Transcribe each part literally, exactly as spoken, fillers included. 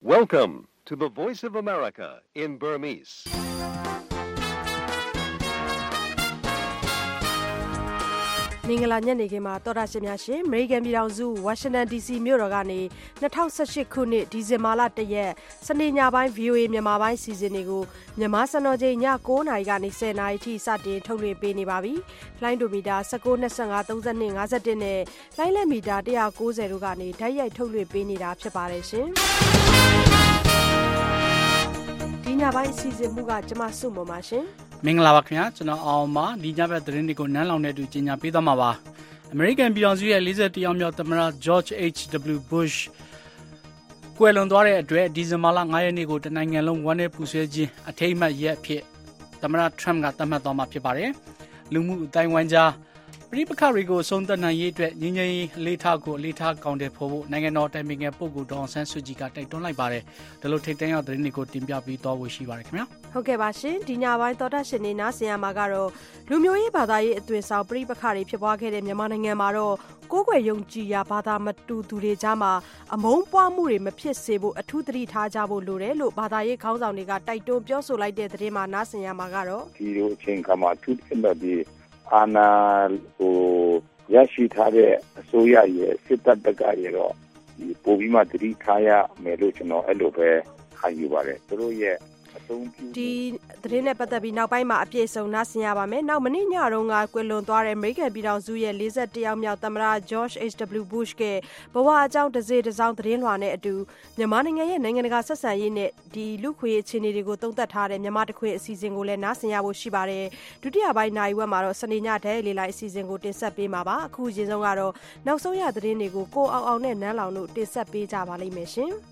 Welcome to the Voice of America in Burmese. ။မင်္ဂလာညနေခင်းမှာတော်တာရှင်များရှင်အမေရိကန်ပြည်ထောင်စုဝါရှင်တန် ဒီ စီ မြို့တော်ကနေ၂၀၁၈ခုနှစ်ဒီဇင်ဘာလ၁ရက်စနေညပိုင်း ဗီအိုအေ မြန်မာပိုင်းစီစဉ်တွေကိုမြန်မာစံတော်ချိန်ည၉နာရီကနေ၁၀နာရီထိစတင်ထုတ်လွှင့်ပေးနေပါပြီ။လိုင်းဒိုမီတာ၁၉ ၂၅ ၃၂ ၅၁နဲ့လိုင်းလက်မီတာ၁၉၀တို့ကနေဓာတ်ရိုက်ထုတ်လွှင့်ပေးနေတာဖြစ်ပါတယ်ရှင်။ဒီညပိုင်းစီစဉ်မှုကကျမစုမပါရှင်။မင်္ဂလာပါခင်ဗျာကျွန်တော်အောင်ပါဒီညဘက်သတင်းတွေကိုနန်းလောင်နဲ့အတူကြီးညာပေးသွားမှာပါအမေရိကန်ပြည်ထောင်စုရဲ့၄၁ယောက်မြောက်သမ္မတ George H W Bush ကွယ်လွန်သွားတဲ့အတွက်ဒီဇင်ဘာလ၅ရက်နေ့ကိုတနိုင်ငံလုံးဝမ်းနည်းပူဆွေးခြင်းအထိမ်းအမှတ်ရက်ဖြစ်သမ္မတ Trump ကသတ်မှတ်သွားမှာဖြစ်ပါတယ်လူမှုအတိုင်းဝိုင်းကြားပြိပခါတွေကိုဆုံးသက်နိုင်ရေးအတွက်ငြင်းငြင်းအလေးထားကိုအလေးထားကောင်းတယ်ဖို့နိုင်ငံတော်တိုင်ပင်ခံပုဂ္ဂိုလ်ဒေါ်အောင်ဆန်းစုကြည်ကတိုက်တွန်းလိုက်ပါတယ်ဒါလို့ထိတ်တန့်ရောက်သတင်းတွေကိုတင်ပြပြီးတော့ဝရှိပါရခင်ဗျာဟုတ်ကဲ့ပါရှင်ဒီညပိုင်းတော်တာရှင်နေနားဆင်ရမှာကတော့လူမျိုးရေးဘာသာရေးအသွင်ဆောင်ပြိပခါတွေဖြစ်ပွားခဲ့တဲ့မြန်မာနိုင်ငံမှာတော့ကိုယ်ွယ်ယုံကြည်ရာဘာသာမတူသူတွေကြားမှာအမုန်းပွားမှုတွေမဖြစ်စေဖို့အထူးသတိထားကြဖို့လိုတယ်လို့ဘာသာရေးခေါင်းဆောင်တွေကတိုက်တွန်းပြောဆိုလိုက်တဲ့သတင်းမှာနားဆင်ရမှာကတော့ဒီလိုအချိန်ခါမှာသူ့တဲ့ဒီအာနာကိုရရှိထားတဲ့အစိုးရရဲ့စစ်တပ်တကရဲ့တော့ဒီပုံပြီးမှတတိထားရမယ်လို့ကျွန်တော်အဲ့လိုပဲခံယူပါတယ်သူတို့ရဲ့ဒီသတင်းနဲ့ပတ်သက်ပြီးနောက်ပိုင်းမှာအပြည့်အစုံနားဆင်ရပါမယ်။နောက်မနေ့ညတုန်းကကွယ်လွန်သွားတဲ့ American ပြည်ထောင်စုရဲ့၄၁ယောက်မြောက်သမ္မတ George H W Bush ကဘဝအကြောင်းတစ်စေ့တစ်စောင်းသတင်းလွှာနဲ့အတူမြန်မာနိုင်ငံရဲ့နိုင်ငံတကာဆက်ဆံရေးနဲ့ဒီလူခွေအခြေအနေတွေကိုသုံးသပ်ထားတဲ့မြန်မာတခွေအစီအစဉ်ကိုလည်းနားဆင်ရဖို့ရှိပါတယ်။ဒုတိယပိုင်းနိုင်ဝက်မှာတော့စနေညတဲ့လေးလိုက်အစီအစဉ်ကိုတင်ဆက်ပေးမှာပါ။အခုအရင်ဆုံးကတော့နောက်ဆုံးရသတင်းတွေကိုကိုအောင်အောင်နဲ့နန်းလောင်တို့တင်ဆက်ပေးကြပါလိမ့်မယ်ရှင်။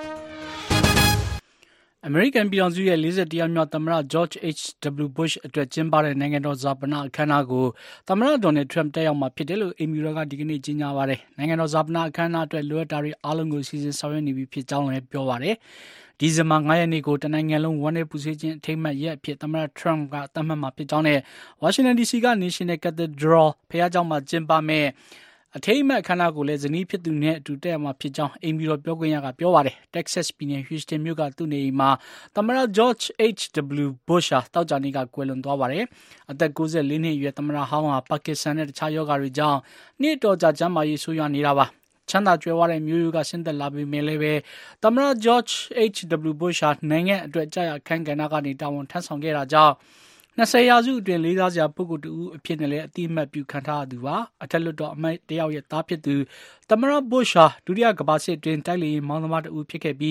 အမေရိကန်ပြည်ထောင်စုရဲ့၄၁ယောက်မြောက်သမ္မတ George H W Bush အတွက်ကျင်းပတဲ့နိုင်ငံတော်ဈာပနအခမ်းအနားကိုသမ္မတ Donald Trump တက်ရောက်မှာဖြစ်တယ်လို့အိမ်ဖြူတော်ကဒီကနေ့ကြေညာပါတယ်။နိုင်ငံတော်ဈာပနအခမ်းအနားအတွက်လိုအပ်တာတွေအားလုံးကိုစီစဉ်ဆောင်ရွက်နေပြီဖြစ်ကြောင်းလည်းပြောပါတယ်။ဒီဇင်ဘာ၅ရက်နေ့ကိုတနိုင်ငံလုံးဝမ်းနည်းပူဆွေးခြင်းအထိမ်းအမှတ်ရက်အဖြစ်သမ္မတ Trump ကသတ်မှတ်မှာဖြစ်ကြောင်းနဲ့ Washington ဒီ စီ က National Cathedral ဘုရားကျောင်းမှာကျင်းပမယ့်အထိမ်းအမှတ်အခမ်းအနားကိုလည်းဇနီးဖြစ်သူနဲ့အတူတက်ရောက်မှာဖြစ်ကြောင်းအိမ်ဖြူတော်ပြောခွင့်ရကပြောပါတယ်။ Texas ပြည်နယ် Houston မြို့ကသူ့နေအိမ်မှာသမ္မတ George H W Bush ဟာတောက်ကြနေ့ကကွယ်လွန်သွားပါတယ်။အသက်၉၄နှစ်အရွယ်သမ္မတဟောင်းဟာပါကစ္စတန်နဲ့တခြားရောဂါတွေကြောင့်နှစ်တော်ကြာကျန်းမာရေးဆိုးရွားနေတာပါ။ချမ်းသာကြွယ်ဝတဲ့မျိုးရိုးကဆင်းသက်လာပေမဲ့လည်းပဲသမ္မတ George H W Bush ဟာနိုင်ငံအတွက်ကြာရအခမ်းကဏ္ဍကနေတာဝန်ထမ်းဆောင်ခဲ့တာကြောင့်၂၀ရာစုအတွင်းလေးစားစရာပုဂ္ဂိုလ်တူအဖြစ်နဲ့လည်းအတိအမှတ်ပြုခံထားရသူပါအထက်လွှတ်တော်အမတ်တယောက်ရဲ့သားဖြစ်သူသမ္မတ Bush ဟာဒုတိယကမ္ဘာစစ်အတွင်းတိုက်လေယာဉ်မောင်းသမားတူဖြစ်ခဲ့ပြီး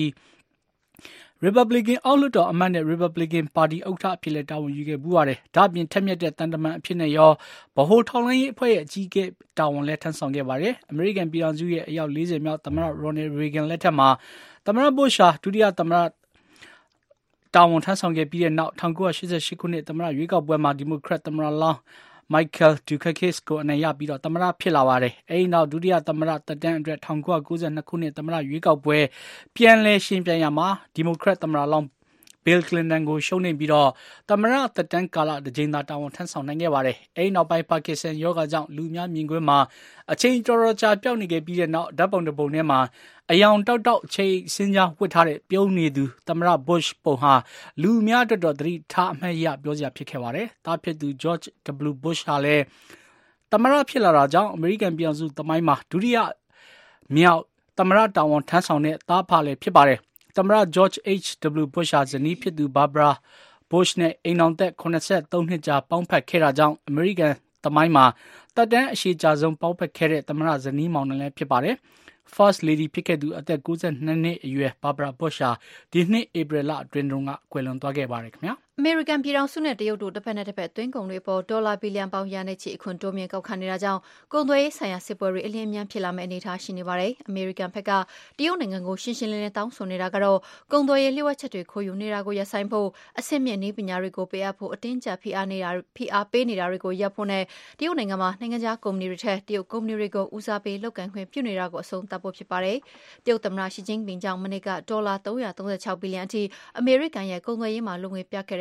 Republican အောက်လွှတ်တော်အမတ်နဲ့ Republican ပါတီဥက္ကဋ္ဌအဖြစ်လည်းတာဝန်ယူခဲ့ပူးပါတယ်။ဒါ့အပြင်ထက်မြက်တဲ့တန်တမန်အဖြစ်နဲ့ရောဗဟိုထောက်လှမ်းရေးအဖွဲ့ရဲ့အကြီးအကဲတာဝန်လည်းထမ်းဆောင်ခဲ့ပါတယ်။အမေရိကန်ပြည်ထောင်စုရဲ့အယောက်၄၀မြောက်သမ္မတ Ronald Reagan လက်ထက်မှာသမ္မတ Bush ဟာဒုတိယသမ္မတတာဝန်ထမ်းဆောင်ခဲ့ပြီးတဲ့နောက်၁၉၈၈ခုနှစ်သမ္မတရွေးကောက်ပွဲမှာဒီမိုကရက်သမ္မတလောင်း Michael Dukakis ကိုအနိုင်ရပြီးတော့သမ္မတဖြစ်လာပါတယ်။အဲဒီနောက်ဒုတိယသမ္မတသက်တမ်းအတွက်၁၉၉၂ခုနှစ်သမ္မတရွေးကောက်ပွဲပြန်လည်ရှင်ပြန်ရမှာဒီမိုကရက်သမ္မတလောင်း Bill Clinton ကိုရှုံးနိမ့်ပြီးတော့သမ္မတသက်တမ်းကာလတစ်ကြိမ်သာတာဝန်ထမ်းဆောင်နိုင်ခဲ့ပါတယ်။အဲဒီနောက်ပိုင်းပါကစ္စတန်ရောဂါကြောင့်လူများမြင်ကွင်းမှာအချိန်တော်တော်ကြာပျောက်နေခဲ့ပြီးတဲ့နောက်ဓာတ်ပုံတစ်ပုံထဲမှာအယောင်တောက်တောက်အချိန်စင်းကြားဝတ်ထားတဲ့ပြုံးနေသူသမ္မတ Bush ပုံဟာလူများအတွက်တော့သတိထားအမှတ်ရပြောစရာဖြစ်ခဲ့ပါတယ်။သားဖြစ်သူ George W Bush ဟာလည်းသမ္မတဖြစ်လာတာကြောင့်အမေရိကန်ပြည်ထောင်စုသမိုင်းမှာဒုတိယမြောက်သမ္မတတာဝန်ထမ်းဆောင်တဲ့သားဖလည်းဖြစ်ပါတယ်။သမ္မတ George H W Bush ဟာဇနီးဖြစ်သူ Barbara Bush နဲ့အိမ်အောင်သက်၇၃နှစ်ကြာပေါင်းဖက်ခဲ့တာကြောင့်အမေရိကန်သမိုင်းမှာတက်တန်းအရှိကြာဆုံးပေါင်းဖက်ခဲ့တဲ့သမ္မတဇနီးမောင်နှံလည်းဖြစ်ပါတယ်။ First Lady ဖြစ်ခဲ့သူအသက်၉၂နှစ်အရွယ် Barbara Bush ဟာဒီနှစ်ဧပြီလအတွင်းတုန်းကကွယ်လွန်သွားခဲ့ပါတယ်ခင်ဗျာအမေရိကန်ပြည်ထောင်စုနဲ့တရုတ်တို့တစ်ဖက်နဲ့တစ်ဖက်သွင်းကုန်တွေပေါ်ဒေါ်လာဘီလီယံပေါင်းရနဲ့ချီအခွန်တိုးမြင့်ကောက်ခံနေတာကြောင့်ကုန်သွယ်ရေးဆိုင်ရာစစ်ပွဲတွေအလင်းအမြန်ဖြစ်လာမယ့်အနေအထားရှိနေပါတယ်။အမေရိကန်ဘက်ကတရုတ်နိုင်ငံကိုရှင်းရှင်းလင်းလင်းတောင်းဆိုနေတာကတော့ကုန်သွယ်ရေးလျှို့ဝှက်ချက်တွေခိုးယူနေတာကိုရပ်ဆိုင်ဖို့အဆင့်မြင့်နည်းပညာတွေကိုပေးအပ်ဖို့အတင်းကျပ်ဖိအားနေတာဖိအားပေးနေတာတွေကိုရပ်ဖို့နဲ့တရုတ်နိုင်ငံမှာနိုင်ငံခြားကုမ္ပဏီတွေထက်တရုတ်ကုမ္ပဏီတွေကိုဦးစားပေးလုပ်ကိုင်ခွင့်ပြုနေတာကိုအဆုံးသတ်ဖို့ဖြစ်ပါတယ်။တရုတ်သမ္မတရှီကျင်းပင်ကြောင့်မနေ့ကဒေါ်လာ၃၃၆ဘီလီယံအထိအမေရိကန်ရဲ့ကုန်သွယ်ရေးမှာလုံငွေပြခဲ့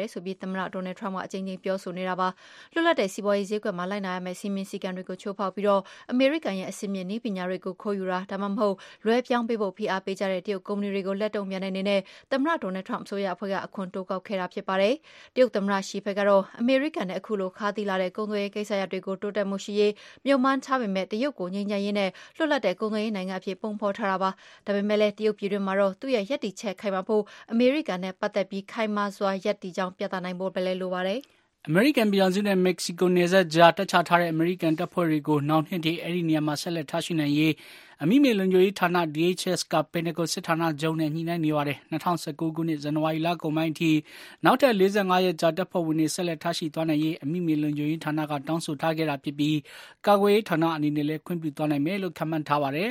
တယ်ဆိုပြီးသမ္မတဒေါ်နယ်ထရမ့်ကအကြိမ်ကြိမ်ပြောဆိုနေတာပါလွတ်လပ်တဲ့စီးပွားရေးဈေးကွက်မှာလိုက်နာရမယ့်စီမင်းစည်းကမ်းတွေကိုချိုးဖောက်ပြီးတော့အမေရိကန်ရဲ့အစီအမြင့်နည်းပညာတွေကိုခိုးယူတာဒါမှမဟုတ်လွှဲပြောင်းပေးဖို့ဖိအားပေးကြတဲ့တရုတ်ကုမ္ပဏီတွေကိုလက်တုံ့ပြန်တဲ့အနေနဲ့သမ္မတဒေါ်နယ်ထရမ့်အစိုးရအဖွဲ့ကအခွန်တိုးကောက်ခဲ့တာဖြစ်ပါတယ်တရုတ်သမ္မတရှီဘက်ကတော့အမေရိကန်နဲ့အခုလိုခါးသီးလာတဲ့ကုန်သွယ်ရေးကိစ္စရပ်တွေကိုတိုးတက်မှုရှိရေးမြုံမှန်းထားပေမဲ့တရုတ်ကိုငြိမ်းချမ်းရေးနဲ့လွတ်လပ်တဲ့ကုန်သွယ်ရေးနိုင်ငံအဖြစ်ပုံဖော်ထားတာပါဒါပေမဲ့လည်းတရုတ်ပြည်တွင်းမှာတော့သူ့ရဲ့ရပ်တည်ချက်ခိုင်မာဖို့အမေရိကန်နဲ့ပတ်သက်ပြီးခိုင်မာစွာရပ်တည်ကြောင်းပြသနိုင်ဖို့ပဲလဲလိုပါတယ်အမေရိကန်ပြည်ထောင်စုနဲ့မက္ကဆီကိုနယ်စပ်ကြားတက်ချထားတဲ့အမေရိကန်တပ်ဖွဲ့တွေကိုနောက်နှစ်ထိအဲ့ဒီနေရာမှာဆက်လက်ထားရှိနိုင်ရေးအမိမြေလုံခြုံရေးဌာန D H S ကပင်တဂွန်စစ်ဌာနချုပ်နဲ့ညှိနှိုင်းနေပါတယ်၂၀၁၉ခုနှစ်ဇန်နဝါရီလကုန်ပိုင်းအထိနောက်ထပ်၄၅ရက်ကြာတပ်ဖွဲ့ဝင်တွေဆက်လက်ထားရှိသွားနိုင်ရေးအမိမြေလုံခြုံရေးဌာနကတောင်းဆိုထားခဲ့တာဖြစ်ပြီးကာကွယ်ရေးဌာနအနေနဲ့လည်းခွင့်ပြုသွားနိုင်မယ်လို့ခန့်မှန်းထားပါတယ်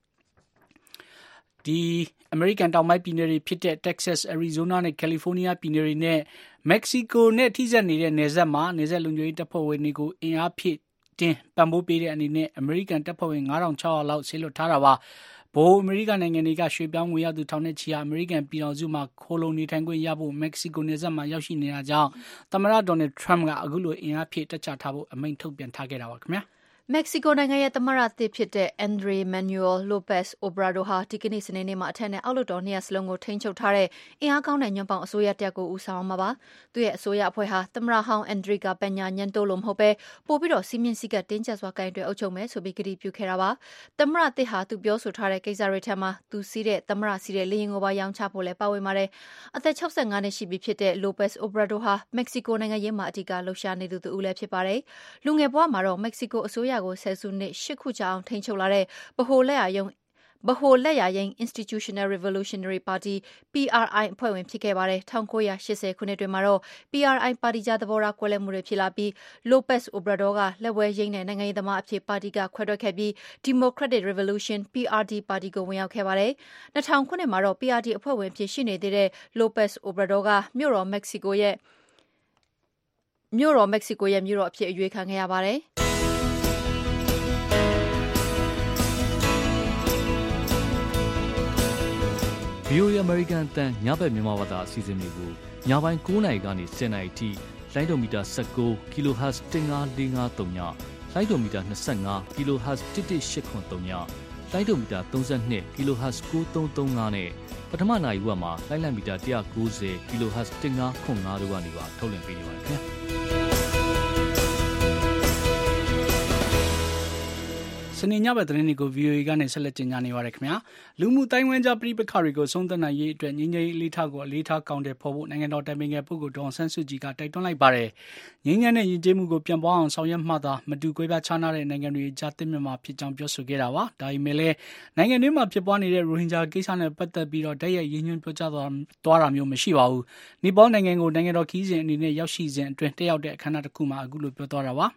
ဒီအမေရိကန်တောင်ပိုင်းပြည်နယ်တွေဖြစ်တဲ့ Texas, Arizona နဲ့ California ပြည်နယ်တွေနဲ့မက္ကဆီကိုနဲ့ထိစပ်နေတဲ့နယ်စပ်မှာနယ်စပ်လုံခြုံရေးတပ်ဖွဲ့ဝင်တွေကိုအင်အားဖြည့်တင်ပံ့ပိုးပေးတဲ့အနေနဲ့အမေရိကန်တပ်ဖွဲ့ဝင်၅ထောင်၆ရာလောက်ဆေလွတ်ထားတာပါဘိုးအမေရိကန်နိုင်ငံတွေကရွှေ့ပြောင်းငွေရသူထောင်နဲ့ချီဟာအမေရိကန်ပြည်ထောင်စုမှာခိုလုံနေထိုင်ခွင့်ရဖို့မက္ကဆီကိုနယ်စပ်မှာရောက်ရှိနေတာကြောင့်သမ္မတဒေါ်နယ်ထရမ့်ကအခုလိုအင်အားဖြည့်တက်ချထားဖို့အမိန့်ထုတ်ပြန်ထားခဲ့တာပါခင်ဗျာမက္ကဆီကိုနိုင်ငံရဲ့သမ္မတသစ်ဖြစ်တဲ့ Andrés Manuel López Obrador ဟာဒီကနေ့စနေနေ့မှာအထက်နဲ့အောက်လွှတ်တော်နှစ်ရပ်စလုံးကိုထိန်းချုပ်ထားတဲ့အင်အားကောင်းတဲ့ညွန့်ပေါင်းအစိုးရတက်ကိုဦးဆောင်မှာပါ။သူ့ရဲ့အစိုးရအဖွဲ့ဟာသမ္မတဟောင်း Enrique Peña Nieto လိုမဟုတ်ပဲပို့ပြီးတော့စီမင်းစည်းကပ်တင်းကျပ်စွာကင်တွယ်အုပ်ချုပ်မယ်ဆိုပြီးကတိပြုခဲ့တာပါ။သမ္မတသစ်ဟာသူပြောဆိုထားတဲ့ကိစ္စတွေထက်မှာသူစီးတဲ့သမ္မတစီးတဲ့လေယာဉ်ကိုပါရောင်းချဖို့လည်းပါဝင်ပါတယ်။အသက်၆၅နှစ်ရှိပြီဖြစ်တဲ့ López Obrador ဟာမက္ကဆီကိုနိုင်ငံရေးမှာအဓိကလှုပ်ရှားနေသူတူဦးလည်းဖြစ်ပါတယ်။လူငယ်ဘဝမှာတော့မက္ကဆီကိုအစိုးရကိုဆယ်စုနှစ်ရှစ်ခုကြာအောင်ထိန်းချုပ်လာတဲ့ဗဟိုလက်ယာယုံဗဟိုလက်ယာယိမ်း Institutional Revolutionary Party P R I အဖွဲ့ဝင်ဖြစ်ခဲ့ပါတယ်၁၉၈၀ခုနှစ်တွင်မှာတော့ P R I ပါတီကြားသဘောထားကွဲလွဲမှုတွေဖြစ်လာပြီး López Obrador ကလက်ဝဲယိမ်းတဲ့နိုင်ငံရေးသမားအဖြစ်ပါတီကခွဲထွက်ခဲ့ပြီး Democratic Revolution P R D ပါတီကိုဝင်ရောက်ခဲ့ပါတယ်၂၀၀၀ခုနှစ်မှာတော့ P R D အဖွဲ့ဝင်ဖြစ်ရှိနေသေးတဲ့ López Obrador ကမြို့တော်မက္ကဆီကိုရဲ့မြို့တော်မက္ကဆီကိုရဲ့မြို့တော်အဖြစ်အရွေးခံခဲ့ရပါတယ်ဗီအိုအေ American အသံညဘက်မြန်မာဘာသာအစီအစဉ်တွေကိုညပိုင်း၉နာရီကနေ၁၀နာရီထိလိုင်းဒိုမီတာ၁၉ kilohertz တစ်ငါးလေးငါးသုံးညလိုင်းဒိုမီတာ၂၅ kilohertz တစ်တစ်ရှစ်ခွန်သုံးညလိုင်းဒိုမီတာ၃၂ kilohertz ၉သုံးသုံးငါနဲ့ပထမနာရီဝက်မှာလိုင်းလံမီတာ၁၉၀ kilohertz တစ်ငါးခွန်ငါတို့ကနေပါထုတ်လွှင့်ပေးနေပါတယ်ခင်ဗျာစနေညဘက်သတင်းတွေကို V O A ကနေဆက်လက်တင်ပြနေပါရခင်ဗျာလူမှုတိုင်းဝန်းကြားပြည်ပခါတွေကိုဆုံးသက်နိုင်ရေးအတွက်ငြိမ်းချမ်းရေးအလေးထားကိုအလေးထားကောင်းတဲ့ဖော်ဖို့နိုင်ငံတော်တိုင်ပင်ခံပုဂ္ဂိုလ်ဒေါ်အောင်ဆန်းစုကြည်ကတိုက်တွန်းလိုက်ပါတယ်ငြိမ်းချမ်းတဲ့ယဉ်ကျေးမှုကိုပြန်ပွားအောင်ဆောင်ရွက်မှသာမတူကွဲပြားခြားနားတဲ့နိုင်ငံတွေကြားသင့်မြတ်မှာဖြစ်ကြောင်းပြောဆိုခဲ့တာပါဒါပေမဲ့လည်းနိုင်ငံတွင်းမှာဖြစ်ပွားနေတဲ့ရိုဟင်ဂျာကိစ္စနဲ့ပတ်သက်ပြီးတော့တိုက်ရိုက်ရင်းညွှန်းပြောကြားသွားတာမျိုးမရှိပါဘူးနီပေါနိုင်ငံကိုနိုင်ငံတော်ခီးစဉ်အနေနဲ့ရောက်ရှိစဉ်အတွင်းတက်ရောက်တဲ့အခမ်းအနားတစ်ခုမှာအခုလိုပြောသွားတာပါ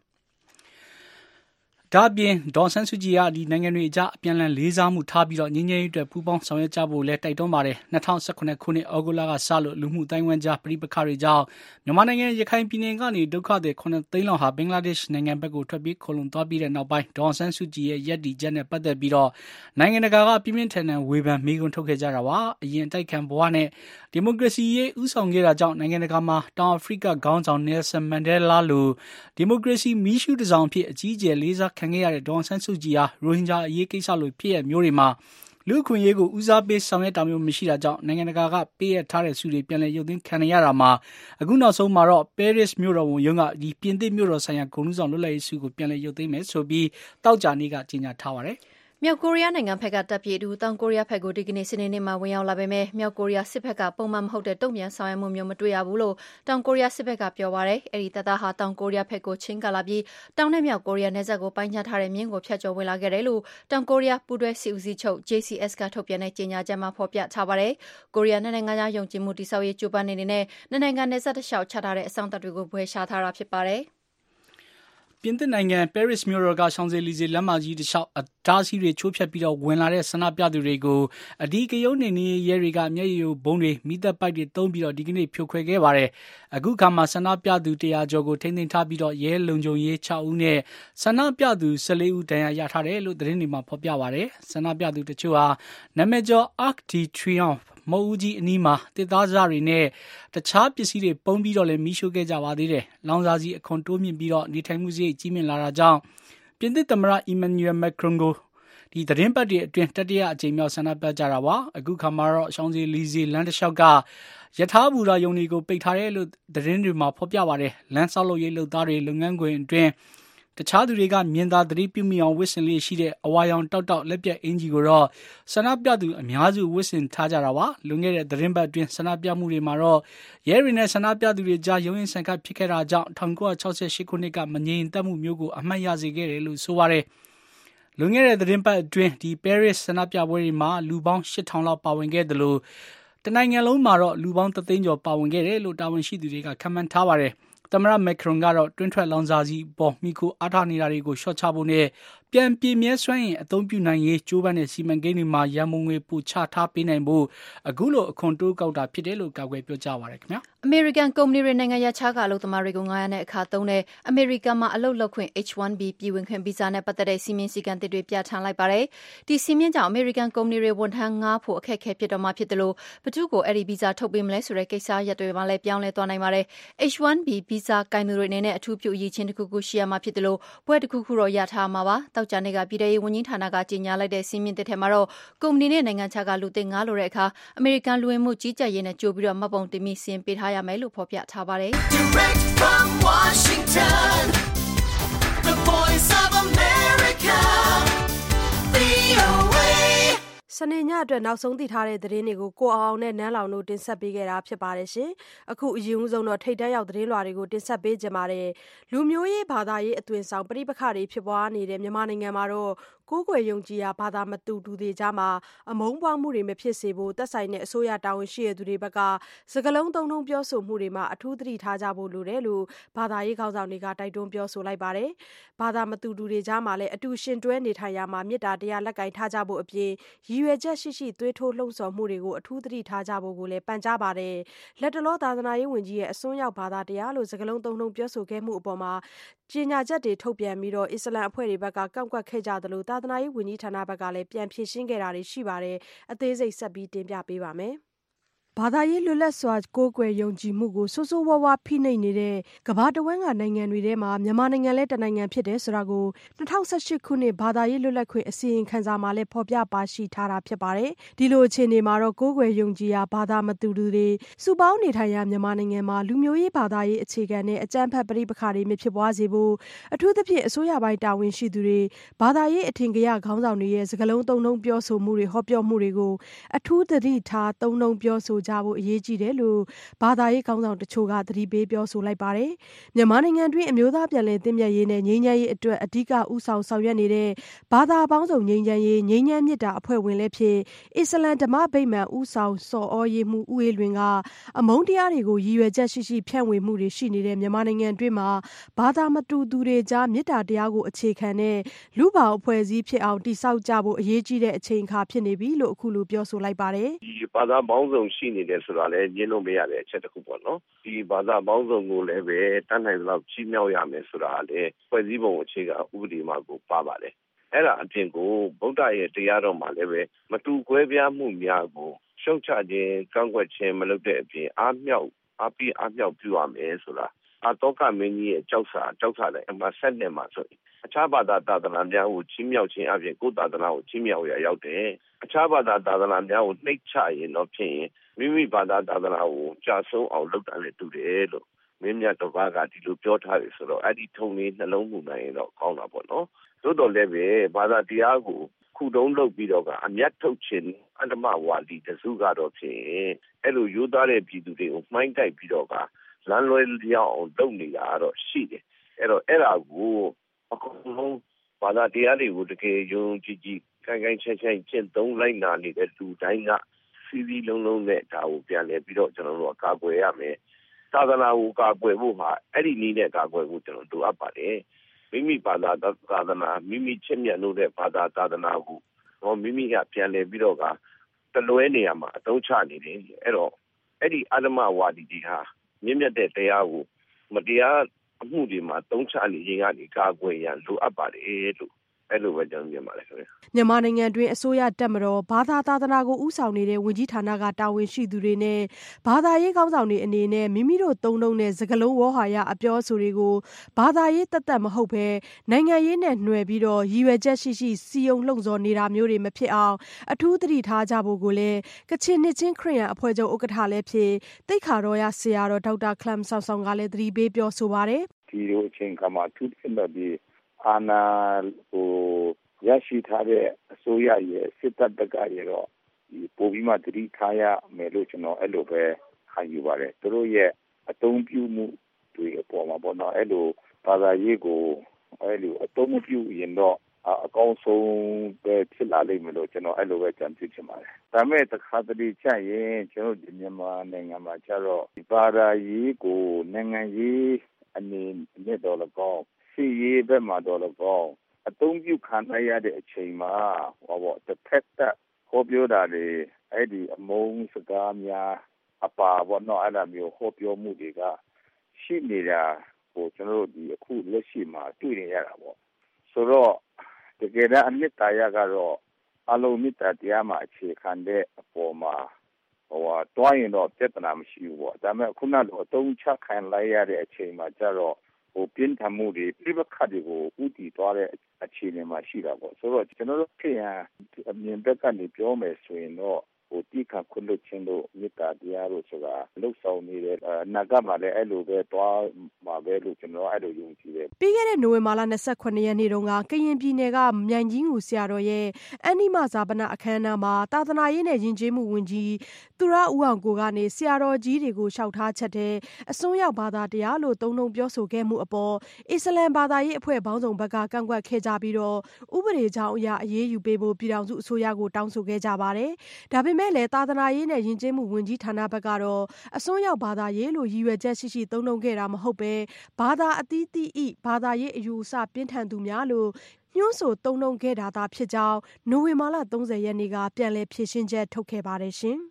ဒါ့အပြင်ဒေါ်ဆန်းစုကြည်ကဒီနိုင်ငံတွေအကြားအပြန်အလှန်လေးစားမှုထားပြီးတော့ငြိမ်းချမ်းရေးအတွက်ပူးပေါင်းဆောင်ရွက်ကြဖို့လည်းတိုက်တွန်းပါတယ်၂၀၁၇ခုနှစ်ဩဂုတ်လကစလို့လူမှုတိုင်းဝန်းကြားပြည်ပခါတွေကြောင့်မြန်မာနိုင်ငံရခိုင်ပြည်နယ်ကနေဒုက္ခသည်ခုနှစ်သိန်းလောက်ဟာဘင်္ဂလားဒေ့ရှ်နိုင်ငံဘက်ကိုထွက်ပြေးခိုလုံသွားပြီးတဲ့နောက်ပိုင်းဒေါ်ဆန်းစုကြည်ရဲ့ရည်တည်ချက်နဲ့ပတ်သက်ပြီးတော့နိုင်ငံတကာကပြင်းပြင်းထန်ထန်ဝေဖန်မေးခွန်းထုတ်ခဲ့ကြတာပါအရင်တိုက်ခံဘဝနဲ့ဒီမိုကရေစီရေးဥဆောင်ခဲ့တာကြောင့်နိုင်ငံတကာမှာတောင်အာဖရိကခေါင်းဆောင်နယ်ဆန်မန်ဒဲလာလိုဒီမိုကရေစီမီးရှူးတစ်စောင်အဖြစ်အကြီးအကျယ်လေးစားခံခဲ့ရတဲ့ဒေါ်ဆန်းစုကြည်ဟာရိုဟင်ဂျာအရေးကိစ္စလိုဖြစ်ရမျိုးတွေမှာလူ့အခွင့်အရေးကိုဦးစားပေးဆောင်ရွက်တာမျိုးမရှိတာကြောင့်နိုင်ငံတကာကပေးရထားတဲ့ဆုတွေပြန်လည်ရုပ်သိမ်းခံရတာမှာအခုနောက်ဆုံးမှာတော့ Paris မြို့တော်ဝန်ရုံးကဒီပြင်သစ်မြို့တော်ဆိုင်ရာဂုဏ်ထူးဆောင်လွတ်လပ်ရေးဆုကိုပြန်လည်ရုပ်သိမ်းမယ်ဆိုပြီးတောက်ကြနေ့ကကြေညာထားပါတယ်မြောက်ကိုရီးယားနိုင်ငံဘက်ကတပ်ပြည်သူတောင်ကိုရီးယားဘက်ကိုဒီကနေ့စနေနေ့မှာဝင်ရောက်လာပေမဲ့မြောက်ကိုရီးယားစစ်ဘက်ကပုံမှန်မဟုတ်တဲ့တုံ့ပြန်ဆောင်ရွက်မှုမျိုးမတွေ့ရဘူးလို့တောင်ကိုရီးယားစစ်ဘက်ကပြောပါတယ်။အဲဒီတပ်သားဟာတောင်ကိုရီးယားဘက်ကိုချင်းကပ်လာပြီးတောင်နဲ့မြောက်ကိုရီးယားနယ်စပ်ကိုပိုင်းခြားထားတဲ့မြင်းကိုဖျက်ကျော်ဝင်လာခဲ့တယ်လို့တောင်ကိုရီးယားပူးတွဲစစ်ဦးစီးချုပ် J C S ကထုတ်ပြန်တဲ့ကြေညာချက်မှာဖော်ပြထားပါတယ်။ကိုရီးယားနိုင်ငံသားယုံကြည်မှုတည်ဆောက်ရေးကြိုးပမ်းနေနေတဲ့နိုင်ငံနယ်စပ်တစ်လျှောက်ချထားတဲ့အဆောင်တပ်တွေကိုဘွဲရှာထားတာဖြစ်ပါတယ်။ပြင်သစ်နိုင်ငံ Paris မြို့တော်က Champs-Élysées လမ်းမကြီးတစ်လျှောက်အတားအဆီးတွေချိုးဖျက်ပြီးတော့ဝင်လာတဲ့ဆန္ဒပြသူတွေကိုအဓိကရုဏ်းနှိမ်နင်းရေးရဲတွေကမျက်ရည်ယိုဗုံးတွေမီးသတ်ပိုက်တွေသုံးပြီးတော့ဒီကနေ့ဖြိုခွဲခဲ့ပါတယ်။အခုခါမှာဆန္ဒပြသူတရာကျော်ကိုထိန်းသိမ်းထားပြီးတော့ရဲလုံခြုံရေး၆ဦးနဲ့ဆန္ဒပြသူ၁၄ဦးဒဏ်ရာရထားတယ်လို့သတင်းတွေမှာဖော်ပြပါတယ်။ဆန္ဒပြသူတချို့ဟာနာမည်ကျော် Arc de Triomphe မုတ်ဦးကြီးအနီးမှာတစ်သားစားတွေနဲ့တခြားပစ္စည်းတွေပုံပြီးတော့လည်းမီးရှို့ခဲ့ကြပါသေးတယ်။လောင်စာဆီအခွန်တိုးမြင့်ပြီးတော့နေထိုင်မှုစရိတ်ကြီးမြင့်လာတာကြောင့်ပြင်သစ်သမ္မတအီမန်နျူယ်မက်ခရွန်ကိုဒီသတင်းပတ်တွေအတွင်းတတိယအကြိမ်မြောက်ဆန္ဒပြကြတာပါ။အခုခါမှာတော့ရှောင်းစီလီဇီလန်တလျှောက်ကယထာဘူရာယုံတွေကိုပိတ်ထားတယ်လို့သတင်းတွေမှာဖော်ပြပါတယ်။လမ်းဆောက်လုပ်ရေးလုပ်သားတွေလုပ်ငန်းခွင်အတွင်းတခြားသူတွေကမြင်သာသတိပြုမိအောင်ဝစ်ဆင်လေးရှိတဲ့အဝါရောင်တောက်တောက်လက်ပြအင်ဂျီကိုတော့ဆန္ဒပြသူအများစုဝစ်ဆင်ထားကြတာပါ။လွန်ခဲ့တဲ့သတင်းပတ်အတွင်းဆန္ဒပြမှုတွေမှာတော့ရဲတွေနဲ့ဆန္ဒပြသူတွေကြားရုံးရင်ဆန်ခတ်ဖြစ်ခဲ့တာကြောင့်၁၉၆၈ခုနှစ်ကမငြိမ်သက်မှုမျိုးကိုအမှတ်ရစေခဲ့တယ်လို့ဆိုပါတယ်။လွန်ခဲ့တဲ့သတင်းပတ်အတွင်းဒီပဲရစ်ဆန္ဒပြပွဲတွေမှာလူပေါင်း၈ထောင်လောက်ပါဝင်ခဲ့တယ်လို့တနိုင်ငံလုံးမှာတော့လူပေါင်းတသိန်းကျော်ပါဝင်ခဲ့တယ်လို့တာဝန်ရှိသူတွေကခန့်မှန်းထားပါတယ်။သမ္မတမက်ခရွန်ကတော့တွင်းထွက်လောင်စာဆီပေါ်မိခိုအားထားနေတာတွေကိုရှော့ချဖို့နဲ့ပြန်ပြည့်မြဲစွမ်းရင်အသုံးပြုနိုင်ရေးကြိုးပမ်းတဲ့စီမံကိန်းတွေမှာရန်ပုံငွေပိုချထားပေးနိုင်ဖို့အခုလိုအခွန်တိုးကောက်တာဖြစ်တယ်လို့ကာကွယ်ပြောကြားပါရခင်ဗျာအမေရိကန်ကုမ္ပဏီတွေနိုင်ငံရပ်ခြားကအလုပ်သမားတွေကိုငှားရမ်းတဲ့အခါသုံးတဲ့အမေရိကန်မှာအလုပ်လုပ်ခွင့် H 1 B ပြည်ဝင်ခွင့်ဗီဇာနဲ့ပတ်သက်တဲ့စီမင်းစည်းကမ်းတွေပြဋ္ဌာန်းလိုက်ပါတယ်ဒီစီမင်းကြောင့်အမေရိကန်ကုမ္ပဏီတွေဝန်ထမ်းငှားဖို့အခက်အခဲဖြစ်တော့မှဖြစ်တယ်လို့ဘသူကိုအဲ့ဒီဗီဇာထုတ်ပေးမလဲဆိုတဲ့ကိစ္စရပ်တွေမှာလည်းပြောင်းလဲသွားနိုင်ပါတယ် H 1 B ဗီဇာကိုင်သူတွေအနေနဲ့အထူးပြုအရေးချင်းတစ်ခုခုရှိရမှာဖြစ်တယ်လို့ဘွဲတစ်ခုခုတော့ရထားမှာပါတောက်ကြနေကပြည်ထောင်ဝန်ကြီးဌာနကကြေညာလိုက်တဲ့စီမင်းတစ်ထက်မှာတော့ကုမ္ပဏီနဲ့နိုင်ငံခြားကလူသစ်ငှားလို့တဲ့အခါအမေရိကန်လူဝင်မှုကြီးကြပ်ရေးနဲ့ကြိုပြီးတော့မှတ်ပုံတင်ပြီးစီရင်ပေးထားရမယ်လို့ဖော်ပြထားပါတယ် Direct from Washington The Voice of America V O A စနေညအတွက်နောက်ဆုံးသိထားတဲ့သတင်းတွေကိုကိုအောင်အောင်နဲ့နန်းလောင်တို့တင်ဆက်ပေးခဲ့တာဖြစ်ပါတယ်ရှင်အခုအရင်ဦးဆုံးတော့ထိတ်တန့်ရောက်သတင်းလွှာတွေကိုတင်ဆက်ပေးကြပါမယ်လူမျိုးရေးဘာသာရေးအသွင်ဆောင်ပြိပခါတွေဖြစ်ပွားနေတဲ့မြန်မာနိုင်ငံမှာတော့ကိုးကွယ်ယုံကြည်ရာဘာသာမတူတူတွေကြားမှာအမုန်းပွားမှုတွေမဖြစ်စေဖို့သက်ဆိုင်တဲ့အစိုးရတာဝန်ရှိတဲ့သူတွေဘက်ကစကလုံးသုံးလုံးပြောဆိုမှုတွေမှာအထူးသတိထားကြဖို့လိုတယ်လို့ဘာသာရေးခေါင်းဆောင်တွေကတိုက်တွန်းပြောဆိုလိုက်ပါတယ်ဘာသာမတူတူတွေကြားမှာလည်းအတူရှင်တွဲနေထိုင်ရမှာမေတ္တာတရားလက်ကင်ထားကြဖို့အပြင်ရည်ရွယ်ချက်ရှိရှိသွေးထိုးလှုံ့ဆော်မှုတွေကိုအထူးသတိထားကြဖို့ကိုလည်းပန်ကြားပါတယ်လက်တလောသာသနာရေးဝန်ကြီးရဲ့အစွန်းရောက်ဘာသာတရားလို့စကလုံးသုံးလုံးပြောဆိုခဲ့မှုအပေါ်မှာကြေညာချက်တွေထုတ်ပြန်ပြီးတော့အစ္စလမ်အဖွဲ့တွေဘက်ကကန့်ကွက်ခဲ့ကြသလိုသာသနာရေးဝန်ကြီးဌာနဘက်ကလည်းပြန်ဖြေရှင်းခဲ့တာတွေရှိပါတယ်အသေးစိတ်ဆက်ပြီးတင်ပြပေးပါမယ်ဘာသာရေးလွတ်လပ်စွာကိုးကွယ်ယုံကြည်မှုကိုဆိုးဆိုးဝါးဝါးဖိနှိပ်နေတဲ့ကမ္ဘာတဝန်းကနိုင်ငံတွေထဲမှာမြန်မာနိုင်ငံလည်းတနိုင်ငံဖြစ်တယ်ဆိုတာကို၂၀၁၈ခုနှစ်ဘာသာရေးလွတ်လပ်ခွင့်အစီရင်ခံစာမှာလည်းဖော်ပြပါရှိထားတာဖြစ်ပါတယ်ဒီလိုအခြေအနေမှာတော့ကိုးကွယ်ယုံကြည်ရာဘာသာမတူသူတွေစုပေါင်းနေထိုင်ရာမြန်မာနိုင်ငံမှာလူမျိုးရေးဘာသာရေးအခြေခံတဲ့အကြမ်းဖက်ပဋိပက္ခတွေမဖြစ်ပွားစေဖို့အထူးသဖြင့်အစိုးရပိုင်းတာဝန်ရှိသူတွေဘာသာရေးအထင်ကရခေါင်းဆောင်တွေရဲ့စကားလုံးသုံးလုံးပြောဆိုမှုတွေဟောပြောမှုတွေကိုအထူးသတိထားသုံးလုံးပြောဆိုကြဖို့အရေးကြီးတယ်လို့ဘာသာရေးခေါင်းဆောင်တချို့ကသတိပေးပြောဆိုလိုက်ပါတယ်မြန်မာနိုင်ငံတွင်းအမျိုးသားပြည်လည်သင့်မြတ်ရေးနဲ့ငြိမ်းချမ်းရေးအတွက်အဓိကဦးဆောင်ဆောင်ရွက်နေတဲ့ဘာသာပေါင်းစုံငြိမ်းချမ်းရေးငြိမ်းချမ်းမြတ်တာအဖွဲ့ဝင်လည်းဖြစ်အစ္စလမ်ဓမ္မဗိမာန်ဦးဆောင်စော်ဩရေးမှုဦးအေးလွင်ကအမုန်းတရားတွေကိုရည်ရွယ်ချက်ရှိရှိဖြန့်ဝေမှုတွေရှိနေတဲ့မြန်မာနိုင်ငံတွင်းမှာဘာသာမတူသူတွေကြားမေတ္တာတရားကိုအခြေခံတဲ့လူ့ဘောင်အဖွဲ့အစည်းဖြစ်အောင်တည်ဆောက်ကြဖို့အရေးကြီးတဲ့အချိန်အခါဖြစ်နေပြီလို့အခုလိုပြောဆိုလိုက်ပါတယ်ဒီဘာသာပေါင်းစုံရှိနေတယ်ဆိုတာလည်းညှင်းလို့မရတဲ့အချက်တစ်ခုပေါ့နော်ဒီဘာသာပေါင်းစုံကိုလည်းပဲတတ်နိုင်သလောက်ကြီးမြောက်ရမယ်ဆိုတာလည်းဖွဲ့စည်းပုံအခြေခံဥပဒေမှာကိုပါပါတယ်အဲ့ဒါအပြင်ကိုဗုဒ္ဓရဲ့တရားတော်မှာလည်းပဲမတူကွဲပြားမှုများကိုရှုတ်ချခြင်းကန့်ကွက်ခြင်းမလုပ်တဲ့အပြင်အားမြောက်အားပြီးအားမြောက်ပြုရမယ်ဆိုတာအာတောကမင်းကြီးရဲ့ကြောက်စာကြောက်စာလည်းအမှဆက်နေမှာဆိုအခြားဘာသာသာသနာများကိုချင်းမြောက်ခြင်းအပြင်ကိုယ်သာသနာကိုချင်းမြောက်ရရောက်တယ်အခြားဘာသာသာသနာများကိုနှိပ်ချရင်တော့ဖြစ်ရင်မိမိဘာသာသာသနာကိုကြာဆုံးအောင်လုပ်တာလည်းတူတယ်လို့မင်းမြတ်တော်ဘာကဒီလိုပြောထားတယ်ဆိုတော့အဲ့ဒီထုံလေးနှလုံးမူနိုင်ရင်တော့ကောင်းတာပေါ့နော်သို့တော်လည်းပဲဘာသာတရားကိုခုတုံးလုပ်ပြီးတော့ကအမျက်ထုတ်ခြင်းအတ္တမဝါဒီတစုကတော့ဖြစ်ရင်အဲ့လိုယူသားတဲ့ပြည်သူတွေကိုမှိုင်းတိုက်ပြီးတော့ကလမ်းလွဲလျောင်းအောင်လုပ်နေတာတော့ရှိတယ်အဲ့တော့အဲ့ဒါကိုအကုန်လုံးဘာသာတရားတွေကိုတကယ်ယုံကြည်ကြည်ခိုင်ခိုင်ချမ်းချမ်းကျင့်သုံးလိုက်နာနေတဲ့လူတိုင်းကစီစီလုံးလုံးနဲ့ဒါကိုပြန်လဲပြီးတော့ကျွန်တော်တို့ကာကွယ်ရမယ်သာသနာကိုကာကွယ်ဖို့ဟာအဲ့ဒီနည်းနဲ့ကာကွယ်ဖို့ကျွန်တော်တို့အပ်ပါတယ်မိမိဘာသာသာသနာမိမိချစ်မြတ်လို့တဲ့ဘာသာသာသနာကိုတော့မိမိကပြန်လဲပြီးတော့ကတလွဲနေရမှာအသုံးချနေတယ်အဲ့တော့အဲ့ဒီအဓမ္မဝါဒီတွေဟာမြင့်မြတ်တဲ့တရားကိုမတရားအမှုတွေမှာသုံးချနေခြင်းကနေကာကွယ်ရန်လိုအပ်ပါတယ်လို့အဲ့လိုပဲကျွန်တော်မြင်ပါတယ်ခင်ဗျ။မြန်မာနိုင်ငံတွင်အစိုးရတပ်မတော်ဘာသာသာသနာကိုဦးဆောင်နေတဲ့ဝန်ကြီးဌာနကတာဝန်ရှိသူတွေနဲ့ဘာသာရေးခေါင်းဆောင်တွေအနေနဲ့မိမိတို့သုံးလုံးတဲ့စကားလုံးဝေါ်ဟာရအပြောအဆိုတွေကိုဘာသာရေးတသက်မဟုတ်ဘဲနိုင်ငံရေးနဲ့နှွယ်ပြီးတော့ရည်ရွယ်ချက်ရှိရှိစီယုံလှုံ့ဆော်နေတာမျိုးတွေမဖြစ်အောင်အထူးသတိထားကြဖို့ကိုလည်းကချင်နှစ်ချင်းခရစ်ယာန်အဖွဲ့ချုပ်ဥက္ကဋ္ဌလည်းဖြစ်သိက္ခာတော်ရဆရာတော်ဒေါက်တာခလမ်ဆောင်ဆောင်ကလည်းသတိပေးပြောဆိုပါတယ်ဒီလိုအချိန်ကမှသူတင်တော့ဒီအာနာကိုရရှိထားတဲ့အစိုးရရဲ့စစ်တပ်တကရဲ့တော့ဒီပိုပြီးမှတတိထားရမယ်လို့ကျွန်တော်အဲ့လိုပဲခံယူပါတယ်သူတို့ရဲ့အသုံးပြုမှုတွေအပေါ်မှာပေါ့နော်အဲ့လိုဘာသာရေးကိုအဲ့လိုအသုံးပြုရင်တော့အကောင်းဆုံးပဲဖြစ်လာလိမ့်မယ်လို့ကျွန်တော်အဲ့လိုပဲကြံပြချင်ပါတယ်ဒါမဲ့တခါတလေချရင်ကျွန်တော်ဒီမြန်မာနိုင်ငံမှာကျတော့ဒီဘာသာရေးကိုနိုင်ငံရေးအနေနဲ့တော့လည်းကောင်းစီရေးဘက်မှာတော့လည်းကောင်းအသုံးပြုခံရတဲ့အချိန်မှာဟောပေါ့တစ်ဖက်သက်ဟောပြောတာတွေအဲ့ဒီအမုန်းစကားများအပါဘောနော်အဲ့လိုမျိုးဟောပြောမှုတွေကရှိနေတာဟိုကျွန်တော်တို့ဒီအခုလက်ရှိမှာတွေ့နေရတာပေါ့ဆိုတော့တကယ်တော့အနှစ်သာရကတော့အလုံးမြတ်တရားမှာအခြေခံတဲ့အပေါ်မှာဟိုတွားရင်တော့ပြဿနာမရှိဘူးပေါ့ဒါပေမဲ့ခုနကတော့အသုံးချခံလိုက်ရတဲ့အချိန်မှာကျတော့ဟိုပြင်းထန်မှုတွေပြပခတ်တွေကိုဥတီသွားတဲ့အခြေအနေမှာရှိတာပေါ့ဆိုတော့ကျွန်တော်တို့ခင်ဗျာအမြင်ဘက်ကနေပြောမယ်ဆိုရင်တော့ဟိုတိခါခွင့်လို့ချင်းတို့မြတ်တရားတို့ဆိုတာလှုပ်ဆောင်နေတဲ့နာဂမှာလည်းအဲ့လိုပဲတွားမှာပဲလို့ကျွန်တော်အဲ့လိုယုံကြည်တယ်ပြီးခဲ့တဲ့နိုဝင်ဘာလ၂၈ရက်နေ့တုန်းကကရင်ပြည်နယ်ကမြိုင်ကြီးငူဆရာတော်ရဲ့အနိမဇာပနအခမ်းအနားမှာသာသနာရေးနဲ့ယဉ်ကျေးမှုဝန်ကြီးသူရဦးအောင်ကိုကနေဆရာတော်ကြီးတွေကိုလျှောက်ထားချက်တဲ့အစွန်းရောက်ဘာသာတရားလို့သုံးနှုန်းပြောဆိုခဲ့မှုအပေါ်အစ္စလမ်ဘာသာရေးအဖွဲ့ပေါင်းစုံဘက်ကကန့်ကွက်ခဲ့ကြပြီးတော့ဥပဒေကြောင်းအရအရေးယူပေးဖို့ပြည်ထောင်စုအစိုးရကိုတောင်းဆိုခဲ့ကြပါတယ်ဒါပေမဲ့လည်းသာသနာရေးနဲ့ယဉ်ကျေးမှုဝန်ကြီးဌာနဘက်ကတော့အစွန်းရောက်ဘာသာရေးလို့ရည်ရွယ်ချက်ရှိရှိသုံးနှုန်းခဲ့တာမဟုတ်ပဲဘာသာအသီးသီးဤဘာသာရေးအယူအဆပြင်းထန်သူများလို့ညွှန်းဆိုသုံးနှုန်းခဲ့တာသာဖြစ်ကြောင်းနိုဝင်ဘာလ၃၀ရက်နေ့ကပြန်လည်ဖြေရှင်းချက်ထုတ်ခဲ့ပါတယ်ရှင်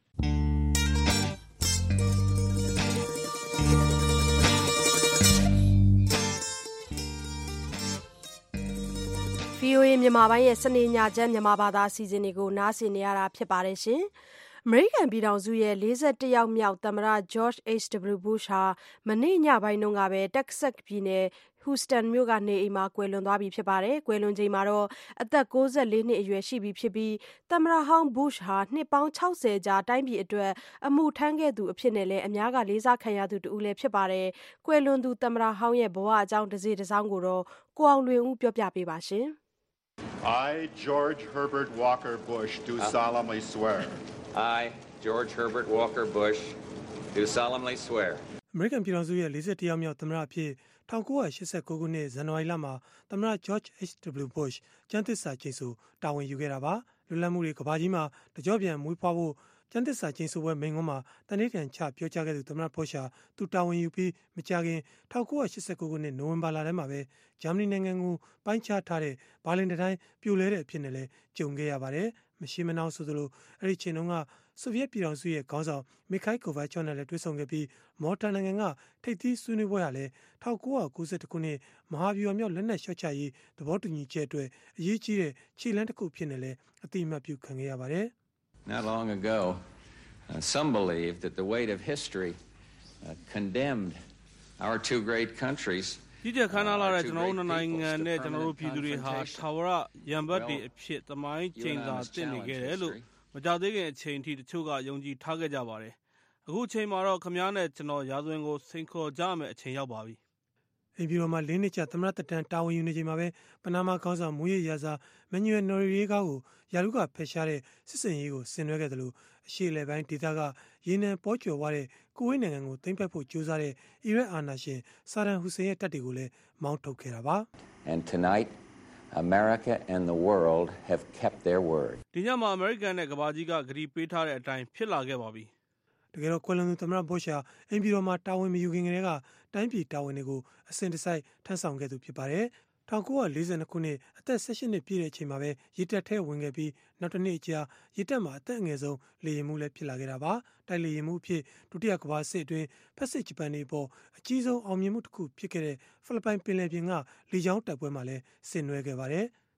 ဗွီအိုအေမြန်မာပိုင်းရဲ့စနေညချမ်းမြန်မာဘာသာအစီအစဉ်တွေကိုနားဆင်နေရတာဖြစ်ပါတယ်ရှင်။အမေရိကန်ပြည်ထောင်စုရဲ့လေးဆယ့်တစ်ယောက်မြောက်သမ္မတ George H W Bush ဟာမနေ့ညပိုင်းတုန်းကပဲ Texas ပြည်နယ် Houston မြို့ကနေအိမ်မှာကွယ်လွန်သွားပြီဖြစ်ပါတယ်။ကွယ်လွန်ချိန်မှာတော့အသက်၉၄နှစ်အရွယ်ရှိပြီဖြစ်ပြီးသမ္မတဟောင်း Bush ဟာနှစ်ပေါင်း၆၀ကြာတိုင်းပြည်အတွက်အမှုထမ်းခဲ့သူအဖြစ်နဲ့လည်းအများကလေးစားခံရသူတူဦးလည်းဖြစ်ပါတယ်။ကွယ်လွန်သူသမ္မတဟောင်းရဲ့ဘဝအကြောင်းတစ်စိတစ်စောင်းကိုတော့ကိုအောင်လွင်ဦးပြောပြပေးပါရှင်။ I, George Herbert Walker Bush, do solemnly swear. I, George Herbert Walker Bush, do solemnly swear. အမေရိကန်ပြည်ထောင်စုရဲ့လေးဆယ့်တစ်ယောက်မြောက်သမ္မတအဖြစ်၁၉၈၉ခုနှစ်ဇန်နဝါရီလမှာသမ္မတ George H W Bush ကျမ်းသစ္စာကျိန်ဆိုတာဝန်ယူခဲ့တာပါလွတ်လပ်မှုတွေကမ္ဘာကြီးမှာတကြော့ပြန်မွေးဖွားဖို့ကျမ်းသစ္စာကျိန်ဆိုပွဲမိန့်ခွန်းမှာတနေ့တန်ချပြောကြားခဲ့သူသမ္မတ Bush ဟာသူတာဝန်ယူပြီးမကြာခင်၁၉၈၉ခုနှစ်နိုဝင်ဘာလထဲမှာပဲဂျာမနီနိုင်ငံကိုပိုင်းခြားထားတဲ့ဘာလင်တံတိုင်းပြိုလဲတဲ့အဖြစ်နဲ့လည်းကြုံခဲ့ရပါတယ်မရှိမနှောင်းဆိုသလိုအဲ့ဒီချိန်တုန်းကဆိုဗီယက်ပြည်ထောင်စုရဲ့ခေါင်းဆောင်မီခိုင်ကိုဗာချောနဲ့လည်းတွေ့ဆုံခဲ့ပြီးမော်တာနိုင်ငံကထိပ်သီးဆွေးနွေးပွဲဟာလည်း၁၉၉၁ခုနှစ်မဟာဗျူဟာမြောက်လက်နက်လျှော့ချရေးသဘောတူညီချက်အတွက်အရေးကြီးတဲ့ခြေလှမ်းတစ်ခုဖြစ်နေလဲအတိအမှတ်ပြုခံခဲ့ရပါတယ် Not long ago, uh, some believe that the weight of history uh, condemned our two great countries ကြီးကြပ်ခမ်းနားလာတဲ့ကျွန်တော်တို့နိုင်ငံနဲ့ကျွန်တော်တို့ပြည်သူတွေဟာထာဝရရံဘတ်တွေအဖြစ်သမိုင်းကျင်းသာတည်နေခဲ့တယ်လို့မကြသေးခင်အချိန်ထိတချို့ကယုံကြည်ထားခဲ့ကြပါတယ်အခုအချိန်မှာတော့ခမားနဲ့ကျွန်တော်ရာဇဝင်ကိုစိန်ခေါ်ကြမယ်အချိန်ရောက်ပါပြီအိမ်ပြည်တော်မှာလေးနှစ်ကြာသမ္မတတက်တန်းတာဝန်ယူနေချိန်မှာပဲပနာမာခေါင်းဆောင်မူရရာဇာမန်နျူရယ်နော်ရီကာကိုယာရုကဖယ်ရှားတဲ့စစ်စင်ရေးကိုဆင်နွှဲခဲ့တယ်လို့အရှေ့လေပိုင်းဒေသကရေနံပေါ်ကျော်သွားတဲ့ကူဝိတ်နိုင်ငံကိုသိမ်းပိုက်ဖို့ကြိုးစားတဲ့အီရတ်အာဏာရှင်ဆာဒန်ဟူစိန်ရဲ့တပ်တွေကိုလည်းမောင်းထုတ်ခဲ့တာပါ And tonight America and the world have kept their word. ဒီညမှာအမေရိကန်နဲ့ကမ္ဘာကြီးကဂရီပေးထားတဲ့အတိုင်းဖြစ်လာခဲ့ပါပြီတကယ်တော့ကွယ်လွန်သူသမ္မတဘုရှ်ဟာအိမ်ပြည်တော်မှာတာဝန်မယူခင်ကတည်းကတိုင်းပြည်တာဝန်တွေကိုအစဉ်တစိုက်ထမ်းဆောင်ခဲ့သူဖြစ်ပါတယ်၁၉၄၂ခုနှစ်အသက်၁၈နှစ်ပြည့်တဲ့အချိန်မှာပဲရေတပ်ထဲဝင်ခဲ့ပြီးနောက်တစ်နှစ်အကြာရေတပ်မှာအသက်အငယ်ဆုံးလေယာဉ်မှုလည်းဖြစ်လာခဲ့တာပါတိုက်လေယာဉ်မှုအဖြစ်ဒုတိယကမ္ဘာစစ်အတွင်းဖက်စစ်ဂျပန်တွေပေါ်အကြီးဆုံးအောင်မြင်မှုတစ်ခုဖြစ်ခဲ့တဲ့ဖိလစ်ပိုင်ပင်လယ်ပြင်ကလေကြောင်းတိုက်ပွဲမှာလည်းဆင်နွှဲခဲ့ပါတယ်၁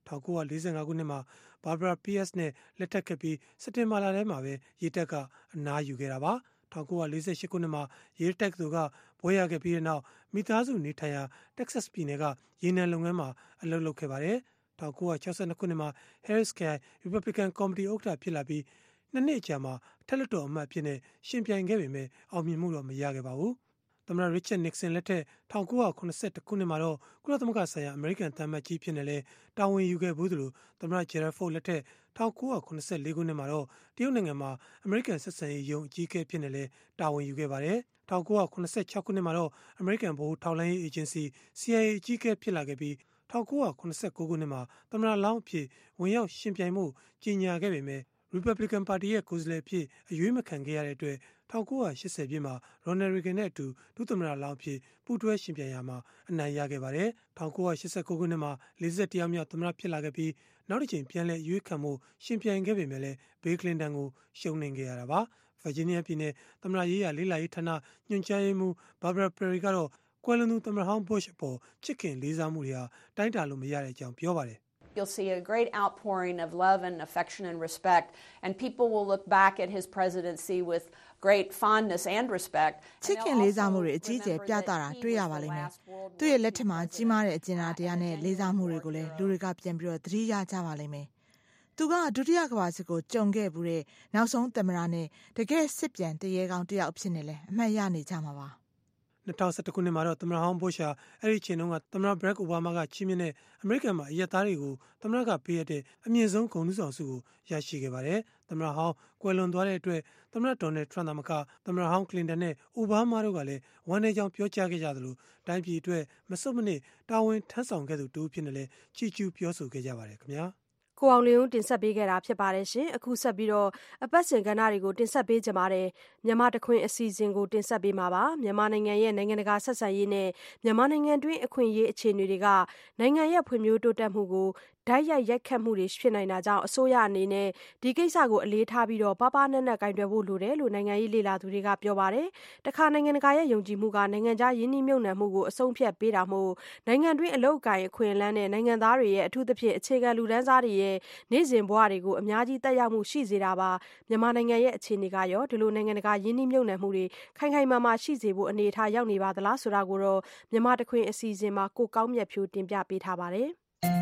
nineteen forty-fiveခုနှစ်မှာ Barbara Pierce နဲ့လက်ထပ်ခဲ့ပြီးစက်တင်ဘာလထဲမှာပဲရေတပ်ကအနားယူခဲ့တာပါnineteen forty-eightခုနှစ်မှာရေတပ်သူကဘွဲရခဲ့ပြီးတဲ့နောက်မိသားစုနေထိုင်ရာ Texas ပြည်နယ်ကရေနံလုပ်ငန်းမှာအလုပ်လုပ်ခဲ့ပါတယ်nineteen sixty-twoခုနှစ်မှာ Harris ခရိုင် Republican Committee ဥက္ကဋ္ဌဖြစ်လာပြီးနှစ်နှစ်အကြာမှာထက်လွှတ်တော်အမတ်အဖြစ်နဲ့ရှင်ပြိုင်ခဲ့ပေမဲ့အောင်မြင်မှုတော့မရခဲ့ပါဘူးသမ္မတ Richard Nixon လက်ထက်nineteen seventy-oneခုနှစ်မှာတော့ကုလသမဂ္ဂဆိုင်ရာအမေရိကန်သံအမတ်ကြီးဖြစ်နေလဲတာဝန်ယူခဲ့ဘူးသလိုသမ္မတ Gerald Ford လက်ထက်nineteen seventy-fourခုနှစ်မှာတော့တရုတ်နိုင်ငံမှာအမေရိကန်ဆက်ဆံရေးယုံအကြီးအကဲဖြစ်နေလဲတာဝန်ယူခဲ့ပါတယ်nineteen seventy-sixခုနှစ်မှာတော့အမေရိကန်ဗဟိုထောက်လှမ်းရေးအေဂျင်စီ C I A အကြီးအကဲဖြစ်လာခဲ့ပြီးnineteen seventy-nineခုနှစ်မှာသမ္မတလောင်းအဖြစ်ဝင်ရောက်ရှင်ပြိုင်မှုကြီးညာခဲ့ပေမဲ့ Republican Party ရဲ့ကိုယ်စားလှယ်အဖြစ်အရွေးမခံခဲ့ရတဲ့အတွက်nineteen eightyပြည့်မှာ Ronald Reagan နဲ့အတူဒုသမ္မတလောင်းအဖြစ်ပူးတွဲရှင်ပြိုင်ရမှာအနိုင်ရခဲ့ပါတယ်nineteen eighty-nineခုနှစ်မှာforty-oneမြောက်သမ္မတဖြစ်လာခဲ့ပြီးနောက်တစ်ချိန်ပြန်လည်ရွေးခံမှုရှင်ပြိုင်ခဲ့ပေမဲ့လည်း Bill Clinton ကိုရှုံးနိမ့်ခဲ့ရတာပါ Virginia ပြည်နယ်သမ္မတရေးရာလေ့လာရေးဌာနညွှန်ကြားရေးမှူး Barbara Perry ကတော့ကွယ်လွန်သူသမ္မတဟောင်း Bush အပေါ်ချစ်ခင်လေးစားမှုတွေဟာတိုင်းတာလို့မရတဲ့အကြောင်းပြောပါတယ် You'll see a great outpouring of love and affection and respect, and people will look back at his presidency with great fondness and respect. ချစ်ခင်လေးစားမှုတွေအကြီးအကျယ်ပြသတာတွေ့ရပါလိမ့်မယ်။သူ့ရဲ့လက်ထက်မှာကြီးမားတဲ့အကျဉ်းသားတရားနဲ့လေးစားမှုတွေကိုလည်းလူတွေကပြန်ပြီးတော့သတိရကြပါလိမ့်မယ်။သူကဒုတိယကမ္ဘာစစ်ကိုကြုံခဲ့ဘူးတဲ့နောက်ဆုံးသမ္မတနဲ့တကယ်စစ်ပြန်တရေကောင်းတယောက်ဖြစ်နေလဲအမှတ်ရနေကြမှာပါ။ twenty elevenခုနှစ်မှာတော့သမ္မတဟောင်း Bush ဟာအဲ့ဒီချိန်တုန်းကသမ္မတ Barack Obama ကချီးမြှင့်တဲ့အမေရိကန်မှာအရက်သားတွေကိုသမ္မတကပေးရတဲ့အမြင့်ဆုံးဂုဏ်ထူးဆောင်ဆုကိုရရှိခဲ့ပါတယ်။သမ္မတဟောင်းကွယ်လွန်သွားတဲ့အတွက်သမ္မတ Donald Trump သာမကသမ္မတဟောင်း Clinton နဲ့ Obama တို့ကလည်းဝမ်းနည်းကြောင်းပြောကြားခဲ့ကြသလိုတိုင်းပြည်အတွက်မစွတ်မနစ်တာဝန်ထမ်းဆောင်ခဲ့သူတူဖြစ်နေလဲချီးကျူးပြောဆိုခဲ့ကြပါတယ်ခင်ဗျာ။ကိုအောင်လင်းဦးတင်ဆက်ပေးခဲ့တာဖြစ်ပါတယ်ရှင်အခုဆက်ပြီးတော့အပတ်စဉ်ကဏ္ဍတွေကိုတင်ဆက်ပေးကြပါတယ်မြန်မာတခွင်အစီအစဉ်ကိုတင်ဆက်ပေးမှာပါမြန်မာနိုင်ငံရဲ့နိုင်ငံတကာဆက်ဆံရေးနဲ့မြန်မာနိုင်ငံတွင်းအခွင့်အရေးအခြေအနေတွေကနိုင်ငံရဲ့ဖွံ့ဖြိုးတိုးတက်မှုကိုဓာတ်ရိုက်ရိုက်ခတ်မှုတွေဖြစ်နိုင်တာကြောင့်အစိုးရအနေနဲ့ဒီကိစ္စကိုအလေးထားပြီးတော့ပပနက်နက်ကင်တွယ်ဖို့လိုတယ်လို့နိုင်ငံရေးလေလာသူတွေကပြောပါတယ်တခါနိုင်ငံတကာရဲ့ယုံကြည်မှုကနိုင်ငံခြားယင်းနှိမ့်မြုပ်နှံမှုကိုအဆုံးဖြတ်ပေးတာမို့နိုင်ငံတွင်းအလောက်အကိုင်အခွင့်အလမ်းနဲ့နိုင်ငံသားတွေရဲ့အထူးသဖြင့်အခြေခံလူတန်းစားတွေရဲ့နေ့စဉ်ဘဝတွေကိုအများကြီးတက်ရောက်မှုရှိစေတာပါမြန်မာနိုင်ငံရဲ့အခြေအနေကရောဒီလိုနိုင်ငံတကာယင်းနှိမ့်မြုပ်နှံမှုတွေခိုင်ခိုင်မာမာရှိစေဖို့အနေအထားရောက်နေပါသလားဆိုတာကိုတော့မြန်မာတခွင်အစီအစဉ်မှာကိုကောင်းမြတ်ဖြိုးတင်ပြပေးထားပါတယ်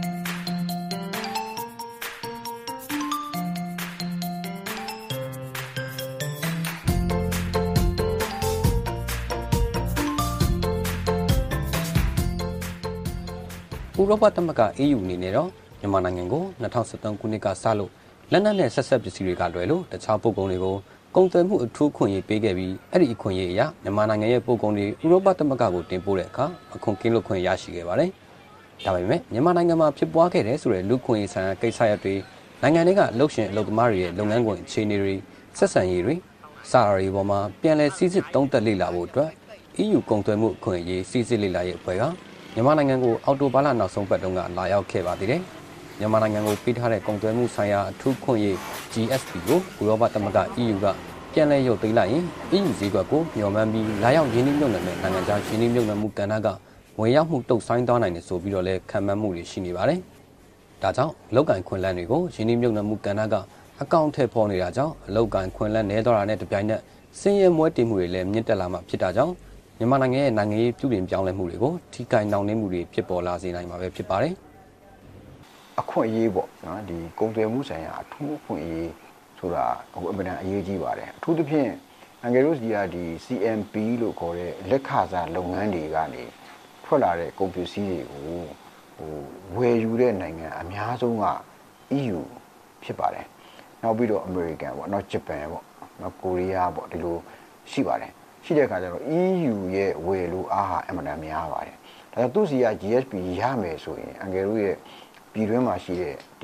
ဥရောပသမဂ္ဂ E U အနေနဲ့တော့မြန်မာနိုင်ငံကိုtwenty seventeenခုနှစ်ကစလို့လက်နက်နဲ့ဆက်ဆက်ပစ္စည်းတွေကလွယ်လို့တခြားပုဂ္ဂိုလ်တွေကိုကုန်သွယ်မှုအထူးခွင့်ရေးပေးခဲ့ပြီးအဲ့ဒီအခွင့်ရေးအရမြန်မာနိုင်ငံရဲ့ပုဂ္ဂိုလ်တွေဥရောပသမဂ္ဂကိုတင်ပို့တဲ့အခါအခွန်ကင်းလွတ်ခွင့်ရရှိခဲ့ပါတယ်။ဒါပေမဲ့မြန်မာနိုင်ငံမှာဖြစ်ပွားခဲ့တဲ့ဆိုတဲ့လူခွင့်ရေးဆိုင်ရာကိစ္စရပ်တွေနိုင်ငံတွေကအလုပ်ရှင်အလုပ်သမားတွေရဲ့လုပ်ငန်းခွင်အခြေအနေတွေဆက်ဆံရေးတွေစာရီပေါ်မှာပြန်လည်စည်းစစ်တုံးတက်လေ့လာဖို့အတွက် E U ကုန်သွယ်မှုအခွင့်အရေးစည်းစစ်လေ့လာရေးအဖွဲ့ကမြန်မာနိုင်ငံကိုအော်တိုဘာလနောက်ဆုံးပတ်တုန်းကလာရောက်ခဲ့ပါသေးတယ်။မြန်မာနိုင်ငံကိုပေးထားတဲ့ကုန်သွယ်မှုဆိုင်ရာအထူးခွင့်ရေး G S P ကိုဥရောပသမဂ္ဂ E U ကပြန်လည်ရုပ်သိမ်းလိုက်ရင် E U ဈေးကွက်ကိုမျှော်မှန်းပြီးလာရောက်ရင်းနှီးမြှုပ်နှံတဲ့နိုင်ငံခြားရင်းနှီးမြှုပ်နှံမှုကဏ္ဍကဝင်ရောက်မှုတုံ့ဆိုင်းသွားနိုင်တယ်ဆိုပြီးတော့လည်းခံမှန်းမှုတွေရှိနေပါတယ်။ဒါကြောင့်အလောက်ကန်ခွင့်လန်းတွေကိုရင်းနှီးမြှုပ်နှံမှုကဏ္ဍကအကောင့်ထည့်ဖော်နေတာကြောင့်အလောက်ကန်ခွင့်လန်းနေတော့တာနဲ့တပြိုင်နက်စင်းရဲမွဲတေမှုတွေလည်းမြင့်တက်လာမှဖြစ်တာကြောင့်မြန်မာနိုင်ငံရဲ့နိုင်ငံရေးပြုပြင်ပြောင်းလဲမှုတွေကိုထိခိုက်နှောင့်နှေးမှုတွေဖြစ်ပေါ်လာစေနိုင်မှာပဲဖြစ်ပါတယ်။အခွင့်အရေးပေါ့နော်ဒီကုန်သွယ်မှုဆိုင်ရာအထူးအခွင့်အရေးဆိုတာဟိုအမှန်တန်အရေးကြီးပါတယ်အထူးသဖြင့်အန်ဂယ်ရိုစ်ဒီယာဒီ C M P လို့ခေါ်တဲ့လက်ခစားလုပ်ငန်းတွေကနေထွက်လာတဲ့ကုန်ပစ္စည်းတွေကိုဟိုဝယ်ယူတဲ့နိုင်ငံအများဆုံးက E U ဖြစ်ပါတယ်နောက်ပြီးတော့ American ပေါ့နောက် Japan ပေါ့နောက် Korea ပေါ့ဒီလိုရှိပါတယ်ရှိတဲ့အခါကျတော့ E U ရဲ့ဝယ်လို့အားဟာအမှန်တန်များပါတယ်ဒါကြောင့်သူစီက G S P ရမယ်ဆိုရင်အန်ဂယ်ရိုစ်ရဲ့ပြည်တွင်းမှာရှိတဲ့ဒီ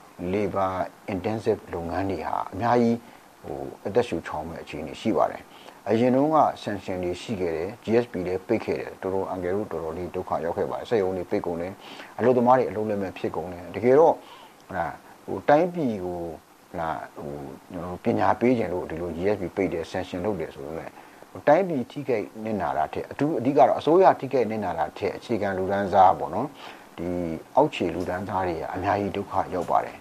labor intensive လုပ်ငန်းတွေဟာအများကြီးဟိုအသက်ရှူချောင်းမဲ့အခြေအနေရှိပါတယ်အရင်တုန်းက sanction တွေရှိခဲ့တယ် G S P လည်းပိတ်ခဲ့တယ်တော်တော်အန်ဂယ်ရိုစ်တော်တော်လေးဒုက္ခရောက်ခဲ့ပါတယ်စက်ရုံတွေပိတ်ကုန်တယ်အလုပ်သမားတွေအလုပ်လက်မဲ့ဖြစ်ကုန်တယ်တကယ်တော့ဟာဟိုတိုင်းပြည်ကိုလာဟိုကျွန်တော်ပညာပေးခြင်းလို့ဒီလို G S P ပိတ်တယ် sanction လုပ်တယ်ဆိုတော့လည်းတိုင်းပြည်ထိခိုက်နေနာတာတဲ့အထူးအဓိကတော့အစိုးရထိခိုက်နေနာတာတဲ့အခြေခံလူဒန်းစားပေါ့နော်ဒီအောက်ခြေလူတန်းသားတွေကအများကြီးဒုက္ခရောက်ပါတယ်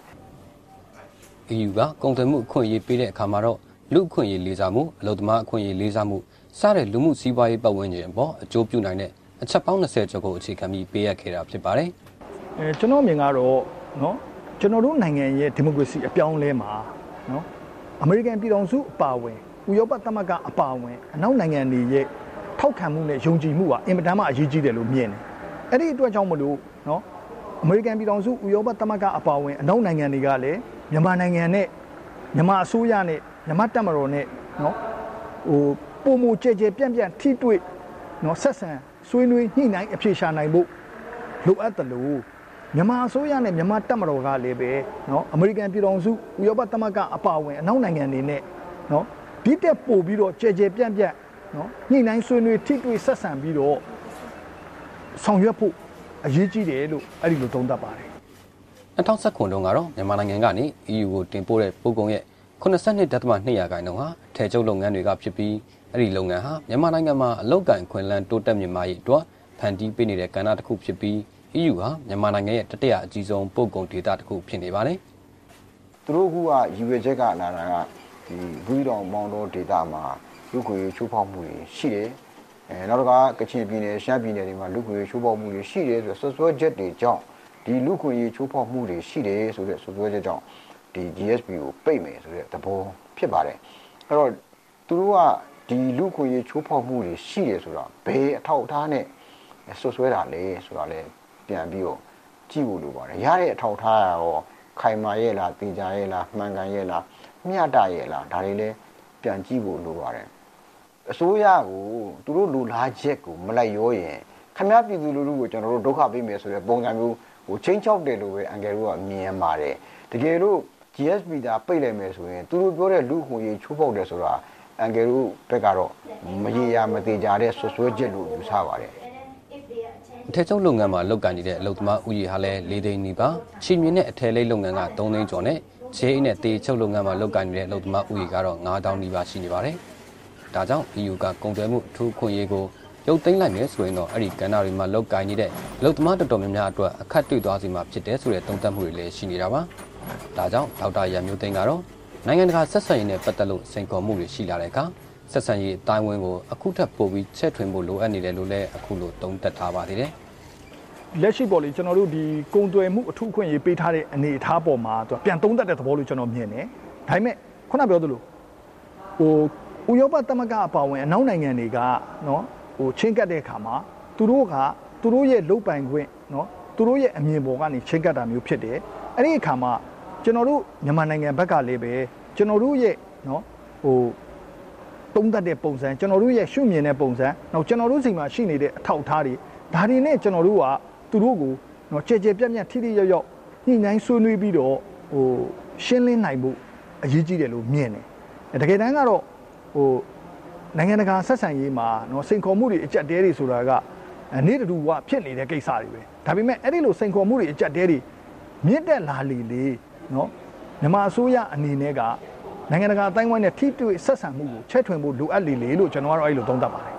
E U ကကုန်သွယ်မှုအခွင့်အရေးပေးတဲ့အခါမှာတော့လူအခွင့်အရေးလေးစားမှုအလုပ်သမားအခွင့်အရေးလေးစားမှုစတဲ့လူမှုစီးပွားရေးပတ်ဝန်းကျင်အပေါ်အကျိုးပြုနိုင်တဲ့အချက်ပေါင်း20ကျော်ကိုအခြေခံပြီးပေးရခဲ့တာဖြစ်ပါတယ်အဲကျွန်တော်မြင်ကတော့နော်ကျွန်တော်တို့နိုင်ငံရဲ့ဒီမိုကရေစီအပြောင်းလဲမှာနော်အမေရိကန်ပြည်ထောင်စုအပါအဝင်ဥရောပသမဂ္ဂအပါအဝင်အနောက်နိုင်ငံတွေရဲ့ထောက်ခံမှုနဲ့ယုံကြည်မှုကအင်မတန်မှအရေးကြီးတယ်လို့မြင်တယ်အဲ့ဒီအတွက်ကြောင့်မလို့နော်အမေရိကန်ပြည်ထောင်စုဥရောပသမဂ္ဂအပါအဝင်အနောက်နိုင်ငံတွေကလည်းမြန်မာနိုင်ငံနဲ့မြန်မာအစိုးရနဲ့မြန်မာတပ်မတော်နဲ့နော်ဟိုပုံမကြဲကြဲပြန့်ပြန့်ထိတွေ့နော်ဆက်ဆံဆွေးနွေးညှိနှိုင်းအဖြေရှာနိုင်ဖို့လိုအပ်တယ်လို့မြန်မာအစိုးရနဲ့မြန်မာတပ်မတော်ကလည်းပဲနော်အမေရိကန်ပြည်ထောင်စုဥရောပသမဂ္ဂအပါအဝင်အနောက်နိုင်ငံတွေနဲ့နော်ဒီတက်ပို့ပြီးတော့ကြဲကြဲပြန့်ပြန့်နော်ညှိနှိုင်းဆွေးနွေးထိတွေ့ဆက်ဆံပြီးတော့ဆောင်ရွက်ဖို့အရေးကြီးတယ်လို့အဲ့ဒီလိုသုံးသပ်ပါတယ်၂၀၁၉ တုန်းကတော့မြန်မာနိုင်ငံကနေ E U ကိုတင်ပို့တဲ့ပို့ကုန်ရဲ့eighty-two point twoရာခိုင်နှုန်းဟာထည်ချုပ်လုပ်ငန်းတွေကဖြစ်ပြီးအဲ့ဒီလုပ်ငန်းဟာမြန်မာနိုင်ငံမှာအလုပ်ကိုင်ခွင့်လန်းတိုးတက်မြင့်မားရေးအတွက်ဖန်တီးပေးနေတဲ့ကဏ္ဍတစ်ခုဖြစ်ပြီး E U ဟာမြန်မာနိုင်ငံရဲ့တတိယအကြီးဆုံးပို့ကုန်ဒေသတစ်ခုဖြစ်နေပါတယ်သူတို့ကရည်ရွယ်ချက်ကလာတာကဒီဘူးရီတောင်မောင်တော်ဒေသမှာလူခွေချိုးဖောက်မှုတွေရှိတယ်အဲနောက်တစ်ခါကချင်ပြည်နယ်ရှမ်းပြည်နယ်တွေမှာလူခွေချိုးဖောက်မှုတွေရှိတယ်ဆိုတော့ဆွဆွဲချက်တွေကြောင့်ဒီလူခွေချိုးဖောက်မှုတွေရှိတယ်ဆိုတဲ့ဆွဆွဲချက်ကြောင့်ဒီ G S P ကိုပိတ်မယ်ဆိုတဲ့သဘောဖြစ်ပါတယ်အဲ့တော့သူတို့ကဒီလူခွေချိုးဖောက်မှုတွေရှိတယ်ဆိုတော့ဘယ်အထောက်အထားနဲ့ဆွဆွဲတာလဲဆိုတာလဲပြန်ပြီးတော့ကြည့်ဖို့လိုပါတယ်ရတဲ့အထောက်အထားရောခိုင်မာရဲ့လားတင်ကြရဲ့လားမှန်ကန်ရဲ့လားမျှတရဲ့လားဒါတွေလည်းပြန်ကြည့်ဖို့လိုပါတယ်အစိုးရကိုသူတို့လူလားချက်ကိုမလိုက်ရောရင်ခမည်းပြည်သူလူထုကိုကျွန်တော်တို့ဒုက္ခပေးမယ်ဆိုတဲ့ပုံစံမျိုးဟိုချင်းချောက်တယ်လို့ပဲအန်ကယ်တို့ကမြင်ပါတယ်တကယ်လို့ G S P ဒါပိတ်လိုက်မယ်ဆိုရင်သူတို့ပြောတဲ့လူခွင့်ရေးချိုးဖောက်တယ်ဆိုတာအန်ကယ်တို့ဘက်ကတော့မရေရာမသေးကြတဲ့ဆွဆွဲချက်လို့ယူဆပါတယ်အထည်ချုပ်လုပ်ငန်းမှာလုပ်ကိုင်နေတဲ့အလုပ်သမားဦးရေဟာလည်း၄သိန်းနီးပါးချီမြင့်တဲ့အထည်လိပ်လုပ်ငန်းက၃သိန်းကျော်နဲ့ခြေအိတ်နဲ့တေချုပ်လုပ်ငန်းမှာလုပ်ကိုင်နေတဲ့အလုပ်သမားဦးရေကတော့၅သောင်းနီးပါးရှိနေပါတယ်။ဒါကြောင့် E U ကကုန်သွယ်မှုအထူးခွင့်ရေးကိုရုပ်သိမ်းလိုက်မယ်ဆိုရင်တော့အဲ့ဒီကဏ္ဍတွေမှာလုပ်ကိုင်နေတဲ့အလုပ်သမားတော်တော်များများအတွက်အခက်တွေ့သွားစေမှာဖြစ်တယ်ဆိုတဲ့သုံးသပ်မှုတွေလည်းရှိနေတာပါ။ဒါကြောင့်ဒေါက်တာရန်မျိုးသိန်းကတော့နိုင်ငံတကာဆက်ဆံရေးနဲ့ပတ်သက်လို့စိန်ခေါ်မှုတွေရှိလာတဲ့အခါဆက်ဆံရေးအတိုင်းအဝန်ကိုအခုထပ်ပိုပြီးချဲ့ထွင်ဖို့လိုအပ်နေတယ်လို့လည်းအခုလိုသုံးသပ်ထားပါသေးတယ်။လက်ရှိပေါ်လေကျွန်တော်တို့ဒီကုန်သွယ်မှုအထူးအခွင့်အရေးပေးထားတဲ့အနေအထားပေါ်မှာသူပြန်သုံးသပ်တဲ့သဘောလို့ကျွန်တော်မြင်တယ်။ဒါပေမဲ့ခုနပြောသလိုဟိုဥရောပသမဂ္ဂအပါအဝင်အနောက်နိုင်ငံတွေကနော်ဟိုချင်းကပ်တဲ့အခါမှာသူတို့ကသူတို့ရဲ့လုတ်ပိုင်ခွင့်နော်သူတို့ရဲ့အမြင်ပေါ်ကနေချင်းကပ်တာမျိုးဖြစ်တယ်။အဲ့ဒီအခါမှာကျွန်တော်တို့မြန်မာနိုင်ငံဘက်ကလည်းပဲကျွန်တော်တို့ရဲ့နော်ဟိုသုံးသပ်တဲ့ပုံစံကျွန်တော်တို့ရဲ့ရှုမြင်တဲ့ပုံစံနောက်ကျွန်တော်တို့စီမှာရှိနေတဲ့အထောက်အထားတွေဒါတွေနဲ့ကျွန်တော်တို့ကသူတို့ကိုနော်ကြဲကြဲပြန့်ပြန့်ထိထိရောက်ရောက်ညှိနှိုင်းဆွေးနွေးပြီးတော့ဟိုရှင်းလင်းနိုင်ဖို့အရေးကြီးတယ်လို့မြင်တယ်တကယ်တမ်းကတော့ဟိုနိုင်ငံတကာဆက်ဆံရေးမှာနော်စိန်ခေါ်မှုတွေအကြက်တဲတွေဆိုတာကနေ့တူဝဖြစ်နေတဲ့ကိစ္စတွေပဲဒါပေမဲ့အဲ့ဒီလိုစိန်ခေါ်မှုတွေအကြက်တဲတွေမြင့်တက်လာလေလေနော်မြန်မာအစိုးရအနေနဲ့ကနိုင်ငံတကာအတိုင်းဝိုင်းနဲ့ထိတွေ့ဆက်ဆံမှုကိုချဲ့ထွင်ဖို့လိုအပ်လေလေလို့ကျွန်တော်ကတော့အဲ့လိုသုံးသပ်ပါတယ်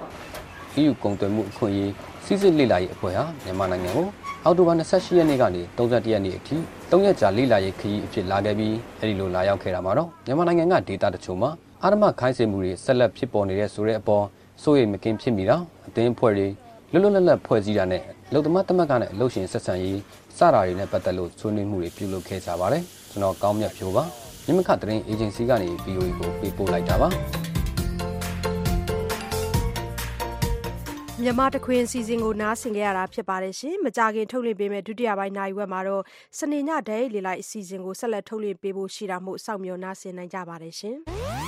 E U ကုန်သွယ်မှုအခွင့်အရေးစီစစ်လေ့လာရေးအဖွဲ့ဟာမြန်မာနိုင်ငံကိုအောက်တိုဘာ၂၈ရက်နေ့ကနေ၃၁ရက်နေ့အထိ၃ရက်ကြာလေ့လာရေးခရီးအဖြစ်လာခဲ့ပြီးအဲဒီလိုလာရောက်ခဲ့တာမှာတော့မြန်မာနိုင်ငံကဒေသတချို့မှာအာဓမခိုင်းစေမှုတွေဆက်လက်ဖြစ်ပေါ်နေတဲ့ဆိုတဲ့အပေါ်စိုးရိမ်မကင်းဖြစ်မိတာအသင်းအဖွဲ့တွေလွတ်လွတ်လပ်လပ်ဖွဲ့စည်းတာနဲ့လုံသမားတမတ်ကနဲ့အလုပ်ရှင်ဆက်ဆံရေးစတာတွေနဲ့ပတ်သက်လို့ဆွေးနွေးမှုတွေပြုလုပ်ခဲ့ကြပါတယ်ကျွန်တော်ကောင်းမြတ်ဖြိုးပါမြမခသတင်းအေဂျင်စီကနေ V O A ကိုပေးပို့လိုက်တာပါမြန်မာတခွင်စီစဉ်ကိုနားဆင်ကြရတာဖြစ်ပါတယ်ရှင်မကြခင်ထုတ်လွှင့်ပေးမယ့်ဒုတိယပိုင်းနိုင်ဝက်မှာတော့စနေညဒဲလေလိုက်အစီအစဉ်ကိုဆက်လက်ထုတ်လွှင့်ပေးဖို့ရှိတာမို့စောင့်မျှော်နားဆင်နိုင်ကြပါတယ်ရှင်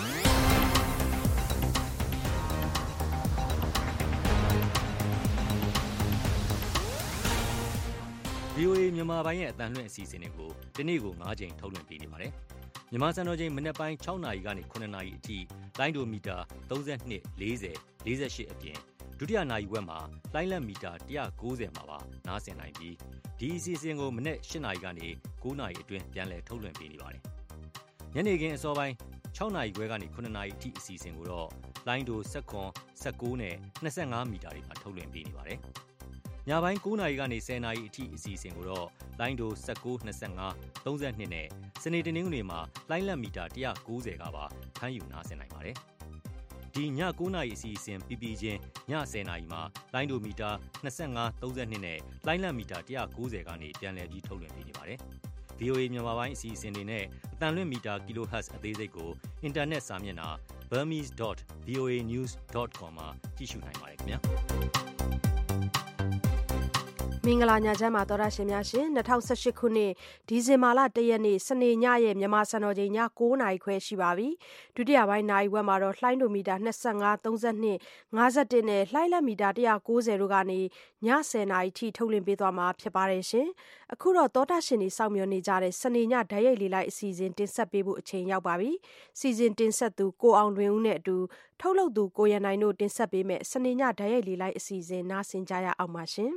V O A မြန်မာပိုင်းရဲ့အတန်လွှင့်အစီအစဉ်တွေကိုဒီနေ့ကို၅ချိန်ထုတ်လွှင့်ပေးနေပါတယ်မြန်မာစံတော်ချိန်မနက်ပိုင်း၆နာရီကနေ၇နာရီအထိလိုင်းဒိုမီတာ၃၂ ၄၀ ၄၈အပြင်ဒုတိယနာရီဝက်မှာလိုင်းလက်မီတာ၁၉၀မှာပါနားဆင်နိုင်ပြီးဒီအစီအစဉ်ကိုမနေ့၈နာရီကနေ၉နာရီအတွင်းပြန်လည်ထုတ်လွှင့်ပေးနေပါတယ်။ညနေခင်းအစောပိုင်း၆နာရီခွဲကနေ၇နာရီအထိအစီအစဉ်ကိုတော့လိုင်းဒို၁၇ ၁၉နဲ့၂၅မီတာတွေမှာထုတ်လွှင့်ပေးနေပါတယ်။ညပိုင်း၉နာရီကနေ၁၀နာရီအထိအစီအစဉ်ကိုတော့လိုင်းဒို၁၉ ၂၅ ၃၂နဲ့စနေတနင်္ဂနွေမှာလိုင်းလက်မီတာ၁၉၀ကပါဖမ်းယူနားဆင်နိုင်ပါတယ်။ဒီည၉နာရီအစီအစဉ်ပြီးပြီးချင်းည၁၀နာရီမှာလိုင်းဒိုမီတာ၂၅ ၃၂နဲ့လိုင်းလက်မီတာ၁၉၀ကနေပြန်လည်ပြီးထုတ်လွှင့်ပေးနေပါတယ်။ဗွီအိုအေ မြန်မာပိုင်းအစီအစဉ်တွေနဲ့အတန်လွင့်မီတာ kilohertz အသေးစိတ်ကိုအင်တာနက်စာမျက်နှာ burmese dot v o a news dot com မှာကြည့်ရှုနိုင်ပါတယ်ခင်ဗျာ။မင်္ဂလာညချမ်းပါတော်ရရှင်များရှင်၂၀၁၈ခုနှစ်ဒီဇင်ဘာလ၁ရက်နေ့စနေညရဲ့မြန်မာစံတော်ချိန်ည၉နာရီခွဲရှိပါပြီဒုတိယပိုင်းနာရီဝက်မှာတော့လှိုင်းဒိုမီတာ၂၅ ၃၂ ၅၁နဲ့လှိုင်းလက်မီတာ၁၉၀တို့ကနေည၁၀နာရီထိထုတ်လွှင့်ပေးသွားမှာဖြစ်ပါတယ်ရှင်အခုတော့တော်တာရှင်တွေစောင့်မျှော်နေကြတဲ့စနေညဓာတ်ရိုက်လေးလိုက်အစီအစဉ်တင်ဆက်ပေးဖို့အချိန်ရောက်ပါပြီစီစဉ်တင်ဆက်သူကိုအောင်လွင်ဦးနဲ့အတူထုတ်လုပ်သူကိုရန်နိုင်တို့တင်ဆက်ပေးမယ်စနေညဓာတ်ရိုက်လေးလိုက်အစီအစဉ်နားဆင်ကြရအောင်ပါရှင်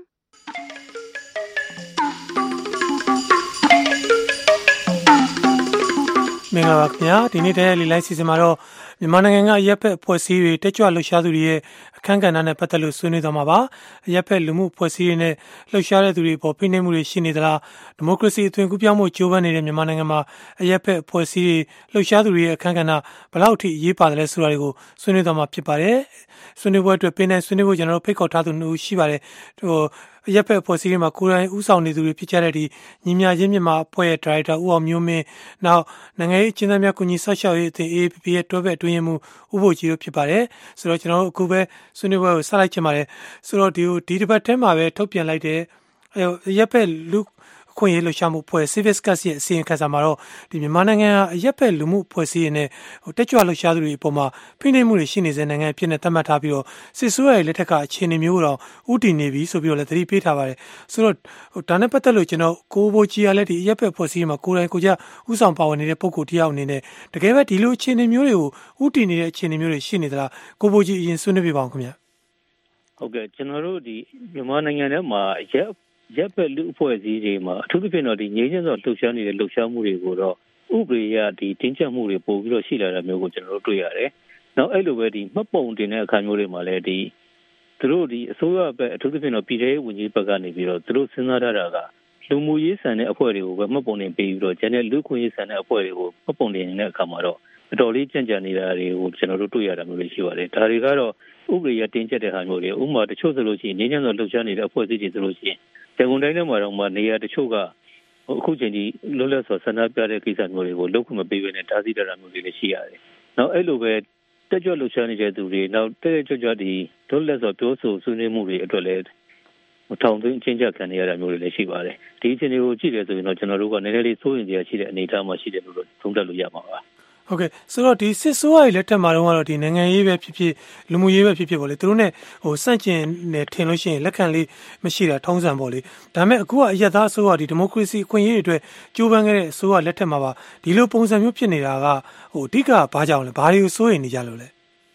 မင်္ဂလာပါခင်ဗျာဒီနေ့တည်းလေးလိုက်စီစဉ်မှာတော့မြန်မာနိုင်ငံကရပ်ဖက်ဖွဲ့စည်းတွေတက်ကြွလှုပ်ရှားသူတွေရဲ့အခမ်းကဏ္ဍနဲ့ပတ်သက်လို့ဆွေးနွေးသွားမှာပါရပ်ဖက်လူမှုဖွဲ့စည်းတွေနဲ့လှုပ်ရှားတဲ့သူတွေပေါ်ဖိနှိပ်မှုတွေရှိနေသလားဒီမိုကရေစီအသွင်ကူးပြောင်းမှုကြိုးပမ်းနေတဲ့မြန်မာနိုင်ငံမှာရပ်ဖက်ဖွဲ့စည်းတွေလှုပ်ရှားသူတွေရဲ့အခမ်းကဏ္ဍဘယ်လောက်ထိအရေးပါတယ်လဲဆိုတာတွေကိုဆွေးနွေးသွားမှာဖြစ်ပါတယ်ဆွေးနွေးပွဲအတွက်ပင်နိုင်ဆွေးနွေးဖို့ကျွန်တော်တို့ဖိတ်ခေါ်ထားသူမျိုးရှိပါတယ်ဟိုရပ်ဖက်ဖွဲ့စည်းတွေမှာကိုယ်တိုင်ဥဆောင်နေသူတွေဖြစ်ကြတဲ့ဒီညီမြချင်းမြန်မာအဖွဲ့ရဲ့ဒါရိုက်တာဦးအောင်မျိုးမင်းနောက်နိုင်ငံရေးအကျဉ်းသားများကုညီဆောက်ရှောက်ရေးအသင်း A A P P ရဲ့တွဲဖက်အတွင်းရေးမှူးဥပ္ပိုလ်ကြီးတို့ဖြစ်ပါတယ်ဆိုတော့ကျွန်တော်တို့အခုပဲဆွေးနွေးပွဲကိုဆက်လိုက်ချင်ပါတယ်ဆိုတော့ဒီဒီတစ်ပတ်ထဲမှာပဲထုတ်ပြန်လိုက်တဲ့ရပ်ဖက်လူအခွင့်အရေးလှုပ်ရှားမှုဖွဲ့ Civic Cast ရဲ့အစီရင်ခံစာမှာတော့ဒီမြန်မာနိုင်ငံဟာအရက်ဖက်လူမှုဖွဲ့စည်းရတဲ့ဟိုတက်ကြွလှုပ်ရှားသူတွေအပေါ်မှာဖိနှိပ်မှုတွေရှိနေတဲ့နိုင်ငံအဖြစ်နဲ့သတ်မှတ်ထားပြီးတော့စစ်ဆိုးရဲ့လက်ထက်ကအခြေအနေမျိုးတော့ဥတည်နေပြီဆိုပြီးတော့လည်းသတိပေးထားပါတယ်ဆိုတော့ဟိုဒါနဲ့ပတ်သက်လို့ကျွန်တော်ကိုဘိုကြီးကလည်းဒီအရက်ဖက်ဖွဲ့စည်းမှာကိုယ်တိုင်ကိုကြဥဆောင်ပါဝင်နေတဲ့ပုံကိုတရားအနေနဲ့တကယ်ပဲဒီလိုအခြေအနေမျိုးတွေကိုဥတည်နေတဲ့အခြေအနေမျိုးတွေရှိနေသလားကိုဘိုကြီးအရင်ဆွေးနွေးပြပါအောင်ခင်ဗျာဟုတ်ကဲ့ကျွန်တော်တို့ဒီမြန်မာနိုင်ငံထဲမှာရက်ရပ်ဖက်လူအဖွဲ့အစည်းတွေမှာအထူးသဖြင့်တော့ဒီငြိမ်းချမ်းစွာလှုပ်ရှားနေတဲ့လှုပ်ရှားမှုတွေကိုတော့ဥပဒေရဒီတင်းကျပ်မှုတွေပို့ပြီးတော့ရှိလာတာမျိုးကိုကျွန်တော်တို့တွေ့ရတယ်။နောက်အဲ့လိုပဲဒီမှတ်ပုံတင်တဲ့အခါမျိုးတွေမှာလည်းဒီသူတို့ဒီအစိုးရဘက်အထူးသဖြင့်တော့ပြည်ထောင်ဝန်ကြီးဘက်ကနေပြီးတော့သူတို့စဉ်းစားထားတာကလူမှုရေးဆန်တဲ့အဖွဲ့တွေကိုပဲမှတ်ပုံတင်ပေးပြီးတော့ကျန်တဲ့လူခွင့်ရေးဆန်တဲ့အဖွဲ့တွေကိုမှတ်ပုံတင်နေတဲ့အခါမှာတော့အတော်လေးကြံ့ကြာနေတာတွေကိုကျွန်တော်တို့တွေ့ရတာမျိုးတွေရှိပါတယ်။ဒါတွေကတော့ဥပဒေရတင်းကျပ်တဲ့ဟာမျိုးတွေဥပမာတချို့ဆိုလို့ရှိရင်ငြိမ်းချမ်းစွာလှုပ်ရှားနေတဲ့အဖွဲ့အစည်းတွေဆိုလို့ရှိရင်ရန်ကုန်တိုင်းထဲမှာတော့မှနေရာတချို့ကအခုချိန်ကြီးလွတ်လပ်စွာဆန္ဒပြတဲ့ကိစ္စမျိုးတွေကိုလုပ်ခွင့်မပေးဘဲနဲ့တားဆီးတာမျိုးတွေလည်းရှိရတယ်။နောက်အဲ့လိုပဲတက်ကြွလှုပ်ရှားနေတဲ့သူတွေနောက်တက်ကြွကြွဒီလွတ်လပ်စွာပြောဆိုဆွေးနွေးမှုတွေအတွက်လည်းထောင်သွင်းချင်းချခံနေရတာမျိုးတွေလည်းရှိပါတယ်။ဒီအခြေအနေကိုကြည့်ရဆိုရင်တော့ကျွန်တော်တို့ကနည်းနည်းလေးစိုးရိမ်စရာရှိတဲ့အနေအထားမှာရှိတယ်လို့သုံးသပ်လို့ရမှာပါ။ဟုတ်ကဲ့ဆိုတော့ဒီစစ်ဆိုးရည်လက်ထက်မှာတော့ဒီနိုင်ငံရေးပဲဖြစ်ဖြစ်လူမှုရေးပဲဖြစ်ဖြစ်ပေါ့လေသူတို့ ਨੇ ဟိုစန့်ကျင်နေထင်လို့ရှိရင်လက်ခံလေးမရှိတာထုံးစံပေါ့လေဒါပေမဲ့အခုကအရက်သားအစိုးရဒီဒီမိုကရေစီအခွင့်အရေးတွေအတွက်ကြိုးပမ်းခဲ့တဲ့အစိုးရလက်ထက်မှာပါဒီလိုပုံစံမျိုးဖြစ်နေတာကဟိုအဓိကဘာကြောင့်လဲဘာတွေကိုစိုးရိမ်နေကြလို့လဲ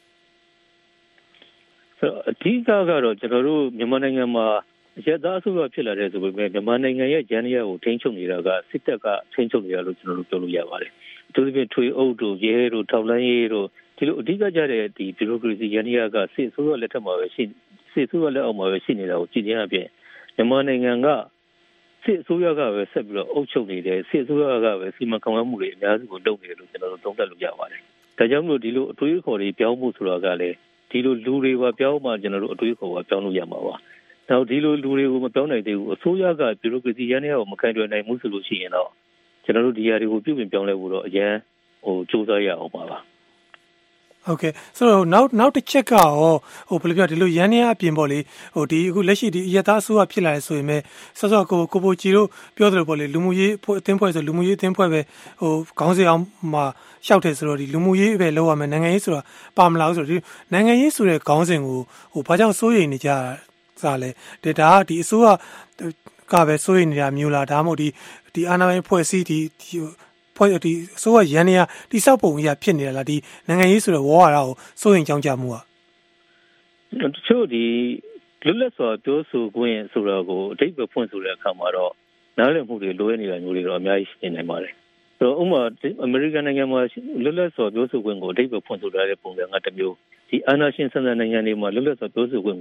ဆိုတော့အဓိကကတော့ကျွန်တော်တို့မြန်မာနိုင်ငံမှာအရက်သားအစိုးရဖြစ်လာတဲ့ဆိုပေမဲ့မြန်မာနိုင်ငံရဲ့ဂျန်နီယာကိုထိန်းချုပ်နေတာကစစ်တပ်ကထိန်းချုပ်နေတာလို့ကျွန်တော်တို့ပြောလို့ရပါတယ်သူတို့ထွေအုပ်တို့ရဲတို့ထောက်လှမ်းရေးတို့ဒီလိုအဓိကကြတဲ့ဒီဘီရိုကရေစီရန်ရာကစစ်ဆိုးရလက်ထက်မှာပဲရှိစစ်ဆိုးရလက်အောက်မှာပဲရှိနေတာကိုကြည့်တဲ့အပြင်မြန်မာနိုင်ငံကစစ်ဆိုးရကပဲဆက်ပြီးတော့အုပ်ချုပ်နေတယ်စစ်ဆိုးရကပဲစီမံခန့်ခွဲမှုတွေအများစုကိုလုပ်နေတယ်လို့ကျွန်တော်တို့သုံးသပ်လို့ရပါတယ်။ဒါကြောင့်မလို့ဒီလိုအတွေးအခေါ်တွေပြောင်းဖို့ဆိုတာကလည်းဒီလိုလူတွေပါပြောင်းမှကျွန်တော်တို့အတွေးအခေါ်ပါပြောင်းလို့ရမှာပါ။နောက်ဒီလိုလူတွေကိုမပြောင်းနိုင်သေးဘူးအစိုးရကဘီရိုကရေစီရန်ရာကိုမခိုင်တွယ်နိုင်ဘူးဆိုလို့ရှိရင်တော့ကျွန်တော်တို့ဒီຢာတွေကိုပြုပြင်ပြောင်းလဲဖို့တော့အရင်ဟိုစူးစမ်းရအောင်ပါပါဟုတ်ကဲ့ဆိုတော့နောက်နောက်တစ်ချက်ကရောဟိုဘယ်လိုပြောဒီလိုရန်နေရအပြင်ပေါ့လေဟိုဒီအခုလက်ရှိဒီအရသားအစိုးရဖြစ်လာတယ်ဆိုရင်ပဲဆော့ဆော့ကိုကိုပိုချီတို့ပြောတယ်ပေါ့လေလူမှုရေးအသင်းဖွဲ့ဆိုလူမှုရေးအသင်းဖွဲ့ပဲဟိုခေါင်းစဉ်အောင်မှာရှောက်တယ်ဆိုတော့ဒီလူမှုရေးပဲလောက်ရမယ်နိုင်ငံရေးဆိုတာပါမလားဆိုတော့ဒီနိုင်ငံရေးဆိုတဲ့ခေါင်းစဉ်ကိုဟိုဘာကြောင့်စိုးရိမ်နေကြစားလဲဒါကဒီအစိုးရကပဲစိုးရိမ်နေတာမျိုးလားဒါမှမဟုတ်ဒီဒီအာဏာပိုင်ဖွဲ့စည်းဒီဖွဲ့ဒီအစိုးရရန်နေရတိဆောက်ပုံကြီးဖြစ်နေတာလားဒီနိုင်ငံရေးဆိုတဲ့ဝေါ်ရတာကိုစိုးရင်ကြောင်းကြမှုอ่ะတချို့ဒီလွတ်လပ်စွာပြောဆိုခွင့်ဆိုတော့ကိုအတိတ်ပဲဖွင့်ဆိုတဲ့အခါမှာတော့နားလည်မှုတွေလိုရနေတာမျိုးတွေတော့အများကြီးရှိနေနိုင်ပါတယ်ဆိုတော့ဥပမာအမေရိကန်နိုင်ငံမှာလွတ်လပ်စွာပြောဆိုခွင့်ကိုအတိတ်ပဲဖွင့်ဆိုထားတဲ့ပုံစံကတစ်မျိုးဒီအာဏာရှင်ဆန်ဆန်နိုင်ငံတွေမှာလွတ်လပ်စွာပြောဆိုခွင့်ကို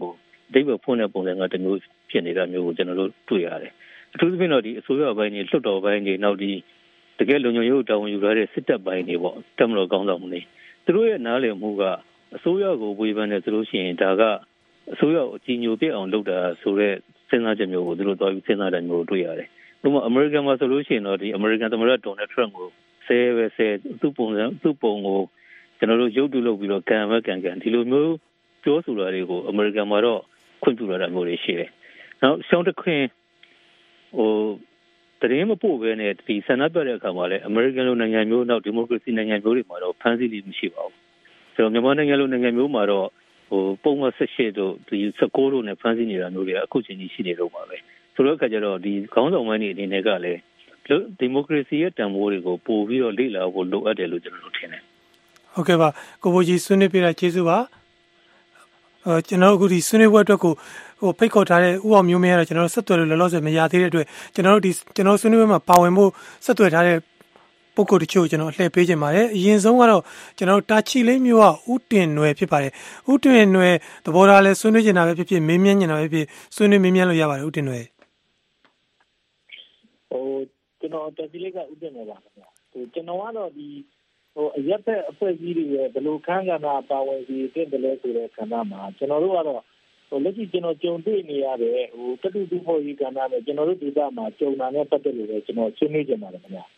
ဒိဗ္ဗဖွင့်တဲ့ပုံစံကတမျိုးဖြစ်နေတာမျိုးကိုကျွန်တော်တို့တွေ့ရတယ်အထူးသဖြင့်တော့ဒီအစိုးရပိုင်းကြီးလွှတ်တော်ပိုင်းကြီးနောက်ဒီတကယ်လုံခြုံရေးတာဝန်ယူရတဲ့စစ်တပ်ပိုင်းတွေပေါ့တပ်မတော်ကောင်းဆောင်မှုတွေသူတို့ရဲ့နားလည်မှုကအစိုးရကိုဝေဖန်တယ်ဆိုလို့ရှိရင်ဒါကအစိုးရကိုအကြီးညိုပြအောင်လုပ်တာဆိုတဲ့စဉ်းစားချက်မျိုးကိုသူတို့တော်ပြီးစဉ်းစားတယ်မျိုးတွေ့ရတယ်ဥပမာအမေရိကန်မှာဆိုလို့ရှိရင်တော့ဒီအမေရိကန်သမ္မတဒေါ်နယ်ထရမ့်ကိုဆဲပဲဆဲသူ့ပုံစံသူ့ပုံကိုကျွန်တော်တို့ရုပ်တုလုပ်ပြီးတော့ကံပဲကံကံဒီလိုမျိုးပြောဆိုတာတွေကိုအမေရိကန်မှာတော့ခွင့်ပြုလာတာမျိုးတွေရှိတယ်။နောက်ရှောင်းတခွင်ဟိုတရင်မပို့ပဲနဲ့ဒီဆန္ဒပြတဲ့အခါမှာလည်းအမေရိကန်လိုနိုင်ငံမျိုးနောက်ဒီမိုကရေစီနိုင်ငံမျိုးတွေမှာတော့ဖမ်းဆီးလို့မရှိပါဘူး။ဆိုတော့မြန်မာနိုင်ငံလိုနိုင်ငံမျိုးမှာတော့ဟိုပုံမှန်ဆက်ရှစ်တို့ဒီစကိုးတို့နဲ့ဖမ်းဆီးနေတာမျိုးတွေအခုချိန်ကြီးရှိနေတော့ပါပဲ။ဆိုတော့အခါကျတော့ဒီခေါင်းဆောင်ပိုင်းတွေအနေနဲ့ကလည်းဒီမိုကရေစီရဲ့တန်ဖိုးတွေကိုပို့ပြီးတော့လေ့လာဖို့လိုအပ်တယ်လို့ကျွန်တော်တို့ထင်တယ်။ဟုတ်ကဲ့ပါကိုဘိုကြီးဆွေးနွေးပြတာကျေးဇူးပါ။အဲကျွန်တော်အခုဒီဆွေးနွေးပွဲအတွက်ကိုဟိုဖိတ်ခေါ်ထားတဲ့ဥအောင်မျိုးမင်းကတော့ကျွန်တော်တို့ဆက်သွယ်လို့လောလောဆယ်မရသေးတဲ့အတွက်ကျွန်တော်တို့ဒီကျွန်တော်ဆွေးနွေးပွဲမှာပါဝင်ဖို့ဆက်သွယ်ထားတဲ့ပုဂ္ဂိုလ်တချို့ကျွန်တော်လှည့်ပေးခြင်းပါတယ်အရင်ဆုံးကတော့ကျွန်တော်တာချီလေးမျိုးကဥတင်နွယ်ဖြစ်ပါတယ်ဥတင်နွယ်သဘောထားလဲဆွေးနွေးနေတာပဲဖြစ်ဖြစ်မေးမြန်းနေတာပဲဖြစ်ဆွေးနွေးမေးမြန်းလို့ရပါတယ်ဥတင်နွယ်ဟိုကျွန်တော်တာချီလေးကဥတင်နွယ်ပါခင်ဗျာဟိုကျွန်တော်ကတော့ဒီဟိုအရက်ဖက်အဖွဲ့အစည်းတွေရဲ့ဘယ်လိုခန်းကဏ္ဍပါဝင်စီတင်တယ်လဲဆိုတဲ့ခန္ဓာမှာကျွန်တော်တို့ကတော့ဟိုလက်ရှိကျွန်တော်ကြုံတွေ့နေရတဲ့ဟိုတတုတူဖို့ရေးကဏ္ဍနဲ့ကျွန်တော်တို့ဒေသမှာကြုံတာနဲ့ပတ်သက်လို့လည်းကျွန်တော်ဆွေးနွေးကြပါတယ်ခင်ဗျာ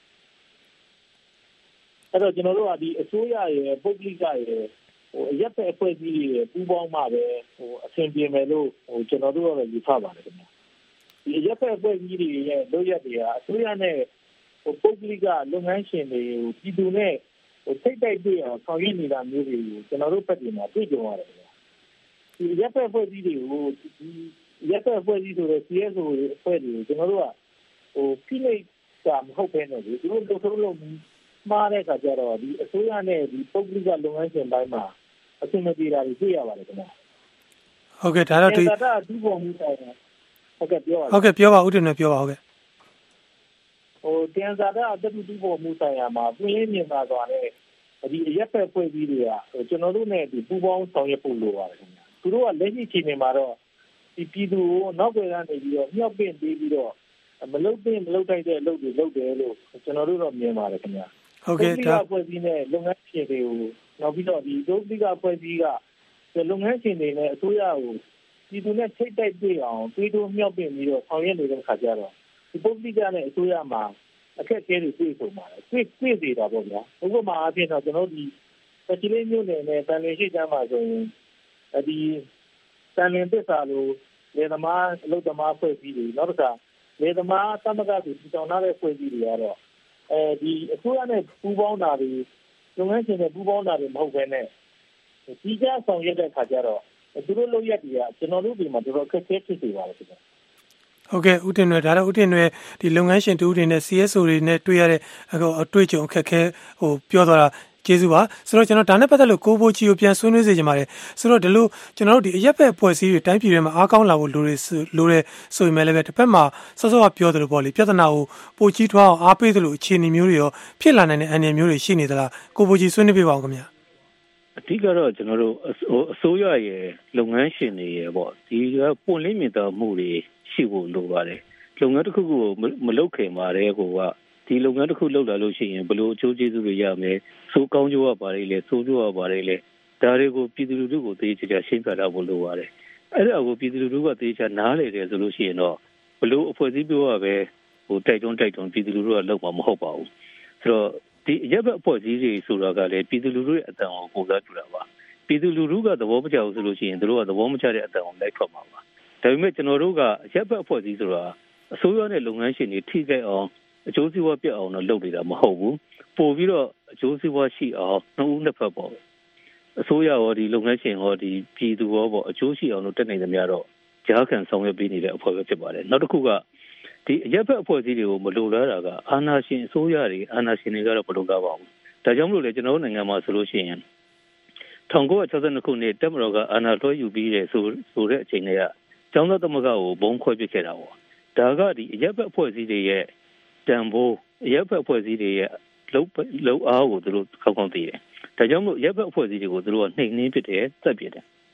အဲ့တော့ကျွန်တော်တို့ကဒီအစိုးရရဲ့ပုဂ္ဂလိကရဲ့ဟိုအရက်ဖက်အဖွဲ့အစည်းတွေရဲ့ပူးပေါင်းမှပဲဟိုအဆင်ပြေမယ်လို့ဟိုကျွန်တော်တို့ကတော့ယူဆပါတယ်ခင်ဗျာဒီအရက်ဖက်အဖွဲ့အစည်းတွေရဲ့လုပ်ရက်တွေကအစိုးရနဲ့ဟိုပုဂ္ဂလိကလုပ်ငန်းရှင်တွေပြည်သူနဲ့ဟိုစိတ်တိုက်တွေ့အောင်ဆောင်ရွက်နေတာမျိုးတွေကိုကျွန်တော်တို့ဘက်ဒီမှာတွေ့ကြရတယ်ခင်ဗျာဒီရက်ဖက်အဖွဲ့အစည်းတွေကိုဒီရက်ဖက်အဖွဲ့အစည်းဆိုတဲ့ C S O အဖွဲ့တွေကိုကျွန်တော်တို့ကဟိုဖိနှိပ်တာမဟုတ်ဘဲနဲ့ဒီသူတို့လုပ်ထုတ်လို့မှားတဲ့အခါကျတော့ဒီအစိုးရနဲ့ဒီပုဂ္ဂလိကလုပ်ငန်းရှင်တိုင်းမှာအဆင်မပြေတာတွေတွေ့ရပါတယ်ခင်ဗျာဟုတ်ကဲ့ဒါတော့ဒီဒါကဒီပုံမှုတိုင်းဟုတ်ကဲ့ပြောပါဟုတ်ကဲ့ပြောပါဦးတင်နဲ့ပြောပါဟုတ်ကဲ့ဟိုတင်စားတဲ့အတူတူပုံမှုဆိုင်ရာမှာပြင်းရင်းမြင်သာစွာနဲ့ဒီအရက်ဖက်ဖွဲ့စည်းတွေကကျွန်တော်တို့နဲ့ဒီပူးပေါင်းဆောင်ရွက်ဖို့လိုပါတယ်ခင်ဗျာသူတို့ကလက်ရှိချိန်မှာတော့ဒီပြည်သူကိုနောက်ွယ်ကနေပြီးတော့မြောက်ပင့်ပေးပြီးတော့မလုတ်ပင့်မလုတ်တိုက်တဲ့အလုပ်တွေလုပ်တယ်လို့ကျွန်တော်တို့တော့မြင်ပါတယ်ခင်ဗျာဟုတ်ကဲ့ဒါဖွဲ့စည်းနဲ့လုပ်ငန်းရှင်တွေကိုနောက်ပြီးတော့ဒီဒုတိယဖွဲ့စည်းကလုပ်ငန်းရှင်တွေနဲ့အစိုးရကိုပြည်သူနဲ့ထိတ်တိုက်တွေ့အောင်ပြည်သူမြောက်ပင့်ပြီးတော့ဆောင်ရွက်နေတဲ့ခါကျတော့ဒီပုဂ္ဂလိကနဲ့အစိုးရမှာအခက်အခဲတွေတွေ့ဆုံပါတယ်တွေ့တွေ့သေးတာပေါ့ဗျာဥပမာအဖြစ်တော့ကျွန်တော်ဒီပချီလေးမျိုးနယ်နဲ့တန်လင်းရှိကြမှာဆိုရင်ဒီတန်လင်းသစ္စာလိုလေသမားအလုပ်သမားဖွဲ့စည်းတွေနောက်တစ်ခါလေသမားသမဂ္ဂတွေတောင်းထားတဲ့ဖွဲ့စည်းတွေကတော့အဲဒီအစိုးရနဲ့ပူးပေါင်းတာတွေလုပ်ငန်းရှင်တွေပူးပေါင်းတာတွေမဟုတ်ဘဲနဲ့ဒီကြဆောင်ရွက်တဲ့ခါကျတော့သူတို့လုပ်ရက်တွေကကျွန်တော်တို့ဒီမှာတော်တော်အခက်အခဲဖြစ်နေပါတယ်ခင်ဗျာဟုတ်ကဲ့ဦးတင်နွယ်ဒါတော့ဦးတင်နွယ်ဒီလုပ်ငန်းရှင်တူတွေနဲ့ C S O တွေနဲ့တွေ့ရတဲ့အတွေ့အကြုံအခက်အခဲဟိုပြောသွားတာကျေးဇူးပါဆိုတော့ကျွန်တော်ဒါနဲ့ပတ်သက်လို့ကိုဘိုချီကိုပြန်ဆွေးနွေးစေချင်ပါတယ်ဆိုတော့ဒီလိုကျွန်တော်တို့ဒီအရက်ဖက်အဖွဲ့အစည်းတွေတိုင်းပြည်တွေမှာအားကောင်းလာဖို့လိုတယ်လိုတယ်ဆိုရင်လည်းပဲတစ်ဖက်မှာစောစောကပြောသလိုပေါ့လေပြဿနာကိုပိုကြီးထွားအောင်အားပေးသလိုအခြေအနေမျိုးတွေရောဖြစ်လာနိုင်တဲ့အန္တရာယ်မျိုးတွေရှိနေသလားကိုဘိုချီဆွေးနွေးပြပါအောင်ခင်ဗျာအဓိကတော့ကျွန်တော်တို့အစိုးရရဲ့လုပ်ငန်းရှင်တွေရဲ့ပေါ့ဒီကပွင့်လင်းမြင်သာမှုတွေရှိဖို့လိုပါတယ်လုပ်ငန်းတစ်ခုကိုမလုပ်ခင်မှာတည်းကိုကဒီလုပ်ငန်းတစ်ခုလုပ်လာလို့ရှိရင်ဘယ်လိုအကျိုးကျေးဇူးတွေရမယ်စိုးကောင်းကျိုးရပါတယ်လေစိုးကျိုးရပါတယ်လေဒါတွေကိုပြည်သူလူထုကိုသိချင်ချာရှင်းပြတာဖို့လိုပါတယ်အဲ့ဒါကိုပြည်သူလူထုကသိချာနားလေတယ်ဆိုလို့ရှိရင်တော့ဘယ်လိုအဖွဲ့အစည်းပြောရပဲဟိုတိုက်တွန်းတိုက်တွန်းပြည်သူလူထုကလုပ်မှာမဟုတ်ပါဘူးဆိုတော့ဒီရပ်ဘက်အဖွဲ့အစည်းတွေဆိုတာကလည်းပြည်သူလူထုရဲ့အတန်ကိုပုံစားပြတာပါပြည်သူလူထုကသဘောမကျဘူးဆိုလို့ရှိရင်တို့ကသဘောမကျတဲ့အတန်ကိုလိုက်ထွက်မှာပါဒါပေမဲ့ကျွန်တော်တို့ကရပ်ဘက်အဖွဲ့အစည်းဆိုတာအစိုးရနဲ့လုပ်ငန်းရှင်တွေထိခိုက်အောင်အကျိုးစီးပွားပြတ်အောင်တော့လုပ်နေတာမဟုတ်ဘူးပို့ပြီးတော့အကျိုးစီးပွားရှိအောင်နှစ်ဦးနှစ်ဖက်ပေါ့အစိုးရရောဒီလုပ်ငန်းရှင်ရောဒီပြည်သူရောပေါ့အကျိုးရှိအောင်လို့တက်နေသမျှတော့ကြားခံဆောင်ရွက်ပေးနေတဲ့အဖွဲ့ပဲဖြစ်ပါတယ်နောက်တစ်ခုကဒီအရက်ဖက်အဖွဲ့အစည်းတွေကိုမလိုလားတာကအာဏာရှင်အစိုးရတွေအာဏာရှင်တွေကတော့မလိုလားပါဘူးဒါကြောင့်မလို့လေကျွန်တော်တို့နိုင်ငံမှာဆိုလို့ရှိရင်၁၉၆၂ခုနှစ်တပ်မတော်ကအာဏာလွှဲယူပြီးတဲ့ဆိုဆိုတဲ့အချိန်တွေကကျောင်းသားသမဂ္ဂကိုဘုံခွဲပစ်ခဲ့တာပေါ့ဒါကဒီအရက်ဖက်အဖွဲ့အစည်းတွေရဲ့တန်ဖိုးအရက်ဖက်အဖွဲ့အစည်းတွေရဲ့လုံလုံအားကိုသူတို့ကောက်ကောက်သိတယ်ဒါကြောင့်မို့ရက်ဖက်အဖွဲ့အစည်းတွေကိုသူတို့ကနှိမ်နှင်းပစ်တယ်တက်ပစ်တယ်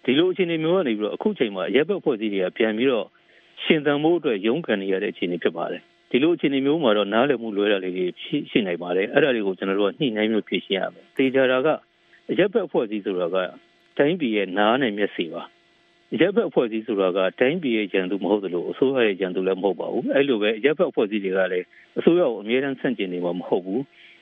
ဒီလိုအခြေအနေမျိုးကနေပြီးတော့အခုချိန်မှာရပ်ဘက်ဖွဲ့စည်းတွေကပြန်ပြီးတော့ရှင်သန်မှုအတွက်ရုန်းကန်နေရတဲ့အခြေအနေဖြစ်ပါတယ်ဒီလိုအခြေအနေမျိုးမှာတော့နားလည်မှုလွဲတာလေးတွေရှိနိုင်ပါတယ်အဲ့ဒါတွေကိုကျွန်တော်တို့ကညှိနှိုင်းမျိုးဖြေရှင်းရမယ်တေချာတာကရပ်ဘက်ဖွဲ့စည်းဆိုတာကတိုင်းပြည်ရဲ့နားနဲ့မျက်စိပါရပ်ဘက်ဖွဲ့စည်းဆိုတာကတိုင်းပြည်ရဲ့ကြံသူမဟုတ်သလိုအစိုးရရဲ့ကြံသူလည်းမဟုတ်ပါဘူးအဲ့လိုပဲရပ်ဘက်ဖွဲ့စည်းတွေကလည်းအစိုးရကိုအမြဲတမ်းဆန့်ကျင်နေမှာမဟုတ်ဘူး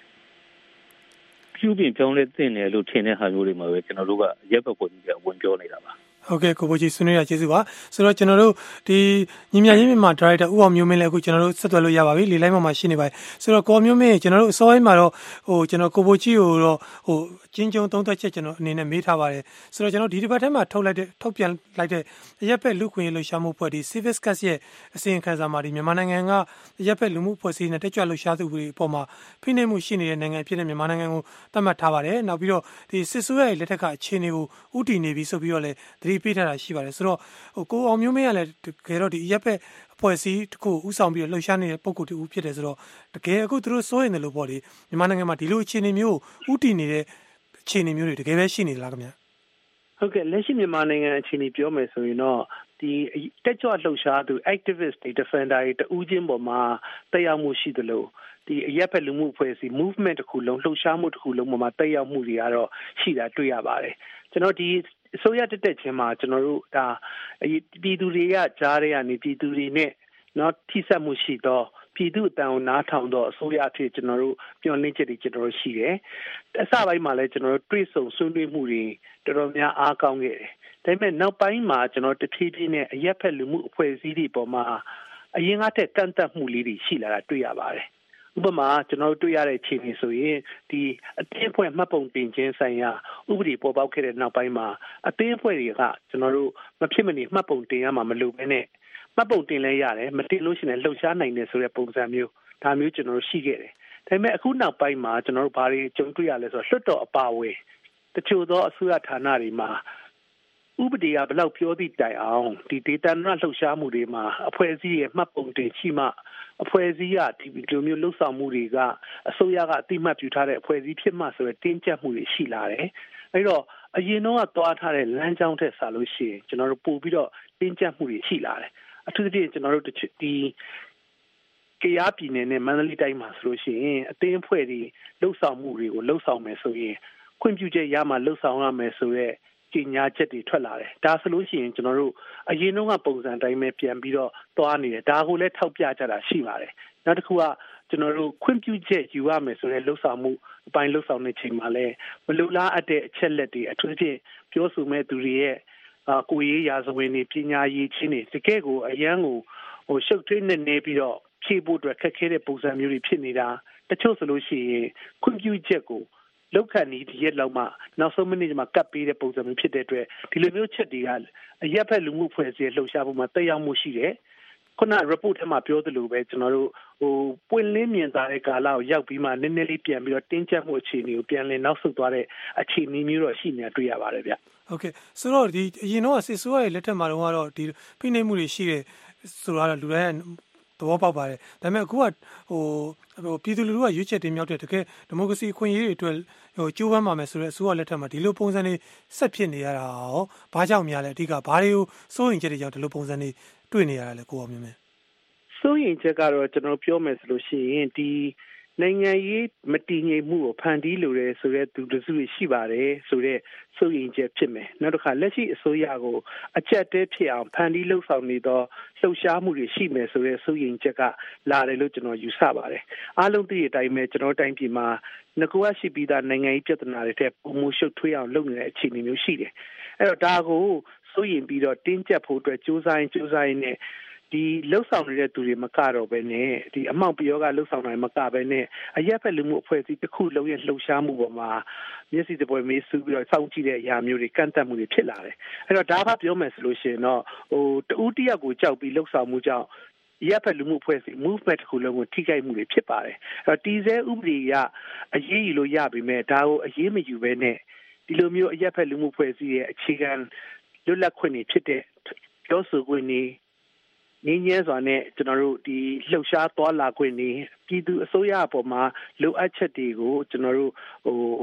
ပြုပြင်ပြောင်းလဲသင့်တယ်လို့ထင်တဲ့ဟာမျိုးတွေမှာပဲကျွန်တော်တို့ကရပ်ဘက်ဖွဲ့စည်းကဝင်ပြောနေတာပါဟုတ်ကဲ့ကိုဘိုကြီးဆွေးနွေးရကျေးဇူးပါဆိုတော့ကျွန်တော်တို့ဒီညီမချင်းမြန်မာဒါရိုက်တာဦးအောင်မျိုးမင်းလည်းအခုကျွန်တော်တို့ဆက်သွယ်လို့ရပါပြီလေလိုင်းမှာရှိနေပါတယ်ဆိုတော့ကိုမျိုးမင်းကျွန်တော်တို့အစောပိုင်းမှာတော့ဟိုကျွန်တော်ကိုဘိုကြီးကိုတော့ဟိုကျင်းကျုံသုံးသက်ချက်ကျွန်တော်အနေနဲ့မေးထားပါတယ်ဆိုတော့ကျွန်တော်ဒီဒီဘက်ထဲမှာထုတ်လိုက်တဲ့ထုတ်ပြန်လိုက်တဲ့ရပ်ဘက်လူခွင့်ရေးလှုပ်ရှားမှုဖွဲ့ဒီ Civic Cast ရဲ့အစီရင်ခံစာမှာဒီမြန်မာနိုင်ငံကရပ်ဘက်လူမှုဖွဲ့စည်းနဲ့တက်ကြွလှုပ်ရှားသူတွေအပေါ်မှာဖိနှိပ်မှုရှိနေတဲ့နိုင်ငံဖြစ်တဲ့မြန်မာနိုင်ငံကိုသတ်မှတ်ထားပါတယ်နောက်ပြီးတော့ဒီစစ်ဆိုးရဲ့လက်ထက်ကအခြေအနေကိုဥတည်နေပြီဆိုပြီးတော့လည်းသတိပေးထားတာရှိပါတယ်ဆိုတော့ဟိုကိုအောင်မျိုးမင်းကလည်းတကယ်တော့ဒီရပ်ဘက်အဖွဲ့အစည်းတစ်ခုဥဆောင်ပြီးတော့လှုပ်ရှားနေတဲ့ပုံကိုယ်တူဖြစ်တယ်ဆိုတော့တကယ်အခုသူတို့စိုးရင်တယ်လို့ပေါ့လေမြန်မာနိုင်ငံမှာဒီလိုအခြေအနေမျိုးဥတည်နေတဲ့အခြေအနေမျိုးတွေတကယ်ပဲရှိနေလားခင်ဗျဟုတ်ကဲ့လက်ရှိမြန်မာနိုင်ငံအခြေအနေပြောမယ်ဆိုရင်တော့ဒီတက်ကြွလှုပ်ရှားသူ activist တွေ defender တွေတူးချင်းပေါ်မှာတက်ရောက်မှုရှိသလိုဒီအရက်ဖက်လူမှုအဖွဲ့အစည်း movement တစ်ခုလုံးလှုပ်ရှားမှုတစ်ခုလုံးပေါ်မှာတက်ရောက်မှုတွေကတော့ရှိတာတွေ့ရပါတယ်ကျွန်တော်ဒီအစိုးရတက်တက်ချင်းမှာကျွန်တော်တို့ဒါပြည်သူတွေကကြားရကနေပြည်သူတွေနဲ့နော်ထိစပ်မှုရှိတော့ပြည်သူအတန်ကိုနားထောင်တော့အစိုးရအဖြစ်ကျွန်တော်တို့ပြောင်းလဲချက်တွေကျွန်တော်တို့ရှိတယ်အစပိုင်းမှာလည်းကျွန်တော်တို့တွေ့ဆုံဆွေးနွေးမှုတွေတော်တော်များအားကောင်းခဲ့တယ်ဒါပေမဲ့နောက်ပိုင်းမှာကျွန်တော်တဖြည်းဖြည်းနဲ့အရက်ဖက်လူမှုအဖွဲ့အစည်းတွေပေါ်မှာအရင်ကတည်းကကန့်သတ်မှုလေးတွေရှိလာတာတွေ့ရပါတယ်ဥပမာကျွန်တော်တို့တွေ့ရတဲ့အခြေအနေဆိုရင်ဒီအသင်းအဖွဲ့မှတ်ပုံတင်ခြင်းဆိုင်ရာဥပဒေပေါ်ပေါက်ခဲ့တဲ့နောက်ပိုင်းမှာအသင်းအဖွဲ့တွေကကျွန်တော်တို့မဖြစ်မနေမှတ်ပုံတင်ရမှာမလိုဘဲနဲ့မှတ်ပုံတင်လဲရတယ်မတင်လို့ရှိရင်လှုပ်ရှားနိုင်တယ်ဆိုတဲ့ပုံစံမျိုးဒါမျိုးကျွန်တော်တို့ရှိခဲ့တယ်ဒါပေမဲ့အခုနောက်ပိုင်းမှာကျွန်တော်တို့ဘာတွေကြုံတွေ့ရလဲဆိုတော့လွှတ်တော်အပါအဝင်တချို့သောအစိုးရဌာနတွေမှာဥပဒေကဘယ်လောက်ပြောသည့်တိုင်အောင်ဒီဒေတာနာလှုပ်ရှားမှုတွေမှာအဖွဲ့အစည်းရဲ့မှတ်ပုံတင်ရှိမှအဖွဲ့အစည်းကဒီလိုမျိုးလှုပ်ဆောင်မှုတွေကအစိုးရကအတိမတ်ပြုထားတဲ့အဖွဲ့အစည်းဖြစ်မှဆိုရတင်းကျပ်မှုတွေရှိလာတယ်အဲတော့အရင်တော့ကသွားထားတဲ့လမ်းကြောင်းထက်ဆလို့ရှိရင်ကျွန်တော်တို့ပို့ပြီးတော့တင်းကျပ်မှုတွေရှိလာတယ်အထူးသဖြင့်ကျွန်တော်တို့ဒီကယားပြည်နယ်နဲ့မန္တလေးတိုင်းမှာဆိုလို့ရှိရင်အသင်းအဖွဲ့တွေလှုပ်ဆောင်မှုတွေကိုလှုပ်ဆောင်မယ်ဆိုရင်ခွင့်ပြုချက်ရမှလှုပ်ဆောင်ရမယ်ဆိုတဲ့ကြေညာချက်တွေထွက်လာတယ်ဒါဆိုလို့ရှိရင်ကျွန်တော်တို့အရင်တော့ကပုံစံတိုင်းပဲပြန်ပြီးတော့သွားနေတယ်ဒါကိုလည်းထောက်ပြကြတာရှိပါတယ်နောက်တစ်ခုကကျွန်တော်တို့ခွင့်ပြုချက်ယူရမယ်ဆိုတဲ့လှုပ်ဆောင်မှုအပိုင်းလှုပ်ဆောင်နေချိန်မှာလည်းမလိုလားအပ်တဲ့အချက်လက်တွေအထူးသဖြင့်ပြောဆိုမဲ့သူတွေရဲ့အာကိုရေးရာဇဝင်တွေပညာရေးချင်းတွေတကယ့်ကိုအရန်ကိုဟိုရှုပ်ထွေးနေနေပြီးတော့ဖြည့်ဖို့အတွက်ခက်ခဲတဲ့ပုံစံမျိုးတွေဖြစ်နေတာတချို့ဆိုလို့ရှိရင်ခွင့်ပြုချက်ကိုလောက်ခဏီဒီရက်လောက်မှနောက်ဆုံးမိနစ်မှာကတ်ပေးတဲ့ပုံစံမျိုးဖြစ်တဲ့အတွက်ဒီလိုမျိုးချက်တွေကအရက်ဖက်လူမှုဖွဲ့စည်းလှုပ်ရှားဖို့မှာတက်ရောက်မှုရှိတယ်ခုန report ထဲမှာပြောသလိုပဲကျွန်တော်တို့ဟိုပွင့်လင်းမြင်သာတဲ့ကာလကိုရောက်ပြီးမှနည်းနည်းလေးပြန်ပြီးတော့တင်းကျပ်မှုအခြေအနေကိုပြန်လည်နောက်ဆုတ်သွားတဲ့အခြေအနေမျိုးတော့ရှိနေတာတွေ့ရပါတယ်ဗျဟုတ်ကဲ့ဆိုတော့ဒီအရင်တော့စစ်ဆိုးရဲ့လက်ထက်မှာတော့ဒီဖိနှိပ်မှုတွေရှိတယ်ဆိုတော့လူတိုင်းသဘောပေါက်ပါတယ်ဒါပေမဲ့အခုကဟိုဟိုပြည်သူလူထုကရွေးချယ်တင်မြှောက်တဲ့တကယ်ဒီမိုကရေစီအခွင့်အရေးတွေအတွက်ဟိုကြိုးပမ်းပါမယ်ဆိုတော့အစိုးရလက်ထက်မှာဒီလိုပုံစံတွေဆက်ဖြစ်နေရတာရောဘာကြောင့်များလဲအဓိကဘာတွေကိုစိုးရင်ချက်တွေကြောင့်ဒီလိုပုံစံတွေတွေ့နေရတာလဲကိုအောင်မြင်မယ်စိုးရင်ချက်ကတော့ကျွန်တော်ပြောမယ်ဆိုလို့ရှိရင်ဒီနိုင်ငံရေးမတည်ငြိမ်မှုကိုဖန်တီးလိုတယ်ဆိုတဲ့သူတစုရှိပါတယ်ဆိုတဲ့စိုးရင်ချက်ဖြစ်မယ်နောက်တစ်ခါလက်ရှိအစိုးရကိုအချက်တဲဖြစ်အောင်ဖန်တီးလှုပ်ဆောင်နေသောလှုပ်ရှားမှုတွေရှိမယ်ဆိုတဲ့စိုးရင်ချက်ကလာတယ်လို့ကျွန်တော်ယူဆပါတယ်အားလုံးသိတဲ့အတိုင်းပဲကျွန်တော်တိုင်းပြည်မှာငကွာရှိပြီးသားနိုင်ငံရေးပြဿနာတွေတဲ့ပုံမှုရှုပ်ထွေးအောင်လုပ်နေတဲ့အခြေအနေမျိုးရှိတယ်အဲ့တော့ဒါကိုစိုးရင်ပြီးတော့တင်းကျပ်ဖို့အတွက်စူးစမ်းစူးစမ်းနေဒီလှုပ်ဆောင်နေတဲ့သူတွေမကတော့ပဲနဲ့ဒီအမောက်ပြောကလှုပ်ဆောင်နိုင်မကပဲနဲ့အရက်ဖက်လူမှုအဖွဲ့အစည်းတစ်ခုလုံးရဲ့လှုပ်ရှားမှုပေါ်မှာမျက်စိတပွဲမေးဆူပြီးတော့စောင့်ကြည့်တဲ့အရာမျိုးတွေကန့်သတ်မှုတွေဖြစ်လာတယ်အဲ့တော့ဒါကပြောမယ်ဆိုလို့ရှိရင်တော့ဟိုတူတယောက်ကိုကြောက်ပြီးလှုပ်ဆောင်မှုကြောင့်ရပ်ဖက်လူမှုအဖွဲ့အစည်း movement တစ်ခုလုံးကိုထိခိုက်မှုတွေဖြစ်ပါတယ်အဲ့တော့တီဆဲဥပဒေရအရေးယူလို့ရပြီမဲ့ဒါကိုအရေးမယူဘဲနဲ့ဒီလိုမျိုးအရက်ဖက်လူမှုအဖွဲ့အစည်းရဲ့အခြေခံလွတ်လပ်ခွင့်တွေဖြစ်တဲ့ပြောဆိုခွင့်တွေငင်းညဲစွာနဲ့ကျွန်တော်တို့ဒီလှုပ်ရှားသွားလာခွင့်နေပြည်သူအစိုးရအပေါ်မှာလိုအပ်ချက်တွေကိုကျွန်တော်တို့ဟို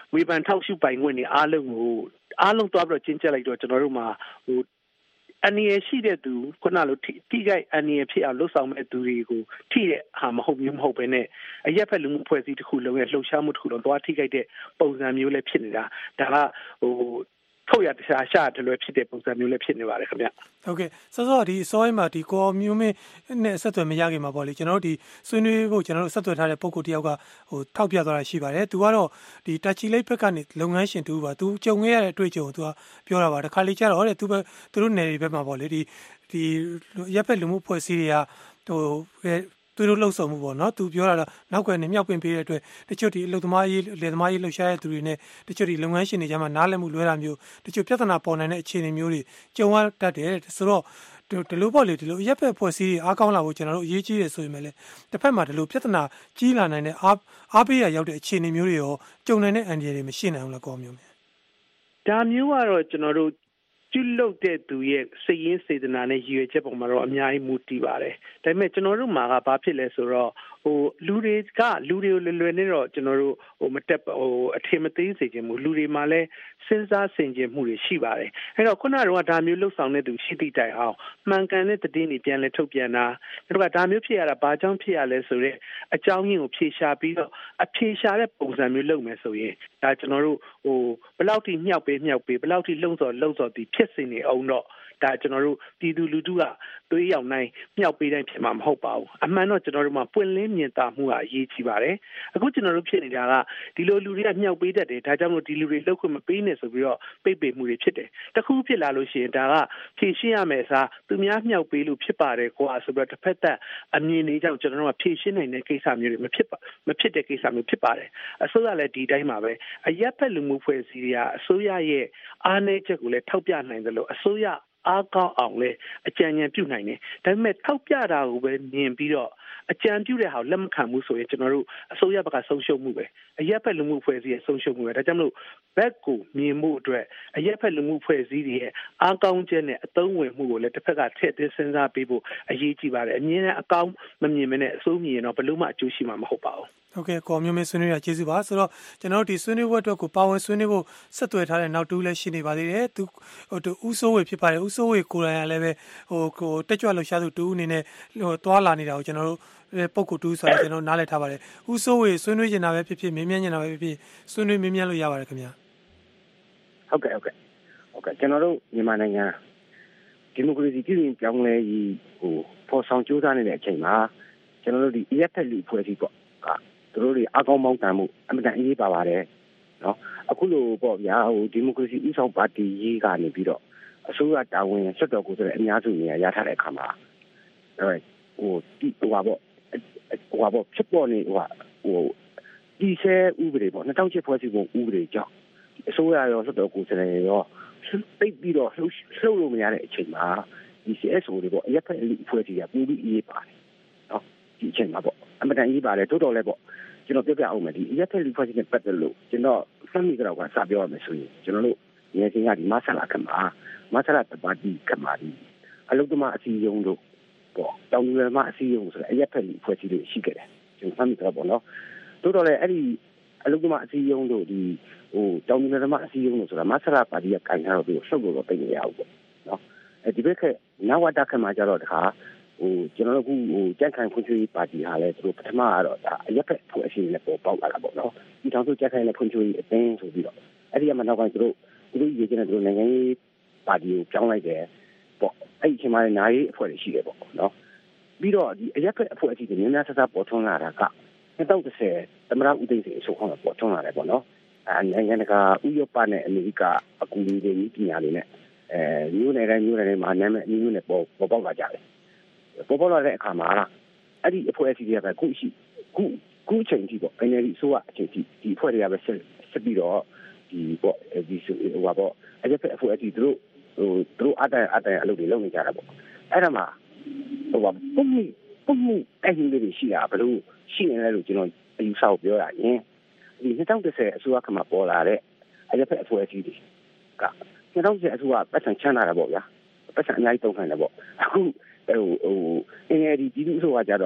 ဝေဖန်ထောက်ရှုပိုင်ခွင့်တွေအားလုံးကိုအားလုံးသွားပြီးတော့ကျင်းကျက်လိုက်တော့ကျွန်တော်တို့မှာဟိုအနေရရှိတဲ့သူခုနလိုထိခိုက်အနေရဖြစ်အောင်လှုပ်ဆောင်မဲ့သူတွေကိုထိတဲ့ဟာမဟုတ်မျိုးမဟုတ်ပဲနဲ့အရက်ဖက်လူမှုဖွဲ့စည်းတစ်ခုလုံးရဲ့လှုပ်ရှားမှုတစ်ခုလုံးသွားထိခိုက်တဲ့ပုံစံမျိုးလည်းဖြစ်နေတာဒါကဟိုထုတ်ရတခြားရှာတယ်လို့ဖြစ်တဲ့ပုံစံမျိုးလည်းဖြစ်နေပါတယ်ခင်ဗျဟုတ်ကဲ့စောစောဒီအစောအိမ်မှာဒီကိုမျိုးမင်းနဲ့ဆက်သွယ်မရခင်မှာပေါ့လေကျွန်တော်တို့ဒီဆွေးနွေးဖို့ကျွန်တော်တို့ဆက်သွယ်ထားတဲ့ပုံကိုတယောက်ကဟိုထောက်ပြသွားတာရှိပါတယ်သူကတော့ဒီတာချီလိတ်ဘက်ကနေလုပ်ငန်းရှင်တူပါသူကြုံခဲ့ရတဲ့အတွေ့အကြုံကိုသူကပြောတာပါတခါလေကျတော့တဲ့သူပဲသူတို့နယ်တွေဘက်မှာပေါ့လေဒီဒီရက်ဖက်လူမှုဖွဲ့စည်းတွေကဟိုသူတို့လှုပ်ဆောင်မှုပေါ့နော်သူပြောတာတော့နောက်ကွယ်နဲ့မြောက်ပင်ပေးတဲ့အတွက်တချို့ဒီအလုပ်သမားရေးလယ်သမားရေးလှုပ်ရှားတဲ့သူတွေနဲ့တချို့ဒီလုပ်ငန်းရှင်တွေကြားမှာနားလည်မှုလွဲတာမျိုးတချို့ပြဿနာပေါ်နိုင်တဲ့အခြေအနေမျိုးတွေကြုံရတတ်တယ်ဆိုတော့ဒီလိုပေါ့လေဒီလိုရက်ဖက်ဖွဲ့စည်းအားကောင်းလာဖို့ကျွန်တော်တို့အရေးကြီးတယ်ဆိုရင်လည်းတစ်ဖက်မှာဒီလိုပြဿနာကြီးလာနိုင်တဲ့အားအားပေးရရောက်တဲ့အခြေအနေမျိုးတွေရောကြုံနိုင်တဲ့အန္တရာယ်တွေမရှိနိုင်ဘူးလားကောမျိုးမျိုးဒါမျိုးကတော့ကျွန်တော်တို့ကျွလုတ်တဲ့သူရဲ့စိတ်ရင်းစေတနာနဲ့ရည်ရွယ်ချက်ပေါ်မှာတော့အများကြီးမူတည်ပါတယ်။ဒါပေမဲ့ကျွန်တော်တို့မှာကဘာဖြစ်လဲဆိုတော့ဟိုလူတွေကလူတွေကိုလွယ်လွယ်နဲ့တော့ကျွန်တော်တို့ဟိုမတက်ဟိုအထင်မသေးစေချင်ဘူးလူတွေမှာလည်းစဉ်းစားဆင်ခြင်မှုတွေရှိပါတယ်။အဲ့တော့ခုနကတော့ဒါမျိုးလှုပ်ဆောင်တဲ့သူရှိသည့်တိုင်အောင်မှန်ကန်တဲ့သတင်းတွေပြန်လဲထုတ်ပြန်တာတို့ကဒါမျိုးဖြစ်ရတာဘာကြောင့်ဖြစ်ရလဲဆိုတော့အကြောင်းရင်းကိုဖြေရှာပြီးတော့အဖြေရှာတဲ့ပုံစံမျိုးလုပ်မယ်ဆိုရင်ဒါကျွန်တော်တို့ဟိုဘယ်လောက်ထိမြောက်ပေးမြောက်ပေးဘယ်လောက်ထိလုံစော်လုံစော်ဒီဖြစ်စင်နေအောင်တော့ဒါကျွန်တော်တို့ပြည်သူလူထုကသွေးရောက်နိုင်မြောက်ပေးတိုင်းဖြစ်မှာမဟုတ်ပါဘူးအမှန်တော့ကျွန်တော်တို့မှာပွင့်လင်းမြင်သာမှုကအရေးကြီးပါတယ်အခုကျွန်တော်တို့ဖြစ်နေတာကဒီလိုလူတွေကမြောက်ပေးတတ်တယ်ဒါကြောင့်မို့ဒီလူတွေလောက်ခွင့်မပေးနဲ့ဆိုပြီးတော့ပိတ်ပင်မှုတွေဖြစ်တယ်တခုဖြစ်လာလို့ရှိရင်ဒါကဖြေရှင်းရမယ်စားသူများမြောက်ပေးလို့ဖြစ်ပါတယ်ကွာဆိုပြီးတော့တစ်ဖက်သက်အမြင်လေးကြောင့်ကျွန်တော်တို့ကဖြေရှင်းနိုင်တဲ့ကိစ္စမျိုးတွေမဖြစ်ပါမဖြစ်တဲ့ကိစ္စမျိုးဖြစ်ပါတယ်အစိုးရလည်းဒီတိုင်းပါပဲအရက်ဖက်လူမှုဖွဲ့စည်းတွေကအစိုးရရဲ့အားနည်းချက်ကိုလည်းထောက်ပြနိုင်တယ်လို့အစိုးရအားကောင်းအောင်လဲအကြံဉာဏ်ပြုနိုင်တယ်ဒါပေမဲ့ထောက်ပြတာကိုပဲမြင်ပြီးတော့အကြံပြုတဲ့ဟာကိုလက်မခံဘူးဆိုရင်ကျွန်တော်တို့အစိုးရဘက်ကဆုံးရှုံးမှုပဲအရက်ဖက်လူမှုဖွဲ့စည်းရဲ့ဆုံးရှုံးမှုပဲဒါကြောင့်မလို့ဘက်ကိုမြင်မှုအတွက်အရက်ဖက်လူမှုဖွဲ့စည်းရဲ့အားကောင်းခြင်းနဲ့အသုံးဝင်မှုကိုလည်းတစ်ဖက်ကထည့်သွင်းစဉ်းစားပေးဖို့အရေးကြီးပါတယ်အမြင်နဲ့အကောင်းမမြင်မနဲ့အစိုးမြင်တော့ဘယ်လို့မှအကျိုးရှိမှာမဟုတ်ပါဘူးဟုတ်ကဲ့ကောမျိုးမင်းဆွေးနွေးရကျေးဇူးပါဆိုတော့ကျွန်တော်တို့ဒီဆွေးနွေးပွဲအတွက်ကိုပါဝင်ဆွေးနွေးဖို့ဆက်သွယ်ထားတဲ့နောက်တူးလည်းရှိနေပါသေးတယ်သူဟိုဦးစိုးဝေဖြစ်ပါတယ်ဦးစိုးဝေကိုယ်တိုင်ကလည်းပဲဟိုဟိုတက်ကြွလှရှားသူတူးအနေနဲ့ဟိုသွားလာနေတာကိုကျွန်တော်တို့ပုဂ္ဂိုလ်တူးဆိုတော့ကျွန်တော်နားလည်ထားပါတယ်ဦးစိုးဝေဆွေးနွေးနေတာပဲဖြစ်ဖြစ်မင်းမြန်းနေတာပဲဖြစ်ဖြစ်ဆွေးနွေးမင်းမြန်းလို့ရပါတယ်ခင်ဗျာဟုတ်ကဲ့ဟုတ်ကဲ့ဟုတ်ကဲ့ကျွန်တော်တို့မြန်မာနိုင်ငံဒီမိုကရေစီပြည်ပြင်ပြောင်းလဲရေးဟိုပေါ်ဆောင်ကြိုးစားနေတဲ့အချိန်မှာကျွန်တော်တို့ဒီ E F L လူဖွဲ့စည်းပေါ့ကသူတို့တွေအကောင်းမောင်းတန်မှုအမှန်တန်အရေးပါပါတယ်နော်အခုလိုပေါ့ဗျာဟိုဒီမိုကရေစီဥဆောင်ပါတီရေးကနေပြီးတော့အစိုးရတာဝန်ဆက်တော်ကိုဆိုတဲ့အများစုနေရာရထားတဲ့အခါမှာအဲဟိုဒီဟိုပါပေါ့ဟိုပါပေါ့ဖြစ်ပေါ်နေဟိုဟိုဒီဆဲဥပဒေပေါ့၂၀၀၈ဖွဲ့စည်းပုံဥပဒေကြောင့်အစိုးရရောဆက်တော်ကိုဆိုတဲ့ရောတိတ်ပြီးတော့လှုပ်လှုပ်လို့မရတဲ့အချိန်မှာဒီ C S O တွေပေါ့အရက်ဖက်လူဖွဲ့စည်းရပူပြီးအေးပါတယ်နော်ဒီအချိန်မှာပေါ့အမှန်တန်အေးပါတယ်တိုးတော်လဲပေါ့ကျွန်တော်ပြောပြအောင်မယ်ဒီအရက်ဖက်လူဖွဲ့စည်းနဲ့ပတ်သက်လို့ကျွန်တော်စမ်းမိကြတော့ကစပြောရမယ်ဆိုရင်ကျွန်တော်တို့ငယ်စဉ်ကဒီမဆလာကမှာမဆလာတပါတီကမှာဒီအလုတ္တမအစည်းအရုံးတို့ပေါ့တောင်သူလမအစည်းအရုံးဆိုတဲ့အရက်ဖက်လူဖွဲ့စည်းတွေရှိခဲ့တယ်ကျွန်တော်စမ်းမိကြတော့ပေါ့နော်တိုးတော်လဲအဲ့ဒီအလုတ္တမအစည်းအရုံးတို့ဒီဟိုတောင်သူလမအစည်းအရုံးတို့ဆိုတာမဆလာပါတီကကင်ထားတော့ပြီးလှုပ်လို့တော့ပြင်ရအောင်ပေါ့နော်အဲဒီဘက်ကနဝတခမှာကြတော့တခါဟိုကျွန်တော်တို့ဟိုကြက်ခိုင်ဖွံ့ဖြိုးရေးပါတီဟာလည်းသူတို့ပထမကတော့ဒါအရက်ဖက်ဖွဲ့အစည်းနဲ့ပေါ်ပေါက်လာတာပေါ့နော်ဒီတောင်သူကြက်ခိုင်နဲ့ဖွံ့ဖြိုးရေးအသင်းဆိုပြီးတော့အဲ့ဒီကမှနောက်ပိုင်းသူတို့သူတို့ရေးချင်တဲ့သူတို့နိုင်ငံရေးပါတီကိုပြောင်းလိုက်တယ်ပေါ့အဲ့ဒီအချိန်မှာနာရေးအဖွဲ့တွေရှိတယ်ပေါ့နော်ပြီးတော့ဒီအရက်ဖက်အဖွဲ့အစည်းတွေများများဆဆပေါ်ထွန်းလာတာက၂၀၁၀သမရဦးသိန်းစိန်အစိုးရကပေါ်ထွန်းလာတယ်ပေါ့နော်အဲနိုင်ငံတကာဥရောပနဲ့အမေရိကအကူအညီတွေပညာတွေနဲ့အဲမျိုးနယ်တိုင်းမျိုးနယ်တိုင်းမှာနာမည်အမျိုးမျိုးနဲ့ပေါ်ပေါ်ပေါက်လာကြတယ်ပေါ်ပေါက်လာတဲ့အခါမှာအဲ့ဒီအဖွဲ့အစည်းတွေကခုရှိခုခုအချိန်ကြီးပေါ့ N L D ဆိုကအချိန်ကြီးဒီအဖွဲ့တွေကပဲဆက်ဆက်ပြီးတော့ဒီပေါ့ဒီဟိုပါပေါ့အဲ့ဒီအဖွဲ့အစည်းတို့ဟိုတို့အတိုင်းအတိုင်းအလုပ်တွေလုပ်နေကြတာပေါ့အဲ့ဒါမှဟိုပါပုံမှုပုံမှုအဲ့ဒီလေးတွေရှိတာဘလို့ရှိနေလဲလို့ကျွန်တော်အယူဆကိုပြောရရင်ဒီ၂၀၁၀အစိုးရကမှပေါ်လာတဲ့အဲ့ဒီအဖွဲ့အစည်းတွေက၂၀၁၀အစိုးရပတ်စံချမ်းသာတာပေါ့ဗျာပတ်စံအများကြီးတုံ့ပြန်တယ်ပေါ့အခုဟိုဟိုအင်းဒီဒီလိုဆိုတာကြတော့